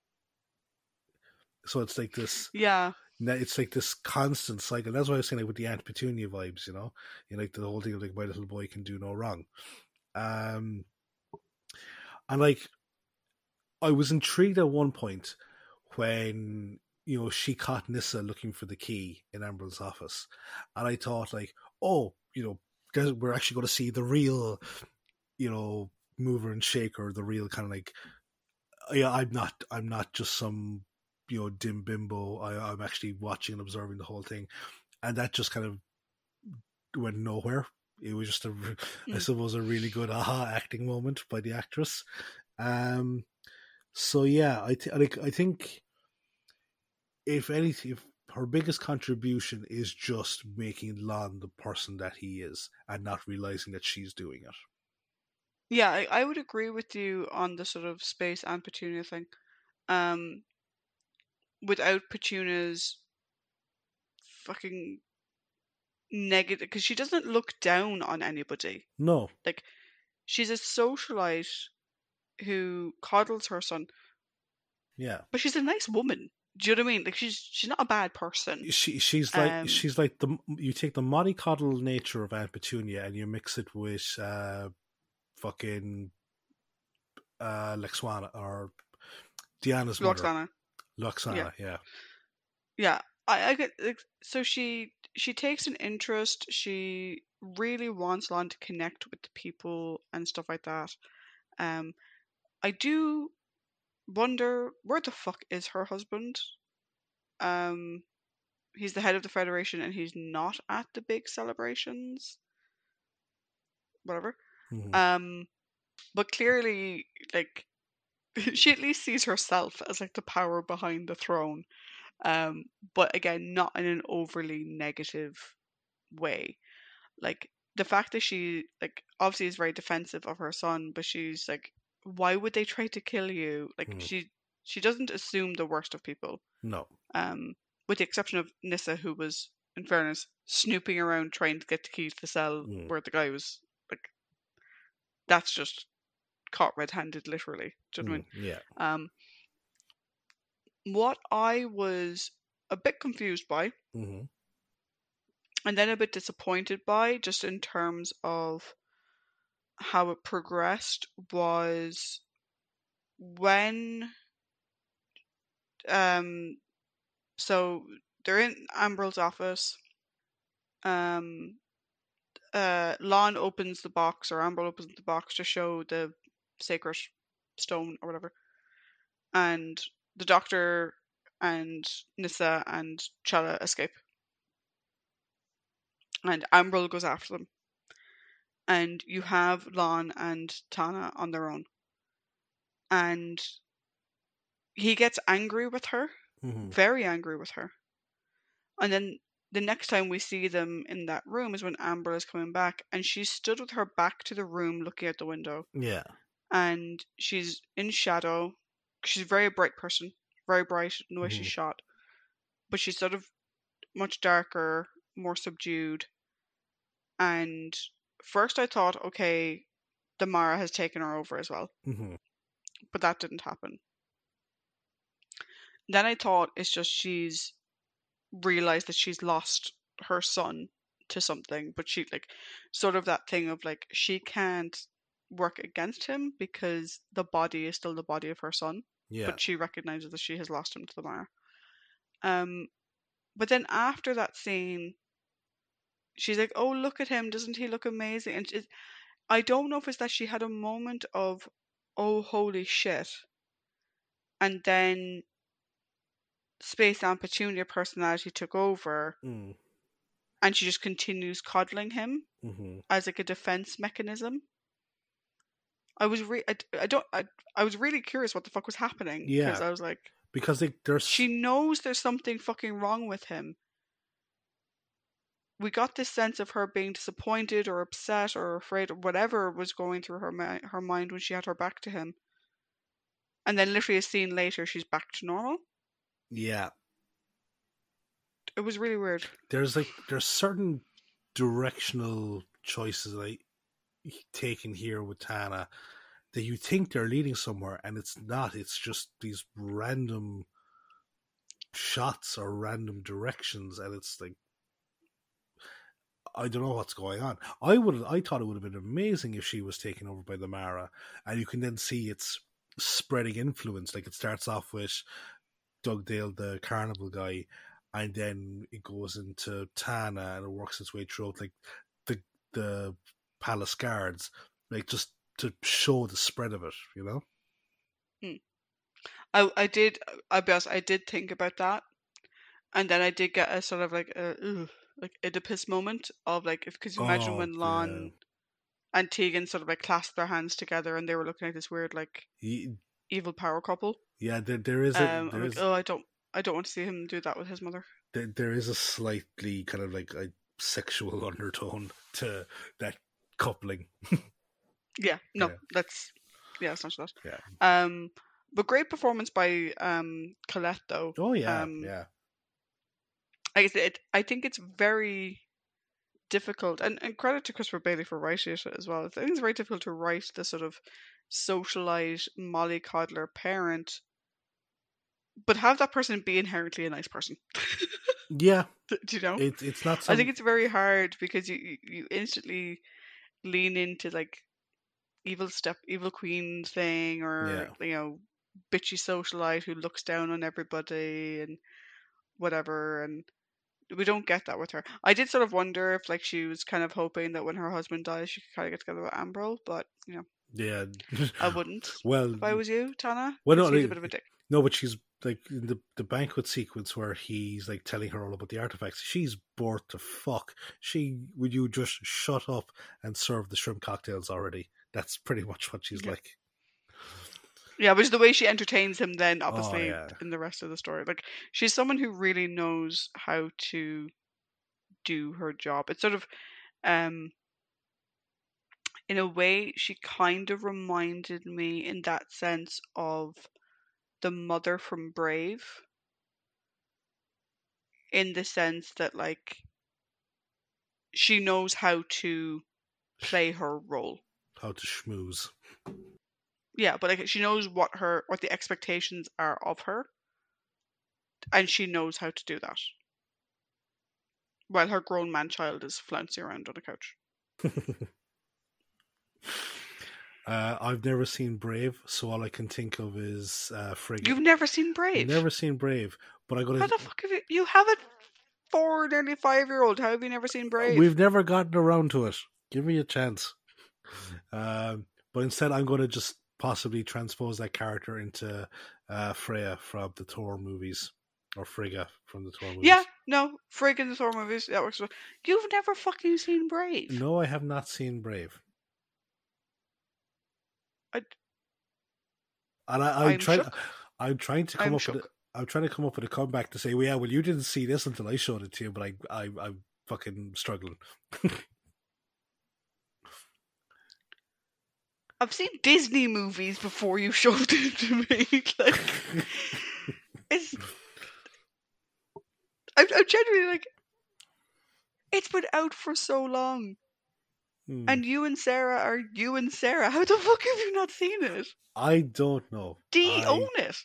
Speaker 1: So it's like this.
Speaker 2: Yeah.
Speaker 1: It's like this constant cycle. That's why I was saying, like, with the Aunt Petunia vibes, you know, you know, like the whole thing of like my little boy can do no wrong. Um, and like I was intrigued at one point when, you know, she caught Nissa looking for the key in Amber's office, and I thought, like, oh, you know, we're actually going to see the real, you know, mover and shaker, the real kind of like, yeah, I'm not, I'm not just some, you know, dim bimbo. I, I'm actually watching and observing the whole thing, and that just kind of went nowhere. It was just a, mm. I suppose, a really good aha acting moment by the actress. Um, so yeah, I th- like, I think if anything, if her biggest contribution is just making Lon the person that he is and not realizing that she's doing it.
Speaker 2: Yeah, I, I would agree with you on the sort of space and Petunia thing. Um, without Petunia's fucking negative, because she doesn't look down on anybody.
Speaker 1: No.
Speaker 2: Like, she's a socialite who coddles her son.
Speaker 1: Yeah.
Speaker 2: But she's a nice woman. Do you know what I mean? Like, she's she's not a bad person.
Speaker 1: She she's like
Speaker 2: Um,
Speaker 1: she's like the you take the mollycoddle nature of Aunt Petunia and you mix it with uh fucking uh Lexwana or Deanna's mother.
Speaker 2: Loxana.
Speaker 1: Loxana, yeah. Yeah.
Speaker 2: Yeah. I, I get like, so she she takes an interest. She really wants Lon to connect with the people and stuff like that. Um, I do wonder where the fuck is her husband? Um, he's the head of the Federation and he's not at the big celebrations. Whatever.
Speaker 1: Mm-hmm.
Speaker 2: Um, but clearly, like, she at least sees herself as like the power behind the throne. Um, but again, not in an overly negative way. Like the fact that she like obviously is very defensive of her son, but she's like, why would they try to kill you? Like
Speaker 1: Mm.
Speaker 2: she she doesn't assume the worst of people.
Speaker 1: No.
Speaker 2: Um, with the exception of Nissa, who was, in fairness, snooping around trying to get the key to the cell
Speaker 1: Mm.
Speaker 2: where the guy was. Like, that's just caught red-handed, literally. Do you know what I
Speaker 1: Mm.
Speaker 2: mean?
Speaker 1: Yeah.
Speaker 2: Um, what I was a bit confused by,
Speaker 1: Mm-hmm.
Speaker 2: and then a bit disappointed by, just in terms of how it progressed, was when um so they're in Amber's office. Um uh Lon opens the box, or Amber opens the box to show the sacred stone or whatever. And the doctor and Nissa and Chala escape. And Amber goes after them. And you have Lon and Tana on their own. And he gets angry with her,
Speaker 1: Mm-hmm.
Speaker 2: very angry with her. And then the next time we see them in that room is when Amber is coming back, and she's stood with her back to the room looking out the window.
Speaker 1: Yeah.
Speaker 2: And she's in shadow. She's a very bright person, very bright in the way
Speaker 1: Mm-hmm.
Speaker 2: she's shot. But she's sort of much darker, more subdued. And first I thought, okay, the Mara has taken her over as well.
Speaker 1: Mm-hmm.
Speaker 2: But that didn't happen. Then I thought it's just she's realized that she's lost her son to something, but she like sort of that thing of like she can't work against him because the body is still the body of her son.
Speaker 1: Yeah.
Speaker 2: But she recognizes that she has lost him to the Mara. Um, but then after that scene, she's like, "Oh, look at him! Doesn't he look amazing?" And it, I don't know if it's that she had a moment of, "Oh, holy shit," and then Space and Petunia personality took over,
Speaker 1: Mm.
Speaker 2: and she just continues coddling him
Speaker 1: Mm-hmm.
Speaker 2: as like a defense mechanism. I was re- I, I don't I, I was really curious what the fuck was happening, because
Speaker 1: Yeah.
Speaker 2: I was like,
Speaker 1: Because they, there's
Speaker 2: she knows there's something fucking wrong with him. We got this sense of her being disappointed or upset or afraid or whatever was going through her mi- her mind when she had her back to him, and then literally a scene later she's back to normal.
Speaker 1: Yeah.
Speaker 2: It was really weird.
Speaker 1: There's like there's certain directional choices like taken here with Tana that you think they're leading somewhere, and it's not. It's just these random shots or random directions, and it's like I don't know what's going on. I would I thought it would have been amazing if she was taken over by the Mara, and you can then see its spreading influence. Like it starts off with Doug Dale, the carnival guy, and then it goes into Tana and it works its way throughout like the the palace guards, like just to show the spread of it, you know.
Speaker 2: Hmm. I I did I guess I did think about that, and then I did get a sort of like a ugh, like Oedipus moment of like, if because you imagine
Speaker 1: Oh
Speaker 2: when
Speaker 1: yeah,
Speaker 2: Lon and Tegan sort of like clasped their hands together and they were looking like this weird like
Speaker 1: Ye-
Speaker 2: evil power couple.
Speaker 1: yeah. There, there is a
Speaker 2: Um, I'm
Speaker 1: there
Speaker 2: like,
Speaker 1: is
Speaker 2: oh, I don't I don't want to see him do that with his mother.
Speaker 1: there, there is a slightly kind of like a sexual undertone to that coupling.
Speaker 2: Yeah, no,
Speaker 1: Yeah.
Speaker 2: that's yeah, it's not that.
Speaker 1: Yeah.
Speaker 2: Um, but great performance by um Colette though.
Speaker 1: Oh yeah,
Speaker 2: Um,
Speaker 1: yeah.
Speaker 2: I guess it. I think it's very difficult, and, and credit to Christopher Bailey for writing it as well. I think it's very difficult to write the sort of socialite mollycoddler parent, but have that person be inherently a nice person.
Speaker 1: Yeah,
Speaker 2: Do you know?
Speaker 1: it, it's not
Speaker 2: I
Speaker 1: some.
Speaker 2: think it's very hard because you you you instantly lean into like evil step, evil queen thing, or
Speaker 1: Yeah.
Speaker 2: you know, bitchy socialite who looks down on everybody and whatever, and we don't get that with her. I did sort of wonder if like she was kind of hoping that when her husband dies, she could kind of get together with Ambrose, but you know,
Speaker 1: Yeah.
Speaker 2: I wouldn't.
Speaker 1: Well,
Speaker 2: If I was you, Tana,
Speaker 1: well, no,
Speaker 2: because he's a
Speaker 1: like,
Speaker 2: bit of a dick.
Speaker 1: no, but she's like in the the banquet sequence where he's like telling her all about the artifacts. She's bored to fuck. She would you just shut up and serve the shrimp cocktails already? That's pretty much what she's
Speaker 2: Yeah.
Speaker 1: like.
Speaker 2: Yeah, but it's the way she entertains him then,
Speaker 1: Oh,
Speaker 2: obviously,
Speaker 1: yeah.
Speaker 2: in the rest of the story. Like, she's someone who really knows how to do her job. It's sort of, um, in a way, she kind of reminded me in that sense of the mother from Brave, in the sense that, like, she knows how to play her role.
Speaker 1: How to schmooze.
Speaker 2: Yeah, but like she knows what her what the expectations are of her, and she knows how to do that. While her grown man child is flouncing around on the couch.
Speaker 1: uh, I've never seen Brave, so all I can think of is uh, Frigga.
Speaker 2: You've never seen Brave?
Speaker 1: Never seen Brave, but I got.
Speaker 2: How the fuck have you? You have a four, nearly five year old. How have you never seen Brave?
Speaker 1: We've never gotten around to it. Give me a chance. Um, but instead, I'm going to just possibly transpose that character into uh, Freya from the Thor movies, or Frigga from the Thor movies.
Speaker 2: Yeah, no, Frigga in the Thor movies. That works well. You've never fucking seen Brave?
Speaker 1: No, I have not seen Brave.
Speaker 2: I,
Speaker 1: and I, I'm,
Speaker 2: I'm
Speaker 1: trying.
Speaker 2: shook.
Speaker 1: I'm trying to come
Speaker 2: I'm
Speaker 1: up
Speaker 2: shook.
Speaker 1: with. A, I'm trying to come up with a comeback to say, well, yeah, well, you didn't see this until I showed it to you, but I, I, I'm fucking struggling.
Speaker 2: I've seen Disney movies before you showed it to me. Like, it's. I'm, I'm genuinely like, it's been out for so long. Hmm. And you and Sarah are you and Sarah. How the fuck have you not seen it?
Speaker 1: I don't know.
Speaker 2: Do you
Speaker 1: I,
Speaker 2: own it?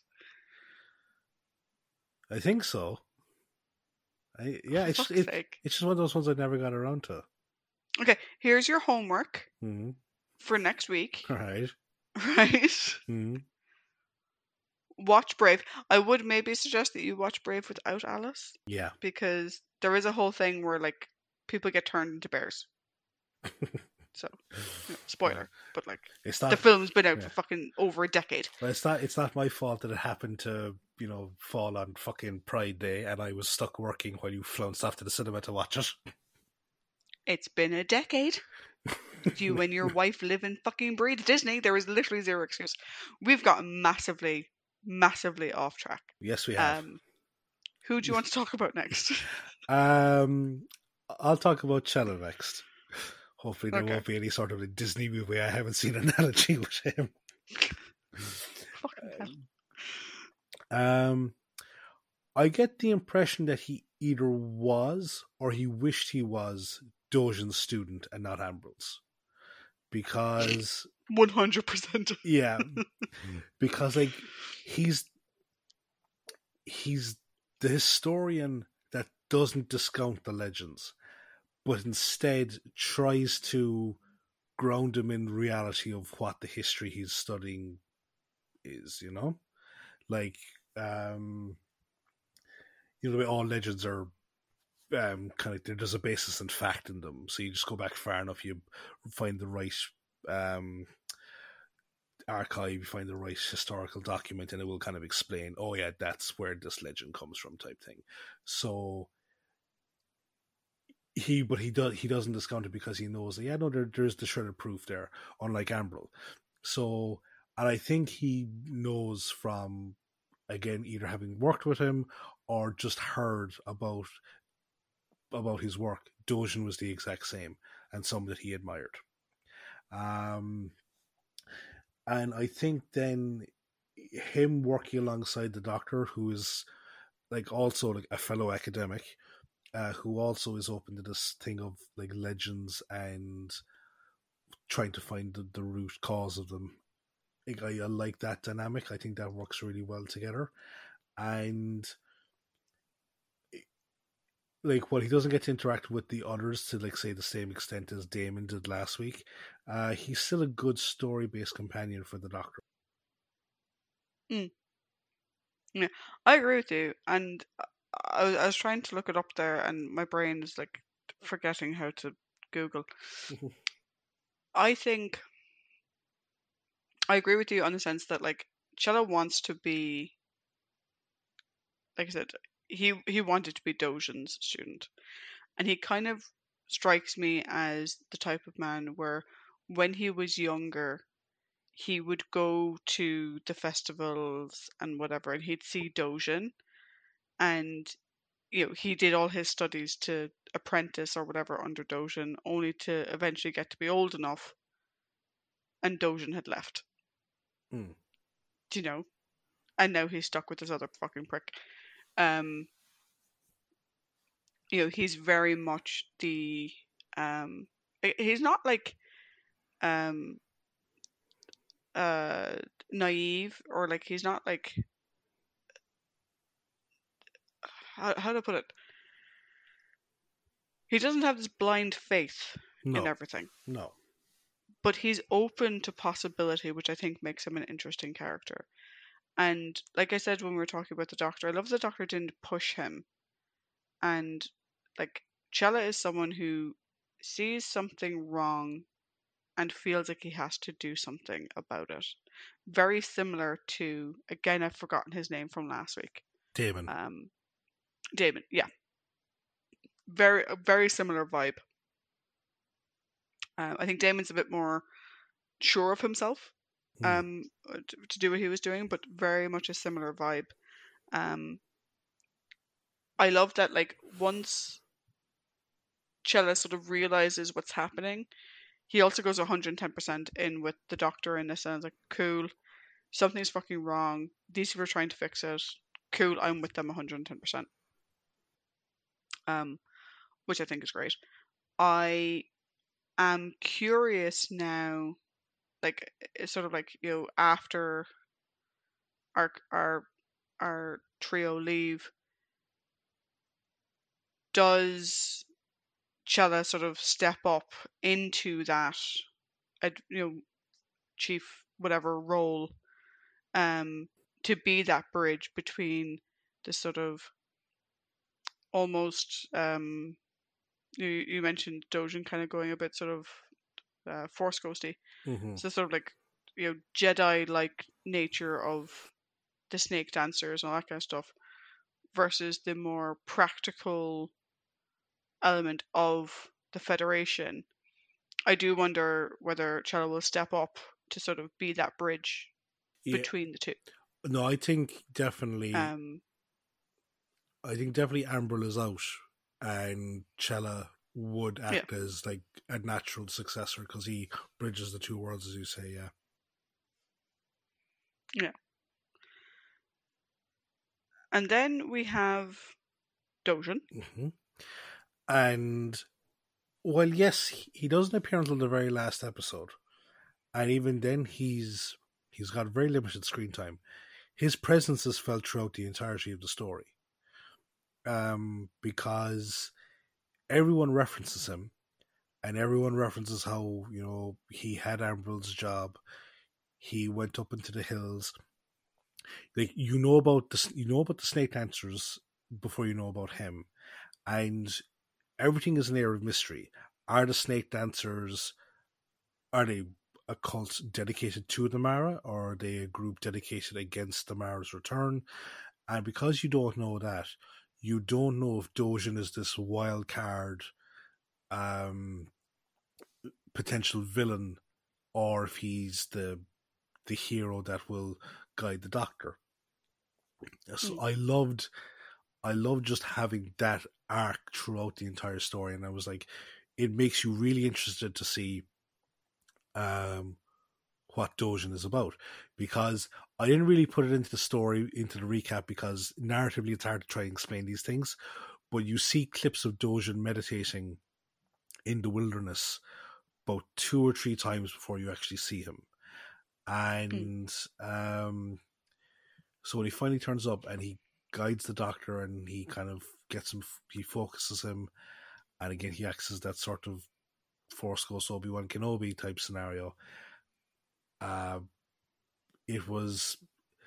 Speaker 1: I think so. I, yeah,
Speaker 2: For
Speaker 1: it's
Speaker 2: fuck's
Speaker 1: it,
Speaker 2: sake.
Speaker 1: It's just one of those ones I never got around to.
Speaker 2: Okay, here's your homework
Speaker 1: mm-hmm.
Speaker 2: for next week.
Speaker 1: All right.
Speaker 2: Right?
Speaker 1: Mm-hmm.
Speaker 2: Watch Brave. I would maybe suggest that you watch Brave without Alice.
Speaker 1: Yeah.
Speaker 2: Because there is a whole thing where, like, people get turned into bears. So, you know, spoiler, yeah. But like, it's not, the film's been out yeah. for fucking over a decade.
Speaker 1: Well, it's not. It's not my fault that it happened to, you know, fall on fucking Pride Day, and I was stuck working while you flounced off to the cinema to watch it.
Speaker 2: It's been a decade. You and your wife live and fucking breathe Disney. There is literally zero excuse. We've gotten massively, massively off track.
Speaker 1: Yes, we have.
Speaker 2: Um, who do you want to talk about next?
Speaker 1: um, I'll talk about Cello next. Hopefully there
Speaker 2: okay.
Speaker 1: won't be any sort of a Disney movie I haven't seen an analogy with him.
Speaker 2: Fucking
Speaker 1: um, I get the impression that he either was or he wished he was Dojin's student and not Ambril's. Because...
Speaker 2: one hundred percent.
Speaker 1: Yeah. Because, like, he's... He's the historian that doesn't discount the legends, but instead tries to ground him in reality of what the history he's studying is, you know? Like, um, you know, the way all legends are um, kind of, there's a basis in fact in them. So you just go back far enough, you find the right um, archive, you find the right historical document, and it will kind of explain, oh yeah, that's where this legend comes from type thing. So... He, but he does. He doesn't discount it because he knows that yeah, no, there, there's the shredded proof there, unlike Ambril. So, and I think he knows from, again, either having worked with him or just heard about about his work. Dojin was the exact same, and someone that he admired. Um, and I think then him working alongside the Doctor, who is like also like a fellow academic. Uh, who also is open to this thing of like legends and trying to find the, the root cause of them. I, I like that dynamic. I think that works really well together. And like, while he doesn't get to interact with the others to like say the same extent as Damon did last week, uh, he's still a good story-based companion for the Doctor.
Speaker 2: Mm. Yeah, I agree with you, and I was, I was trying to look it up there, and my brain is like forgetting how to Google. I think I agree with you on the sense that like Cello wants to be, like I said, he he wanted to be Dojin's student, and he kind of strikes me as the type of man where when he was younger, he would go to the festivals and whatever, and he'd see Dojin, and you know he did all his studies to apprentice or whatever under Dojin, only to eventually get to be old enough, and Dojin had left.
Speaker 1: Mm.
Speaker 2: Do you know? And now he's stuck with this other fucking prick. Um, you know, he's very much the um, he's not like um uh naive, or like he's not like how how to put it. He doesn't have this blind faith
Speaker 1: No.
Speaker 2: in everything,
Speaker 1: No.
Speaker 2: but he's open to possibility, which I think makes him an interesting character. And like I said when we were talking about the Doctor, I love the Doctor didn't push him. And like Chella is someone who sees something wrong and feels like he has to do something about it. Very similar to, again, I've forgotten his name from last week.
Speaker 1: Damon.
Speaker 2: Um, Damon, yeah. Very, very similar vibe. Uh, I think Damon's a bit more sure of himself um, mm. to, to do what he was doing, but very much a similar vibe. Um, I love that, like, once Chella sort of realizes what's happening, he also goes one hundred ten percent in with the Doctor in this, and it's like, cool, something's fucking wrong. These people are trying to fix it. Cool, I'm with them one hundred ten percent. Um, which I think is great. I am curious now, like, it's sort of like, you know, after our our our trio leave, does Chella sort of step up into that, you know, chief whatever role, um, to be that bridge between the sort of almost um, you you mentioned Dojin kind of going a bit sort of uh, Force ghosty,
Speaker 1: mm-hmm.
Speaker 2: so sort of like, you know, Jedi like nature of the snake dancers and all that kind of stuff, versus the more practical element of the Federation. I do wonder whether Chella will step up to sort of be that bridge yeah. between the two.
Speaker 1: No, I think definitely.
Speaker 2: Um,
Speaker 1: I think definitely Amberl is out, and Chella would act yeah. as like a natural successor because he bridges the two worlds, as you say. Yeah.
Speaker 2: Yeah. And then we have Dojin.
Speaker 1: Mm-hmm. And well, yes, he doesn't appear until the very last episode, and even then, he's he's got very limited screen time. His presence is felt throughout the entirety of the story, um, because everyone references him, and everyone references how, you know, he had Ambrel's job. He went up into the hills. Like, you know about the you know about the snake dancers before you know about him, and everything is an air of mystery. Are the snake dancers, are they a cult dedicated to the Mara, or are they a group dedicated against the Mara's return? And because you don't know that, you don't know if Dojin is this wild card um, potential villain, or if he's the the hero that will guide the Doctor. So mm. I loved I loved just having that arc throughout the entire story, and I was like, it makes you really interested to see um, what Dojin is about, because I didn't really put it into the story, into the recap, because narratively it's hard to try and explain these things, but you see clips of Dojin meditating in the wilderness about two or three times before you actually see him. And mm. um, so when he finally turns up and he guides the Doctor and he kind of gets him, he focuses him, and again he acts as that sort of Force Ghost Obi-Wan Kenobi type scenario. Uh, it was,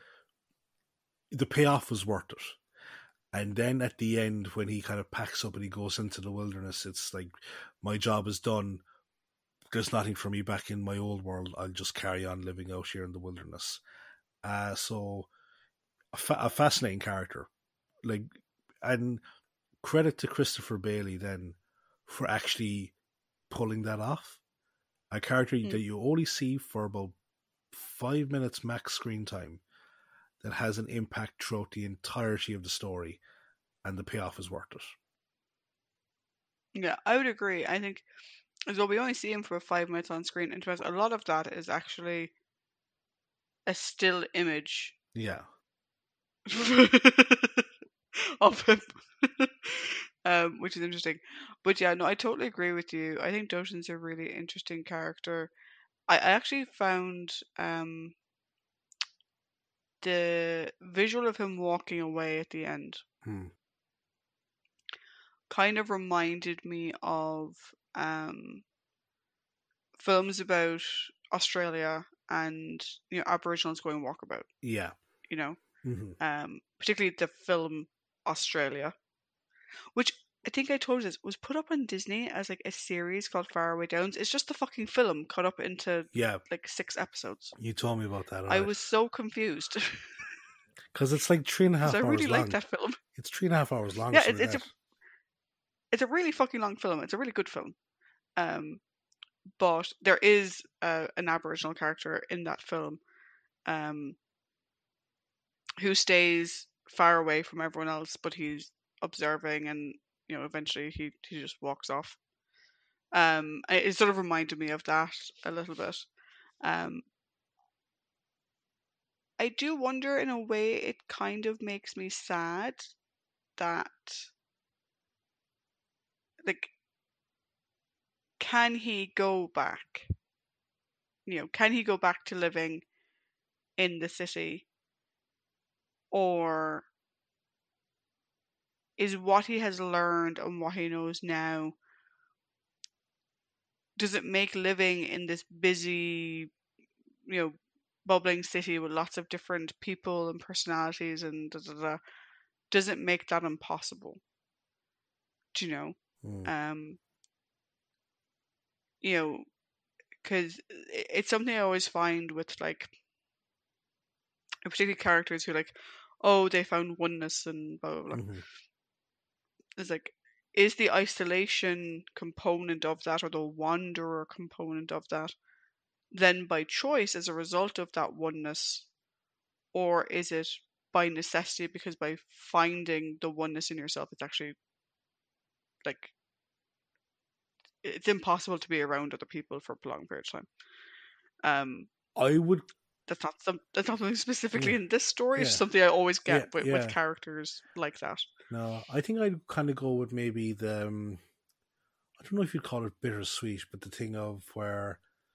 Speaker 1: the payoff was worth it. And then at the end, when he kind of packs up and he goes into the wilderness, it's like, my job is done. There's nothing for me back in my old world. I'll just carry on living out here in the wilderness. Uh, so a, fa- a fascinating character. Like, and credit to Christopher Bailey then for actually pulling that off. A character mm. that you only see for about five minutes max screen time that has an impact throughout the entirety of the story, and the payoff is worth it.
Speaker 2: Yeah, I would agree. I think as well, we only see him for five minutes on screen, and to be honest, a lot of that is actually a still image
Speaker 1: Yeah.
Speaker 2: of him, um, which is interesting. But yeah, no, I totally agree with you. I think Doshin's a really interesting character. I, I actually found um, the visual of him walking away at the end
Speaker 1: Hmm.
Speaker 2: kind of reminded me of um, films about Australia and you know Aboriginals going walkabout.
Speaker 1: Yeah.
Speaker 2: You know,
Speaker 1: Mm-hmm.
Speaker 2: um, particularly the film Australia, which I think I told you this was put up on Disney as like a series called Faraway Downs. It's just the fucking film cut up into
Speaker 1: Yeah.
Speaker 2: like six episodes.
Speaker 1: You told me about that.
Speaker 2: I
Speaker 1: Right.
Speaker 2: was so confused
Speaker 1: Because it's like three and a
Speaker 2: because
Speaker 1: half
Speaker 2: I really
Speaker 1: hours
Speaker 2: like
Speaker 1: long.
Speaker 2: that film.
Speaker 1: It's three and a half hours long.
Speaker 2: Yeah,
Speaker 1: So
Speaker 2: it's it's a
Speaker 1: that.
Speaker 2: it's a really fucking long film. It's a really good film. Um, but there is uh, an Aboriginal character in that film, um, who stays far away from everyone else, but he's observing, and you know, eventually he he just walks off. Um, it it sort of reminded me of that a little bit. Um, I do wonder, in a way, it kind of makes me sad that, like, can he go back? You know, can he go back to living in the city, or is what he has learned and what he knows now, does it make living in this busy, you know, bubbling city with lots of different people and personalities and da da da, does it make that impossible? Do you know?
Speaker 1: Mm.
Speaker 2: Um, you know, because it's something I always find with like, particularly characters who like, oh, they found oneness and blah blah blah.
Speaker 1: Mm-hmm.
Speaker 2: It's like, is the isolation component of that, or the wanderer component of that, then by choice as a result of that oneness, or is it by necessity because by finding the oneness in yourself, it's actually like it's impossible to be around other people for a long period of time. Um,
Speaker 1: I would.
Speaker 2: that's not some that's not something specifically
Speaker 1: Yeah.
Speaker 2: in this story. It's
Speaker 1: Yeah.
Speaker 2: something I always
Speaker 1: Yeah.
Speaker 2: get with,
Speaker 1: Yeah.
Speaker 2: with characters like that.
Speaker 1: No, I think I'd kind of go with maybe the. Um, I don't know if you'd call it bittersweet, but the thing of where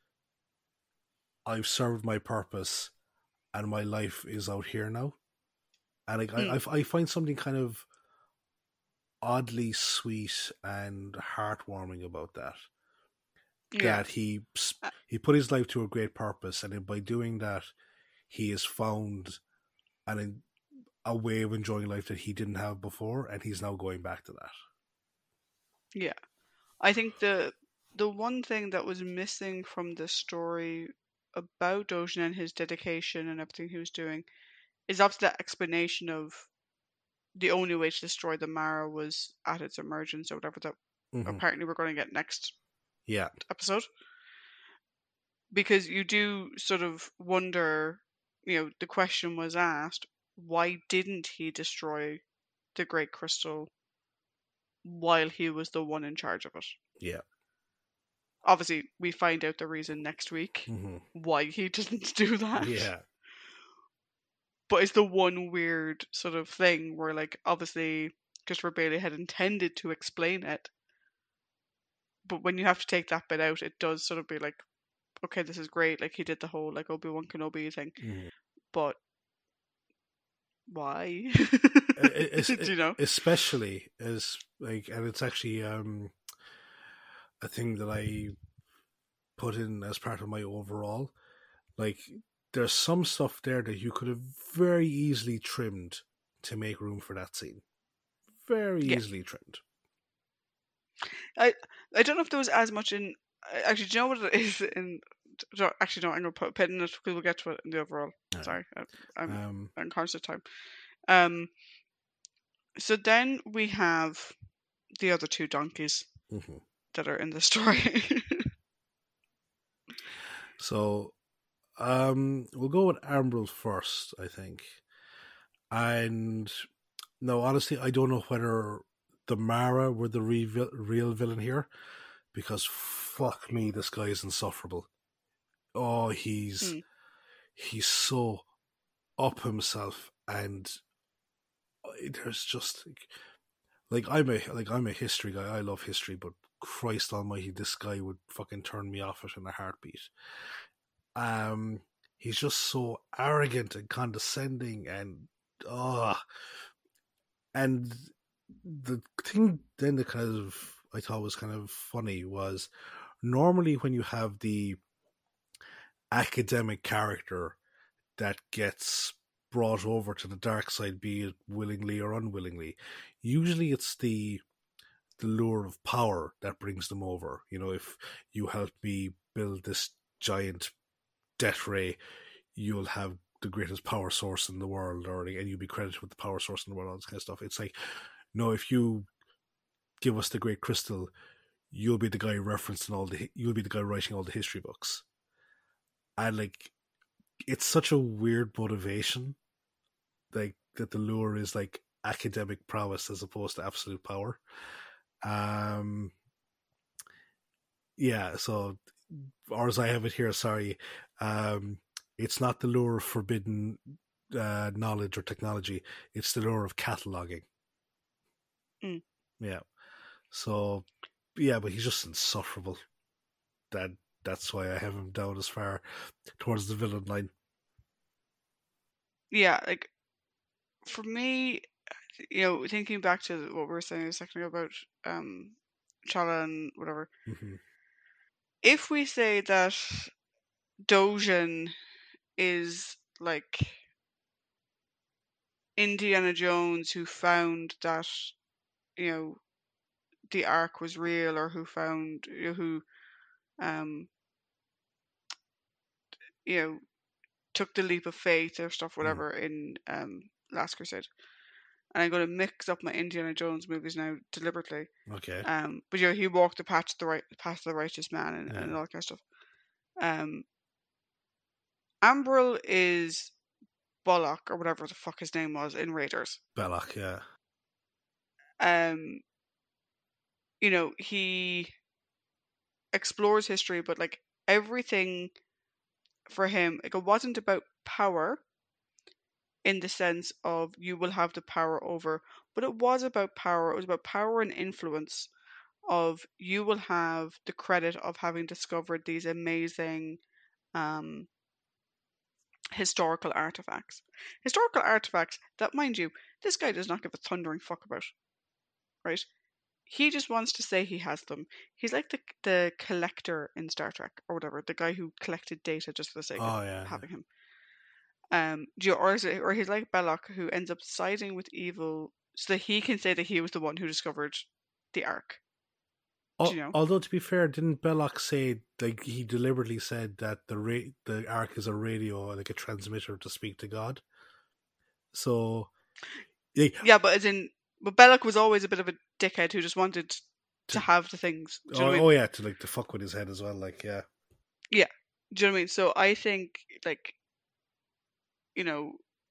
Speaker 1: I've served my purpose and my life is out here now. And like,
Speaker 2: Mm.
Speaker 1: I, I find something kind of oddly sweet and heartwarming about that.
Speaker 2: Yeah.
Speaker 1: That he
Speaker 2: Uh,
Speaker 1: he put his life to a great purpose, and then by doing that, he has found an, a way of enjoying life that he didn't have before, and he's now going back to that.
Speaker 2: Yeah. I think the the one thing that was missing from this story about Dojin and his dedication and everything he was doing is obviously that explanation of the only way to destroy the Mara was at its emergence, or whatever that
Speaker 1: Mm-hmm.
Speaker 2: apparently we're going to get next
Speaker 1: Yeah.
Speaker 2: episode. Because you do sort of wonder, you know, the question was asked, why didn't he destroy the Great Crystal while he was the one in charge of it?
Speaker 1: Yeah.
Speaker 2: Obviously, we find out the reason next week
Speaker 1: Mm-hmm.
Speaker 2: why he didn't do that.
Speaker 1: Yeah.
Speaker 2: But it's the one weird sort of thing where, like, obviously, Christopher Bailey had intended to explain it, but when you have to take that bit out, it does sort of be like, okay, this is great. Like, he did the whole like Obi-Wan Kenobi thing,
Speaker 1: Mm-hmm.
Speaker 2: but why?
Speaker 1: It's,
Speaker 2: Do you know?
Speaker 1: Especially as like, and it's actually um a thing that I put in as part of my overall. Like, there's some stuff there that you could have very easily trimmed to make room for that scene. Very
Speaker 2: Yeah.
Speaker 1: easily trimmed.
Speaker 2: I I don't know if there was as much in. Actually, do you know what it is in? Actually, no, I'm gonna put a pin in it because we'll get to it in the overall.
Speaker 1: Right.
Speaker 2: Sorry, I, I'm
Speaker 1: Um,
Speaker 2: I'm conscious of time. Um. So then we have the other two donkeys
Speaker 1: mm-hmm.
Speaker 2: that are in the story.
Speaker 1: So Um, we'll go with Ambrose first, I think. And no, honestly, I don't know whether the Mara were the real, real villain here, because fuck me, this guy is insufferable. Oh, he's
Speaker 2: Hmm.
Speaker 1: he's so up himself, and there's just like, like I'm a like I'm a history guy. I love history, but Christ Almighty, this guy would fucking turn me off it in a heartbeat. Um, he's just so arrogant and condescending, and oh, and the thing then that kind of I thought was kind of funny was normally when you have the academic character that gets brought over to the dark side, be it willingly or unwillingly, usually it's the the lure of power that brings them over. You know, if you help me build this giant death ray, you'll have the greatest power source in the world, or and you'll be credited with the power source in the world, all this kind of stuff. It's like, no, if you give us the great crystal, you'll be the guy referencing all the, you'll be the guy writing all the history books. And like, it's such a weird motivation, like that the lure is like academic prowess as opposed to absolute power. Um, yeah, so or as I have it here, sorry, um, it's not the lure of forbidden uh, knowledge or technology; it's the lure of cataloging.
Speaker 2: Mm.
Speaker 1: Yeah, so yeah, but he's just insufferable. That that's why I have him down as far towards the villain line.
Speaker 2: Yeah, like for me, you know, thinking back to what we were saying a second ago about um, Chala and whatever.
Speaker 1: Mm-hmm.
Speaker 2: If we say that Dojin is like Indiana Jones who found that, you know, the Ark was real, or who found, you know, who um you know took the leap of faith or stuff,
Speaker 1: Mm.
Speaker 2: whatever, in um Last Crusade. And I'm going to mix up my Indiana Jones movies now deliberately.
Speaker 1: Okay.
Speaker 2: Um, but you know, he walked the path the right path of the righteous man, and,
Speaker 1: Yeah.
Speaker 2: and all that kind of stuff. Um, Ambril is Bullock or whatever the fuck his name was in Raiders.
Speaker 1: Belloc, yeah.
Speaker 2: Um, you know, he explores history, but like everything for him, like it wasn't about power in the sense of you will have the power over, but it was about power. It was about power and influence. Of you will have the credit of having discovered these amazing um, historical artifacts. Historical artifacts that, mind you, this guy does not give a thundering fuck about, right? He just wants to say he has them. He's like the the collector in Star Trek or whatever, the guy who collected data just for the sake
Speaker 1: Oh
Speaker 2: of
Speaker 1: yeah.
Speaker 2: having him. Um, do you, or is it, or he's like Belloc, who ends up siding with evil so that he can say that he was the one who discovered the Ark. Do you know?
Speaker 1: Although to be fair, didn't Belloc say, like, he deliberately said that the ra- the Ark is a radio, like a transmitter to speak to God? So, like,
Speaker 2: Yeah, but as in, but Belloc was always a bit of a dickhead who just wanted to,
Speaker 1: to
Speaker 2: have the things. Do you
Speaker 1: oh,
Speaker 2: know what I mean?
Speaker 1: oh yeah, to like to fuck with his head as well, like yeah.
Speaker 2: Yeah. Do you know what I mean? So I think, like, you know,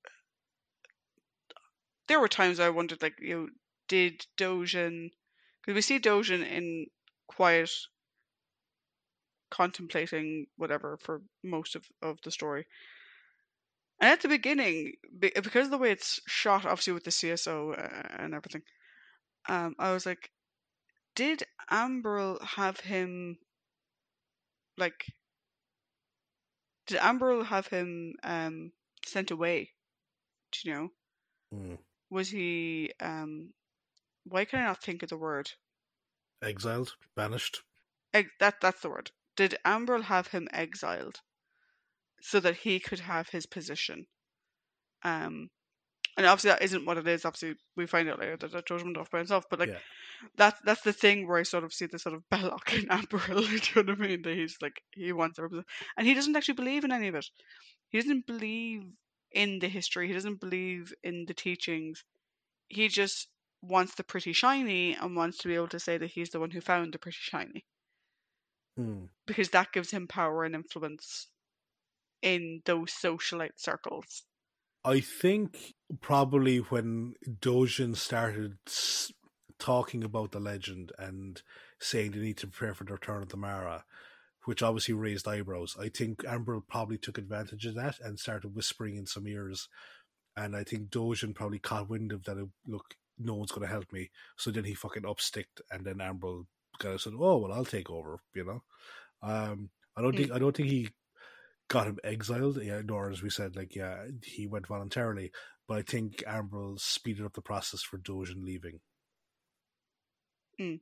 Speaker 2: there were times I wondered, like, you know, did Dojin, because we see Dojin in quiet, contemplating whatever for most of, of the story. And at the beginning, because of the way it's shot, obviously with the C S O uh, and everything, um, I was like, did Ambril have him, like, did Ambril have him um, sent away? Do you know?
Speaker 1: Mm.
Speaker 2: Was he, um, why can I not think of the word?
Speaker 1: Exiled, banished.
Speaker 2: Ex- that that's the word. Did Ambril have him exiled so that he could have his position? Um, and obviously that isn't what it is. Obviously, we find out later that that George went off by himself. But like
Speaker 1: Yeah.
Speaker 2: that's that's the thing where I sort of see the sort of Belloc and Ambril. Do you know what I mean? That he's like he wants to, and he doesn't actually believe in any of it. He doesn't believe in the history. He doesn't believe in the teachings. He just wants the pretty shiny and wants to be able to say that he's the one who found the pretty shiny
Speaker 1: Mm.
Speaker 2: because that gives him power and influence in those socialite circles.
Speaker 1: I think probably when Dojin started s- talking about the legend and saying they need to prepare for the return of the Mara, which obviously raised eyebrows, I think Amber probably took advantage of that and started whispering in some ears. And I think Dojin probably caught wind of that. Look, no one's going to help me. So then he fucking upsticked, and then Amber kind of said, "Oh well, I'll take over." You know, um, I don't
Speaker 2: Mm.
Speaker 1: think I don't think he got him exiled. Yeah, nor as we said, like yeah, he went voluntarily. But I think Amber speeded up the process for Dojin leaving.
Speaker 2: Mm.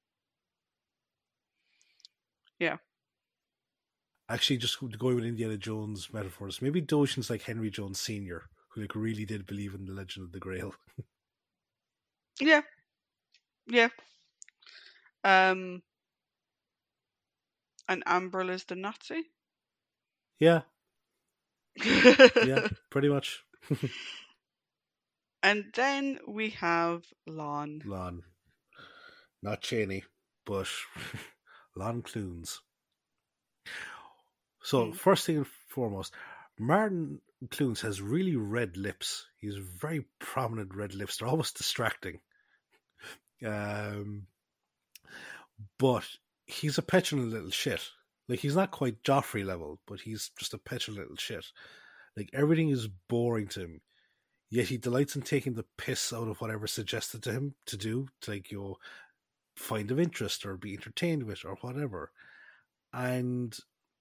Speaker 2: Yeah.
Speaker 1: Actually, just going with Indiana Jones metaphors, maybe Dojin's like Henry Jones Senior, who like really did believe in the legend of the Grail.
Speaker 2: Yeah. Yeah. Um, and Amber is the Nazi.
Speaker 1: Yeah, yeah, pretty much.
Speaker 2: And then we have Lon.
Speaker 1: Lon. Not Cheney, but Lon Clunes. So,
Speaker 2: Mm.
Speaker 1: first thing and foremost, Martin Clunes has really red lips. He's very prominent red lips. They're almost distracting. Um, but he's a petulant little shit. Like, he's not quite Joffrey level, but he's just a petulant little shit. Like, everything is boring to him. Yet he delights in taking the piss out of whatever's suggested to him to do, to, like, you know, find of interest or be entertained with or whatever. And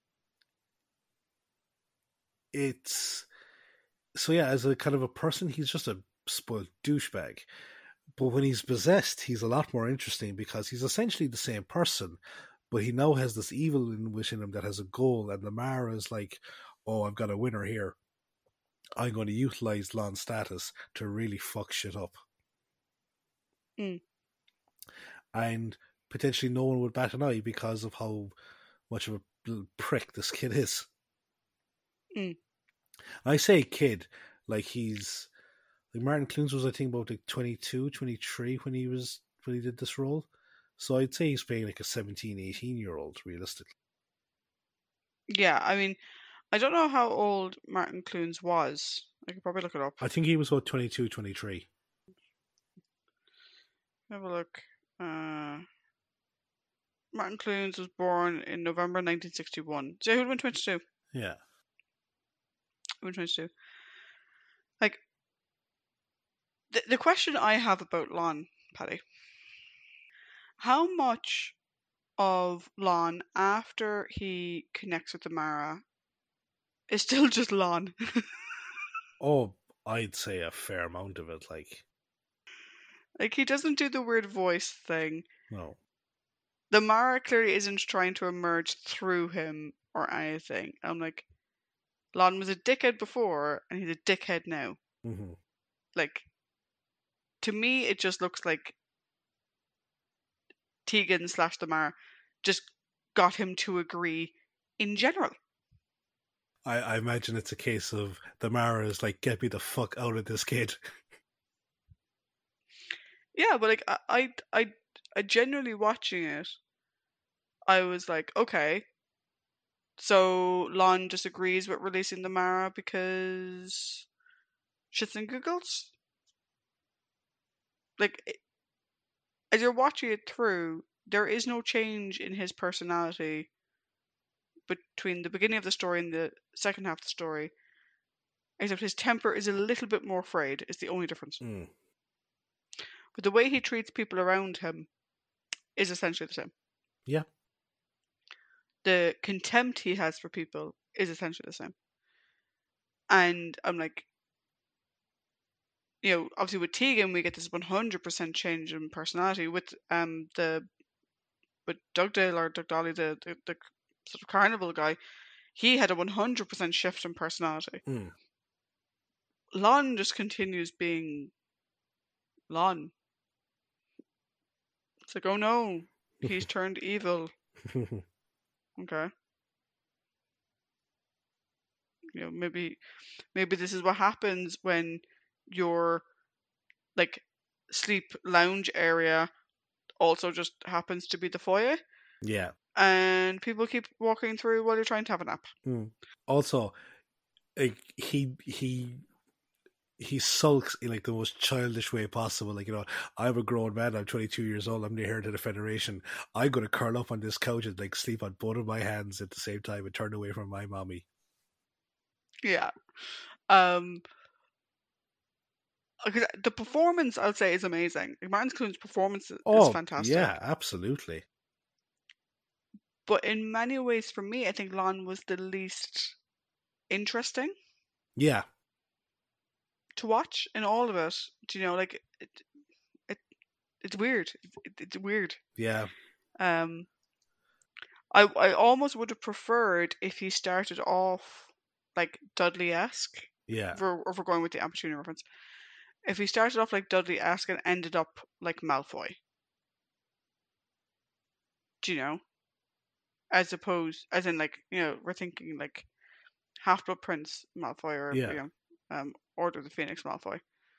Speaker 1: it's so yeah, as a kind of a person, he's just a spoiled douchebag. But when he's possessed, he's a lot more interesting because he's essentially the same person, but he now has this evil in within him that has a goal, and the Mara is like, oh, I've got a winner here. I'm going to utilize Lon's status to really fuck shit up.
Speaker 2: Mm.
Speaker 1: And potentially no one would bat an eye because of how much of a little prick this kid is.
Speaker 2: Mm.
Speaker 1: I say kid, like he's like Martin Clunes was I think about like twenty-two, twenty-three when he was when he did this role. So I'd say he's playing like a seventeen, eighteen year old realistically.
Speaker 2: Yeah, I mean, I don't know how old Martin Clunes was. I could probably look it up.
Speaker 1: I think he was about twenty-two, twenty-three.
Speaker 2: Have a look. Uh, Martin Clunes was born in November nineteen sixty-one. So he would have been twenty-two.
Speaker 1: Yeah.
Speaker 2: He would have been twenty-two. Like, the, the question I have about Lon, Paddy, how much of Lon after he connects with the Mara is still just Lon?
Speaker 1: Oh, I'd say a fair amount of it, like
Speaker 2: Like, he doesn't do the weird voice thing.
Speaker 1: no.
Speaker 2: The Mara clearly isn't trying to emerge through him or anything. I'm like, Lon was a dickhead before, and he's a dickhead now.
Speaker 1: Mm-hmm.
Speaker 2: Like, to me, it just looks like Tegan slash the Mara just got him to agree in general.
Speaker 1: I, I imagine it's a case of the Mara is like, get me the fuck out of this kid.
Speaker 2: Yeah, but like I, I, I, I genuinely watching it, I was like, okay, so Lon disagrees with releasing the Mara because shits and giggles. Like, as you're watching it through, there is no change in his personality between the beginning of the story and the second half of the story, except his temper is a little bit more frayed. Is the only difference.
Speaker 1: Mm.
Speaker 2: But the way he treats people around him is essentially the same.
Speaker 1: Yeah.
Speaker 2: The contempt he has for people is essentially the same. And I'm like, you know, obviously with Tegan, we get this one hundred percent change in personality. With um the, with Dugdale or Dugdolly, the, the, the sort of carnival guy, he had a one hundred percent shift in personality.
Speaker 1: Mm.
Speaker 2: Lon just continues being Lon. It's like, oh no, he's turned evil. Okay. You know, maybe maybe this is what happens when your like sleep lounge area also just happens to be the foyer.
Speaker 1: Yeah.
Speaker 2: and people keep walking through while you're trying to have a nap.
Speaker 1: Mm. Also, like he he he sulks in like the most childish way possible. Like, you know, I'm a grown man. I'm twenty-two years old. I'm the heir to the Federation. I'm going to curl up on this couch and like sleep on both of my hands at the same time and turn away from my mommy.
Speaker 2: Yeah. Um. Because the performance, I'd say, is amazing. Like, Martin Clunes' performance is
Speaker 1: Oh,
Speaker 2: fantastic.
Speaker 1: yeah, absolutely.
Speaker 2: But in many ways, for me, I think Lon was the least interesting
Speaker 1: Yeah.
Speaker 2: to watch in all of it. Do you know, like it, it it's weird. It, it's weird.
Speaker 1: Yeah.
Speaker 2: Um, I I almost would have preferred if he started off like Dudley-esque.
Speaker 1: Yeah.
Speaker 2: If we're, if we're going with the opportunity reference, if he started off like Dudley-esque and ended up like Malfoy. Do you know? As opposed, as in like you know, we're thinking like Half-Blood Prince Malfoy or
Speaker 1: Yeah.
Speaker 2: you know, um, Order of the Phoenix Malfoy.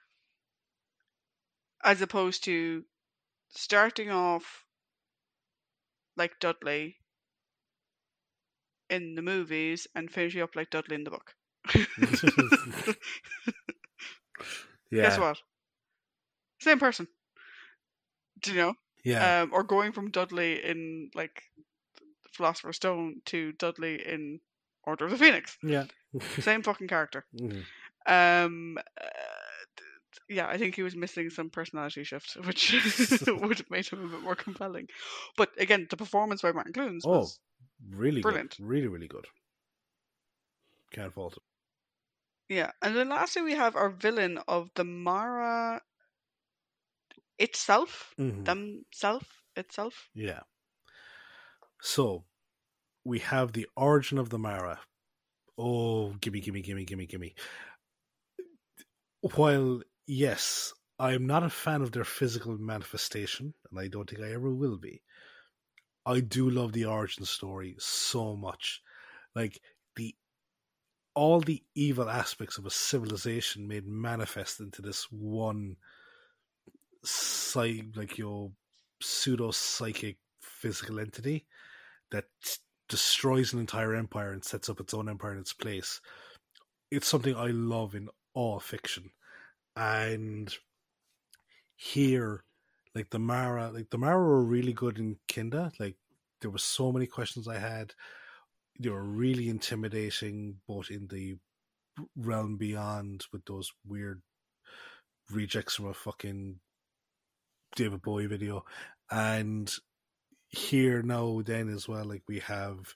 Speaker 2: As opposed to starting off like Dudley in the movies and finishing up like Dudley in the book.
Speaker 1: Yeah.
Speaker 2: Guess what? Same person. Do you know?
Speaker 1: Yeah.
Speaker 2: Um, or going from Dudley in like Philosopher's Stone to Dudley in Order of the Phoenix.
Speaker 1: Yeah.
Speaker 2: Same fucking character.
Speaker 1: Mhm.
Speaker 2: Um, uh, yeah, I think he was missing some personality shift, which would have made him a bit more compelling. But again, the performance by Martin Clunes
Speaker 1: Oh,
Speaker 2: was
Speaker 1: really
Speaker 2: brilliant.
Speaker 1: good. Really, really good. Can't fault it.
Speaker 2: Yeah, and then lastly we have our villain of the Mara itself,
Speaker 1: Mhm.
Speaker 2: themself, itself.
Speaker 1: Yeah. So, we have the origin of the Mara. Oh, gimme, gimme, gimme, gimme, gimme. While, yes, I'm not a fan of their physical manifestation, and I don't think I ever will be, I do love the origin story so much. Like, the all the evil aspects of a civilization made manifest into this one psych, like your pseudo psychic physical entity that destroys an entire empire and sets up its own empire in its place. It's something I love in all fiction. And here, like the Mara, like the Mara were really good in Kinda. Like there were so many questions I had. They were really intimidating, both in the realm beyond with those weird rejects from a fucking David Bowie video, and here now then as well, like we have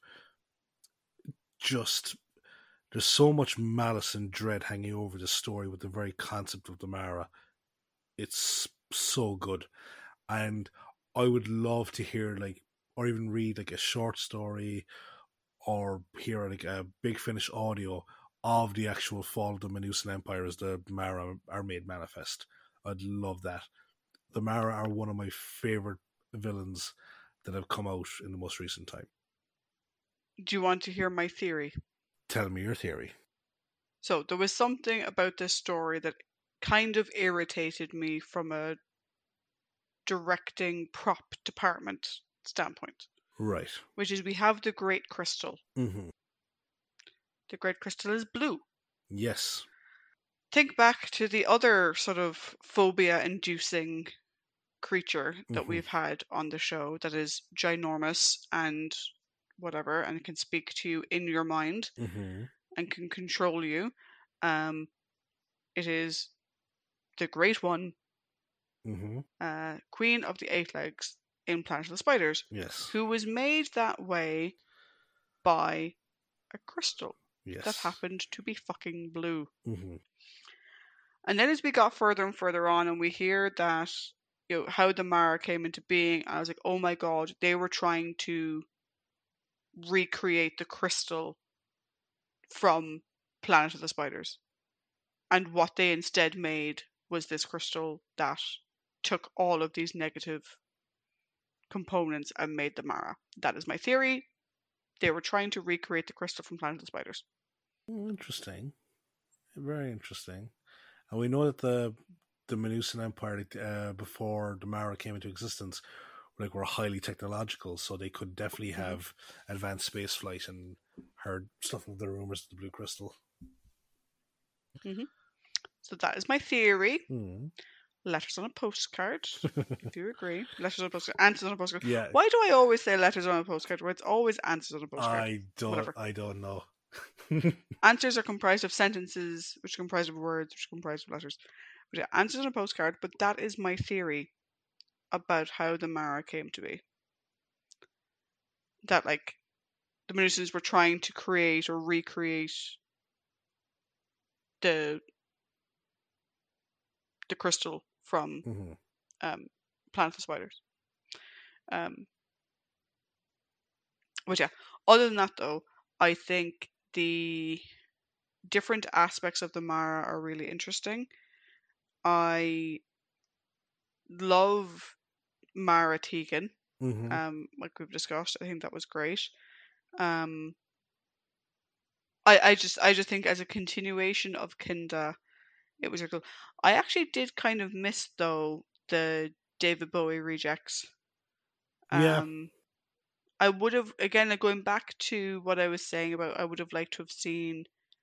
Speaker 1: just there's so much malice and dread hanging over the story with the very concept of the Mara. It's so good, and I would love to hear like or even read like a short story or hear like a Big Finish audio of the actual fall of the Menusan Empire as the Mara are made manifest. I'd love that. The Mara are one of my favorite villains that have come out in the most recent time.
Speaker 2: Do you want to hear my theory?
Speaker 1: Tell me your theory.
Speaker 2: So there was something about this story that kind of irritated me from a directing prop department standpoint.
Speaker 1: Right.
Speaker 2: Which is we have the Great Crystal.
Speaker 1: Mm-hmm.
Speaker 2: The Great Crystal is blue.
Speaker 1: Yes.
Speaker 2: Think back to the other sort of phobia-inducing creature that
Speaker 1: mm-hmm.
Speaker 2: we've had on the show that is ginormous and whatever and can speak to you in your mind
Speaker 1: mm-hmm.
Speaker 2: and can control you. Um, it is the Great One,
Speaker 1: mm-hmm.
Speaker 2: uh, Queen of the Eight Legs in Planet of the Spiders.
Speaker 1: Yes.
Speaker 2: Who was made that way by a crystal
Speaker 1: yes.
Speaker 2: that happened to be fucking blue.
Speaker 1: Mm-hmm.
Speaker 2: And then as we got further and further on and we hear that, you know, how the Mara came into being, I was like, oh my god, they were trying to recreate the crystal from Planet of the Spiders. And what they instead made was this crystal that took all of these negative components and made the Mara. That is my theory. They were trying to recreate the crystal from Planet of the Spiders.
Speaker 1: Interesting. Very interesting. And we know that the the Menusan Empire, uh, before the Mara came into existence, like were highly technological, so they could definitely
Speaker 2: Mhm.
Speaker 1: have advanced space flight and heard stuff of the rumors of the Blue Crystal.
Speaker 2: So that is my theory.
Speaker 1: Hmm.
Speaker 2: Letters on a postcard, if you agree. Letters on a postcard. Answers on a postcard.
Speaker 1: Yeah,
Speaker 2: Why do I always say letters on a postcard where it's always answers on a postcard?
Speaker 1: I don't.
Speaker 2: Whatever.
Speaker 1: I don't know.
Speaker 2: Answers are comprised of sentences, which are comprised of words, which are comprised of letters. But yeah, answers on a postcard. But that is my theory about how the Mara came to be. That like the Melusans were trying to create or recreate the the crystal from
Speaker 1: hmm
Speaker 2: um, Planet of the Spiders. Um, but yeah, other than that though, I think the different aspects of the Mara are really interesting. I love Mara Tegan,
Speaker 1: hmm
Speaker 2: um, like we've discussed. I think that was great. Um, I, I just I just think as a continuation of Kinda, it was really cool. I actually did kind of miss though the David Bowie rejects.
Speaker 1: Yeah.
Speaker 2: Um, I would have again like, going back to what I was saying about I would have liked to have seen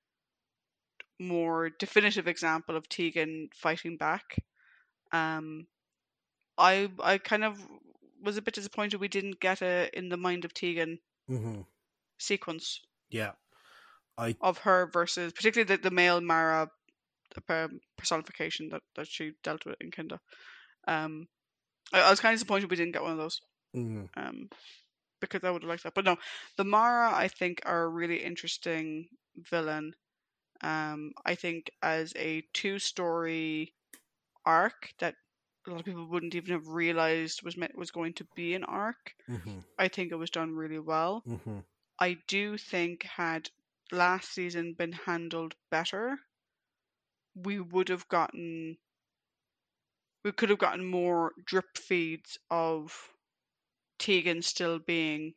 Speaker 2: more definitive example of Tegan fighting back. Um, I I kind of was a bit disappointed we didn't get a in the mind of Tegan
Speaker 1: hmm
Speaker 2: sequence
Speaker 1: Yeah. I.
Speaker 2: of her versus particularly the, the male Mara um, personification that, that she dealt with in Kinda. Um, I, I was kind of disappointed we didn't get one of those.
Speaker 1: mhm.
Speaker 2: Um, because I would have liked that. But no, the Mara I think are a really interesting villain. Um, I think as a two-story arc that a lot of people wouldn't even have realized was meant was going to be an arc.
Speaker 1: hmm
Speaker 2: I think it was done really well.
Speaker 1: hmm
Speaker 2: I do think had last season been handled better, we would have gotten we could have gotten more drip feeds of Tegan still being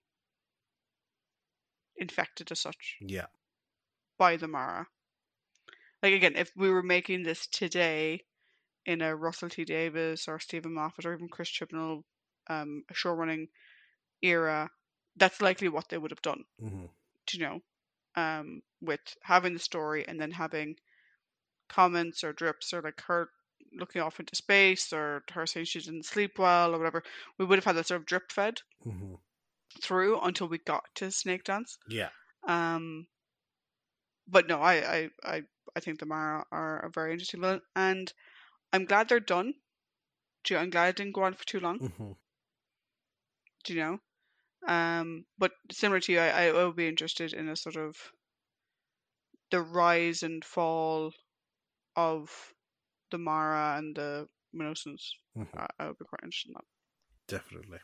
Speaker 2: infected as such
Speaker 1: Yeah.
Speaker 2: by the Mara. Like again, if we were making this today in a Russell T Davies or Stephen Moffat or even Chris Chibnall um, show running era, that's likely what they would have done.
Speaker 1: hmm
Speaker 2: Do you know? Um, with having the story and then having comments or drips or like her looking off into space or her saying she didn't sleep well or whatever, we would have had that sort of drip fed
Speaker 1: hmm
Speaker 2: through until we got to Snake Dance.
Speaker 1: Yeah.
Speaker 2: Um, but no, I, I, I, I think the Mara are a very interesting villain, and I'm glad they're done. Do you know, I'm glad it didn't go on for too long.
Speaker 1: hmm
Speaker 2: Do you know? Um, but similar to you, I, I will be interested in a sort of the rise and fall of the Mara and the Melusans.
Speaker 1: hmm
Speaker 2: I, I would be quite interested in that.
Speaker 1: Definitely.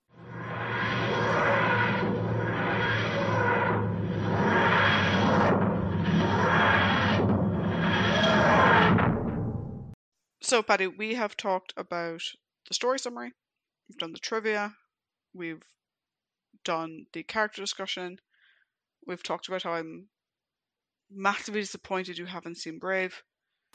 Speaker 2: So, Paddy, we have talked about the story summary, we've done the trivia, we've done the character discussion, we've talked about how I'm massively disappointed you haven't seen Brave.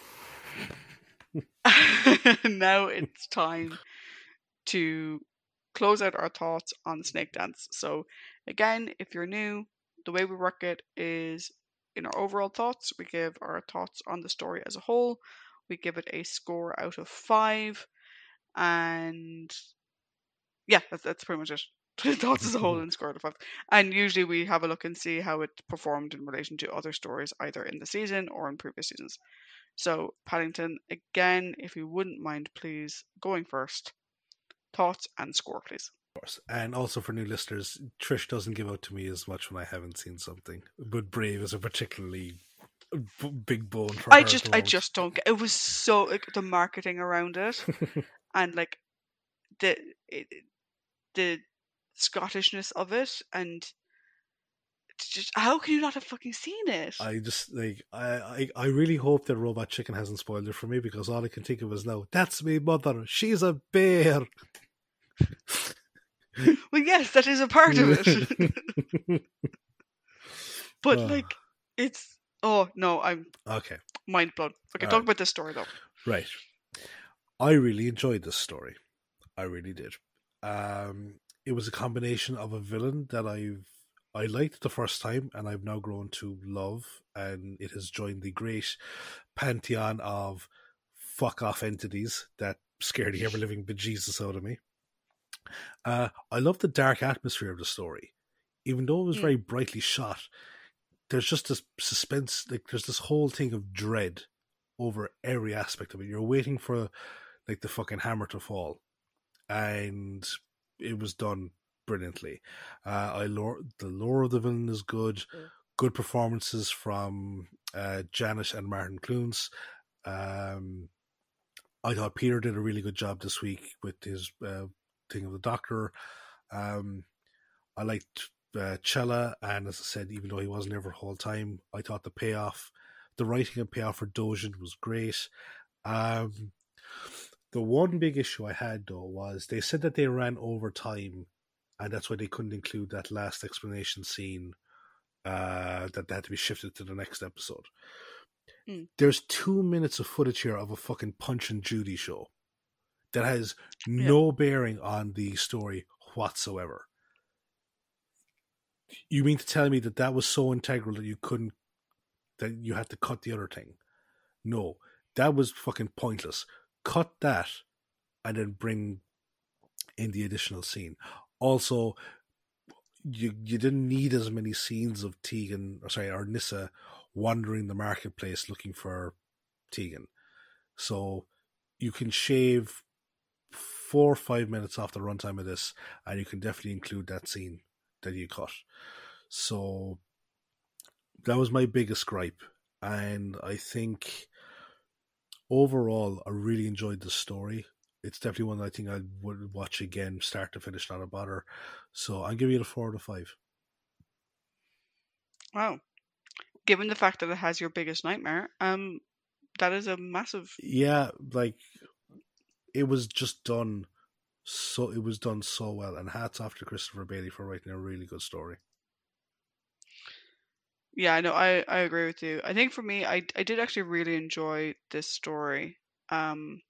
Speaker 2: Now it's time to close out our thoughts on Snake Dance. So, again, if you're new, the way we work it is in our overall thoughts, we give our thoughts on the story as a whole. We give it a score out of five, and yeah, that's that's pretty much it. Thoughts as a whole and score out of five. And usually we have a look and see how it performed in relation to other stories, either in the season or in previous seasons. So, Paddington, again, if you wouldn't mind, please going first. Thoughts and score, please.
Speaker 1: Of course. And also for new listeners, Trish doesn't give out to me as much when I haven't seen something. But Brave is a particularly b- big bone for
Speaker 2: I
Speaker 1: her.
Speaker 2: just,
Speaker 1: at the
Speaker 2: I
Speaker 1: moment.
Speaker 2: just don't get. It was so like the marketing around it, and like the it, the Scottishness of it, and it's just how can you not have fucking seen it?
Speaker 1: I just like I, I I really hope that Robot Chicken hasn't spoiled it for me, because all I can think of is now, that's me mother. She's a bear.
Speaker 2: Well, yes, that is a part of it, but
Speaker 1: Oh.
Speaker 2: like it's oh no, I'm
Speaker 1: Okay.
Speaker 2: mind blown. Okay,
Speaker 1: All
Speaker 2: talk
Speaker 1: right.
Speaker 2: about this story though.
Speaker 1: Right. I really enjoyed this story. I really did. Um, it was a combination of a villain that I've I liked the first time, and I've now grown to love, and it has joined the great pantheon of fuck off entities that scare the ever living bejesus out of me. Uh, I love the dark atmosphere of the story, even though it was
Speaker 2: Mm.
Speaker 1: very brightly shot. There's just this suspense, like there's this whole thing of dread over every aspect of it. You're waiting for like the fucking hammer to fall, and it was done brilliantly. Uh, I lore the lore of the villain is good. Good performances from uh, Janet and Martin Clunes. Um, I thought Peter did a really good job this week with his uh, thing of the Doctor. Um, I liked uh, Chella, and as I said, even though he wasn't there for the whole time, I thought the payoff, the writing and payoff for Dojin was great. Um, the one big issue I had though was they said that they ran over time, and that's why they couldn't include that last explanation scene. Uh, that they had to be shifted to the next episode.
Speaker 2: Mm.
Speaker 1: There's two minutes of footage here of a fucking Punch and Judy show that has
Speaker 2: Yeah.
Speaker 1: no bearing on the story whatsoever. You mean to tell me that that was so integral that you couldn't, that you had to cut the other thing? No, that was fucking pointless. Cut that and then bring in the additional scene. Also, you you didn't need as many scenes of Tegan, or sorry, or Nyssa wandering the marketplace looking for Tegan. So you can shave four or five minutes off the runtime of this, and you can definitely include that scene that you cut. So that was my biggest gripe, and I think overall I really enjoyed the story. It's definitely one that I think I would watch again, start to finish, not a bother. So I'm giving it a four out of five.
Speaker 2: Wow. Given the fact that it has your biggest nightmare, um, that is a massive.
Speaker 1: Yeah, like it was just done so it was done so well, and hats off to Christopher Bailey for writing a really good story.
Speaker 2: Yeah, I know. I I agree with you. I think for me, I I did actually really enjoy this story. Um,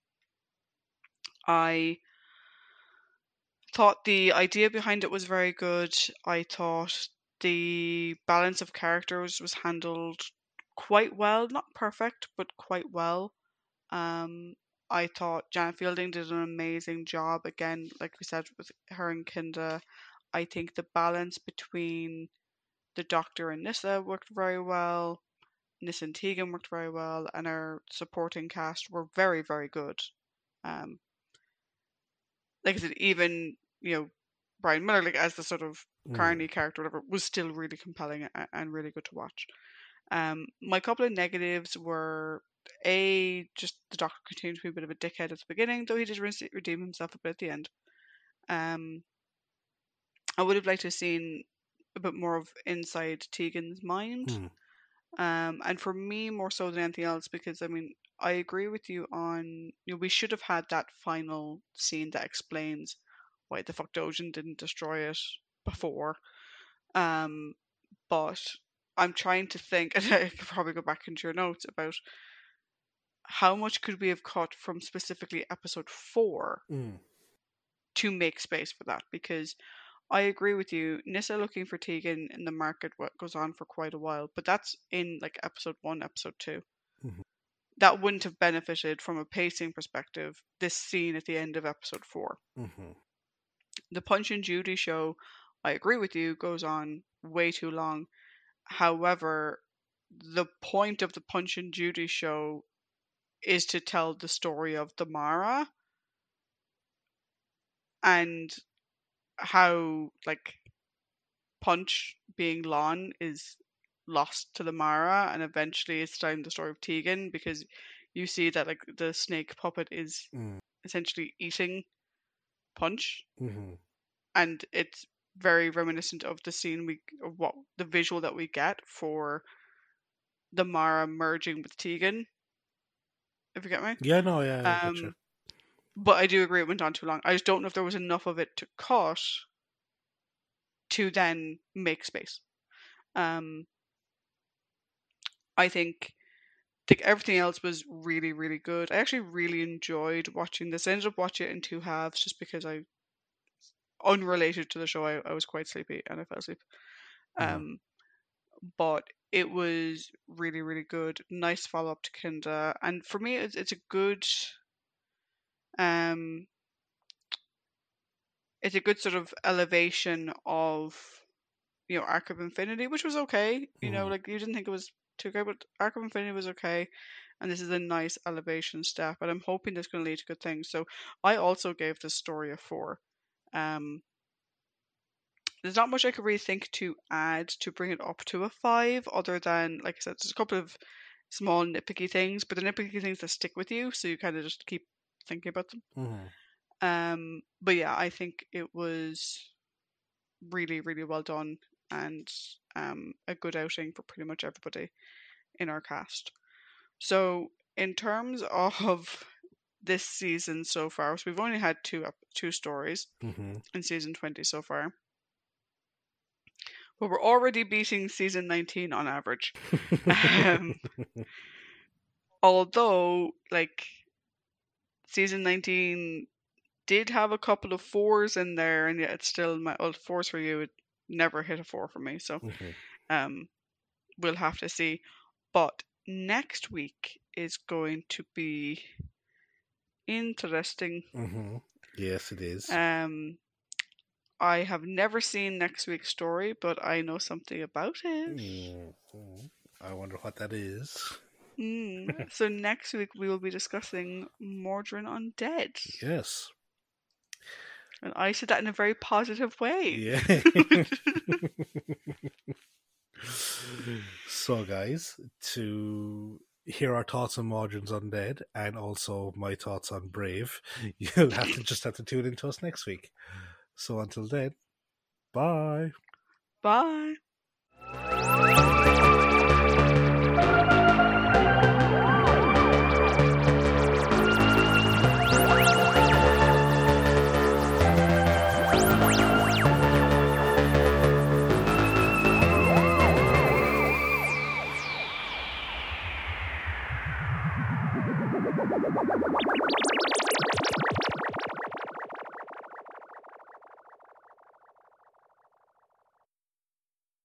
Speaker 2: I thought the idea behind it was very good. I thought the balance of characters was handled quite well, not perfect, but quite well. Um, I thought Janet Fielding did an amazing job. Again, like we said, with her and Kinda, I think the balance between the Doctor and Nyssa worked very well. Nyssa and Tegan worked very well, and our supporting cast were very, very good. Um, like I said, even you know Brian Miller, like as the sort of Carney
Speaker 1: Mm.
Speaker 2: character, whatever, was still really compelling and, and really good to watch. Um, my couple of negatives were a just the Doctor continued to be a bit of a dickhead at the beginning, though he did re- redeem himself a bit at the end. Um, I would have liked to have seen a bit more of inside Tegan's mind.
Speaker 1: Mm.
Speaker 2: Um, and for me, more so than anything else, because I mean, I agree with you on, you know, we should have had that final scene that explains why the fuck Dojin didn't destroy it before. Um, but I'm trying to think, and I could probably go back into your notes about how much could we have cut from specifically episode four
Speaker 1: Mm.
Speaker 2: to make space for that, because I agree with you. Nyssa looking for Tegan in the market what goes on for quite a while, but that's in like episode one, episode two.
Speaker 1: Mm-hmm.
Speaker 2: That wouldn't have benefited from a pacing perspective. This scene at the end of episode four,
Speaker 1: Mm-hmm.
Speaker 2: the Punch and Judy show, I agree with you, goes on way too long. However, the point of the Punch and Judy show is to tell the story of the Mara and how like Punch being Lon is lost to the Mara, and eventually it's telling the story of Tegan, because you see that like the snake puppet is
Speaker 1: Mm.
Speaker 2: essentially eating Punch,
Speaker 1: Mm-hmm.
Speaker 2: and it's very reminiscent of the scene we of what the visual that we get for the Mara merging with Tegan. If you get me,
Speaker 1: Yeah, no, yeah, I get you.
Speaker 2: um, but I do agree it went on too long. I just don't know if there was enough of it to cut to then make space. Um, I think think everything else was really, really good. I actually really enjoyed watching this. I ended up watching it in two halves just because I unrelated to the show. I, I was quite sleepy and I fell asleep.
Speaker 1: Mhm.
Speaker 2: Um, but it was really, really good. Nice follow up to Kinda, and for me, it's it's a good um, it's a good sort of elevation of you know Arc of Infinity, which was okay. You know,
Speaker 1: Mhm.
Speaker 2: like you didn't think it was too great, but Arc of Infinity was okay, and this is a nice elevation step. And I'm hoping that's going to lead to good things. So I also gave this story a four. Um, there's not much I could really think to add to bring it up to a five, other than, like I said, there's a couple of small nitpicky things, but the nitpicky things that stick with you, so you kind of just keep thinking about them.
Speaker 1: Mhm.
Speaker 2: Um, but yeah, I think it was really, really well done and um, a good outing for pretty much everybody in our cast. So, in terms of this season so far, so we've only had two ep- two stories
Speaker 1: Mhm.
Speaker 2: in season twenty so far. But we're already beating season nineteen on average. Um, although, like, season nineteen did have a couple of fours in there, and yet it's still my well, fours for you. It never hit a four for me, so
Speaker 1: Mhm.
Speaker 2: um, we'll have to see. But next week is going to be interesting.
Speaker 1: Mhm. Yes, it is.
Speaker 2: Um, I have never seen next week's story, but I know something about it.
Speaker 1: Mhm. I wonder what that is.
Speaker 2: Mm. So next week we will be discussing Mordrin Undead.
Speaker 1: Yes.
Speaker 2: And I said that in a very positive way.
Speaker 1: Yeah. So, guys, to hear our thoughts on Mordrin's Undead and also my thoughts on Brave, you'll have to just have to tune into us next week. So until then, bye.
Speaker 2: Bye.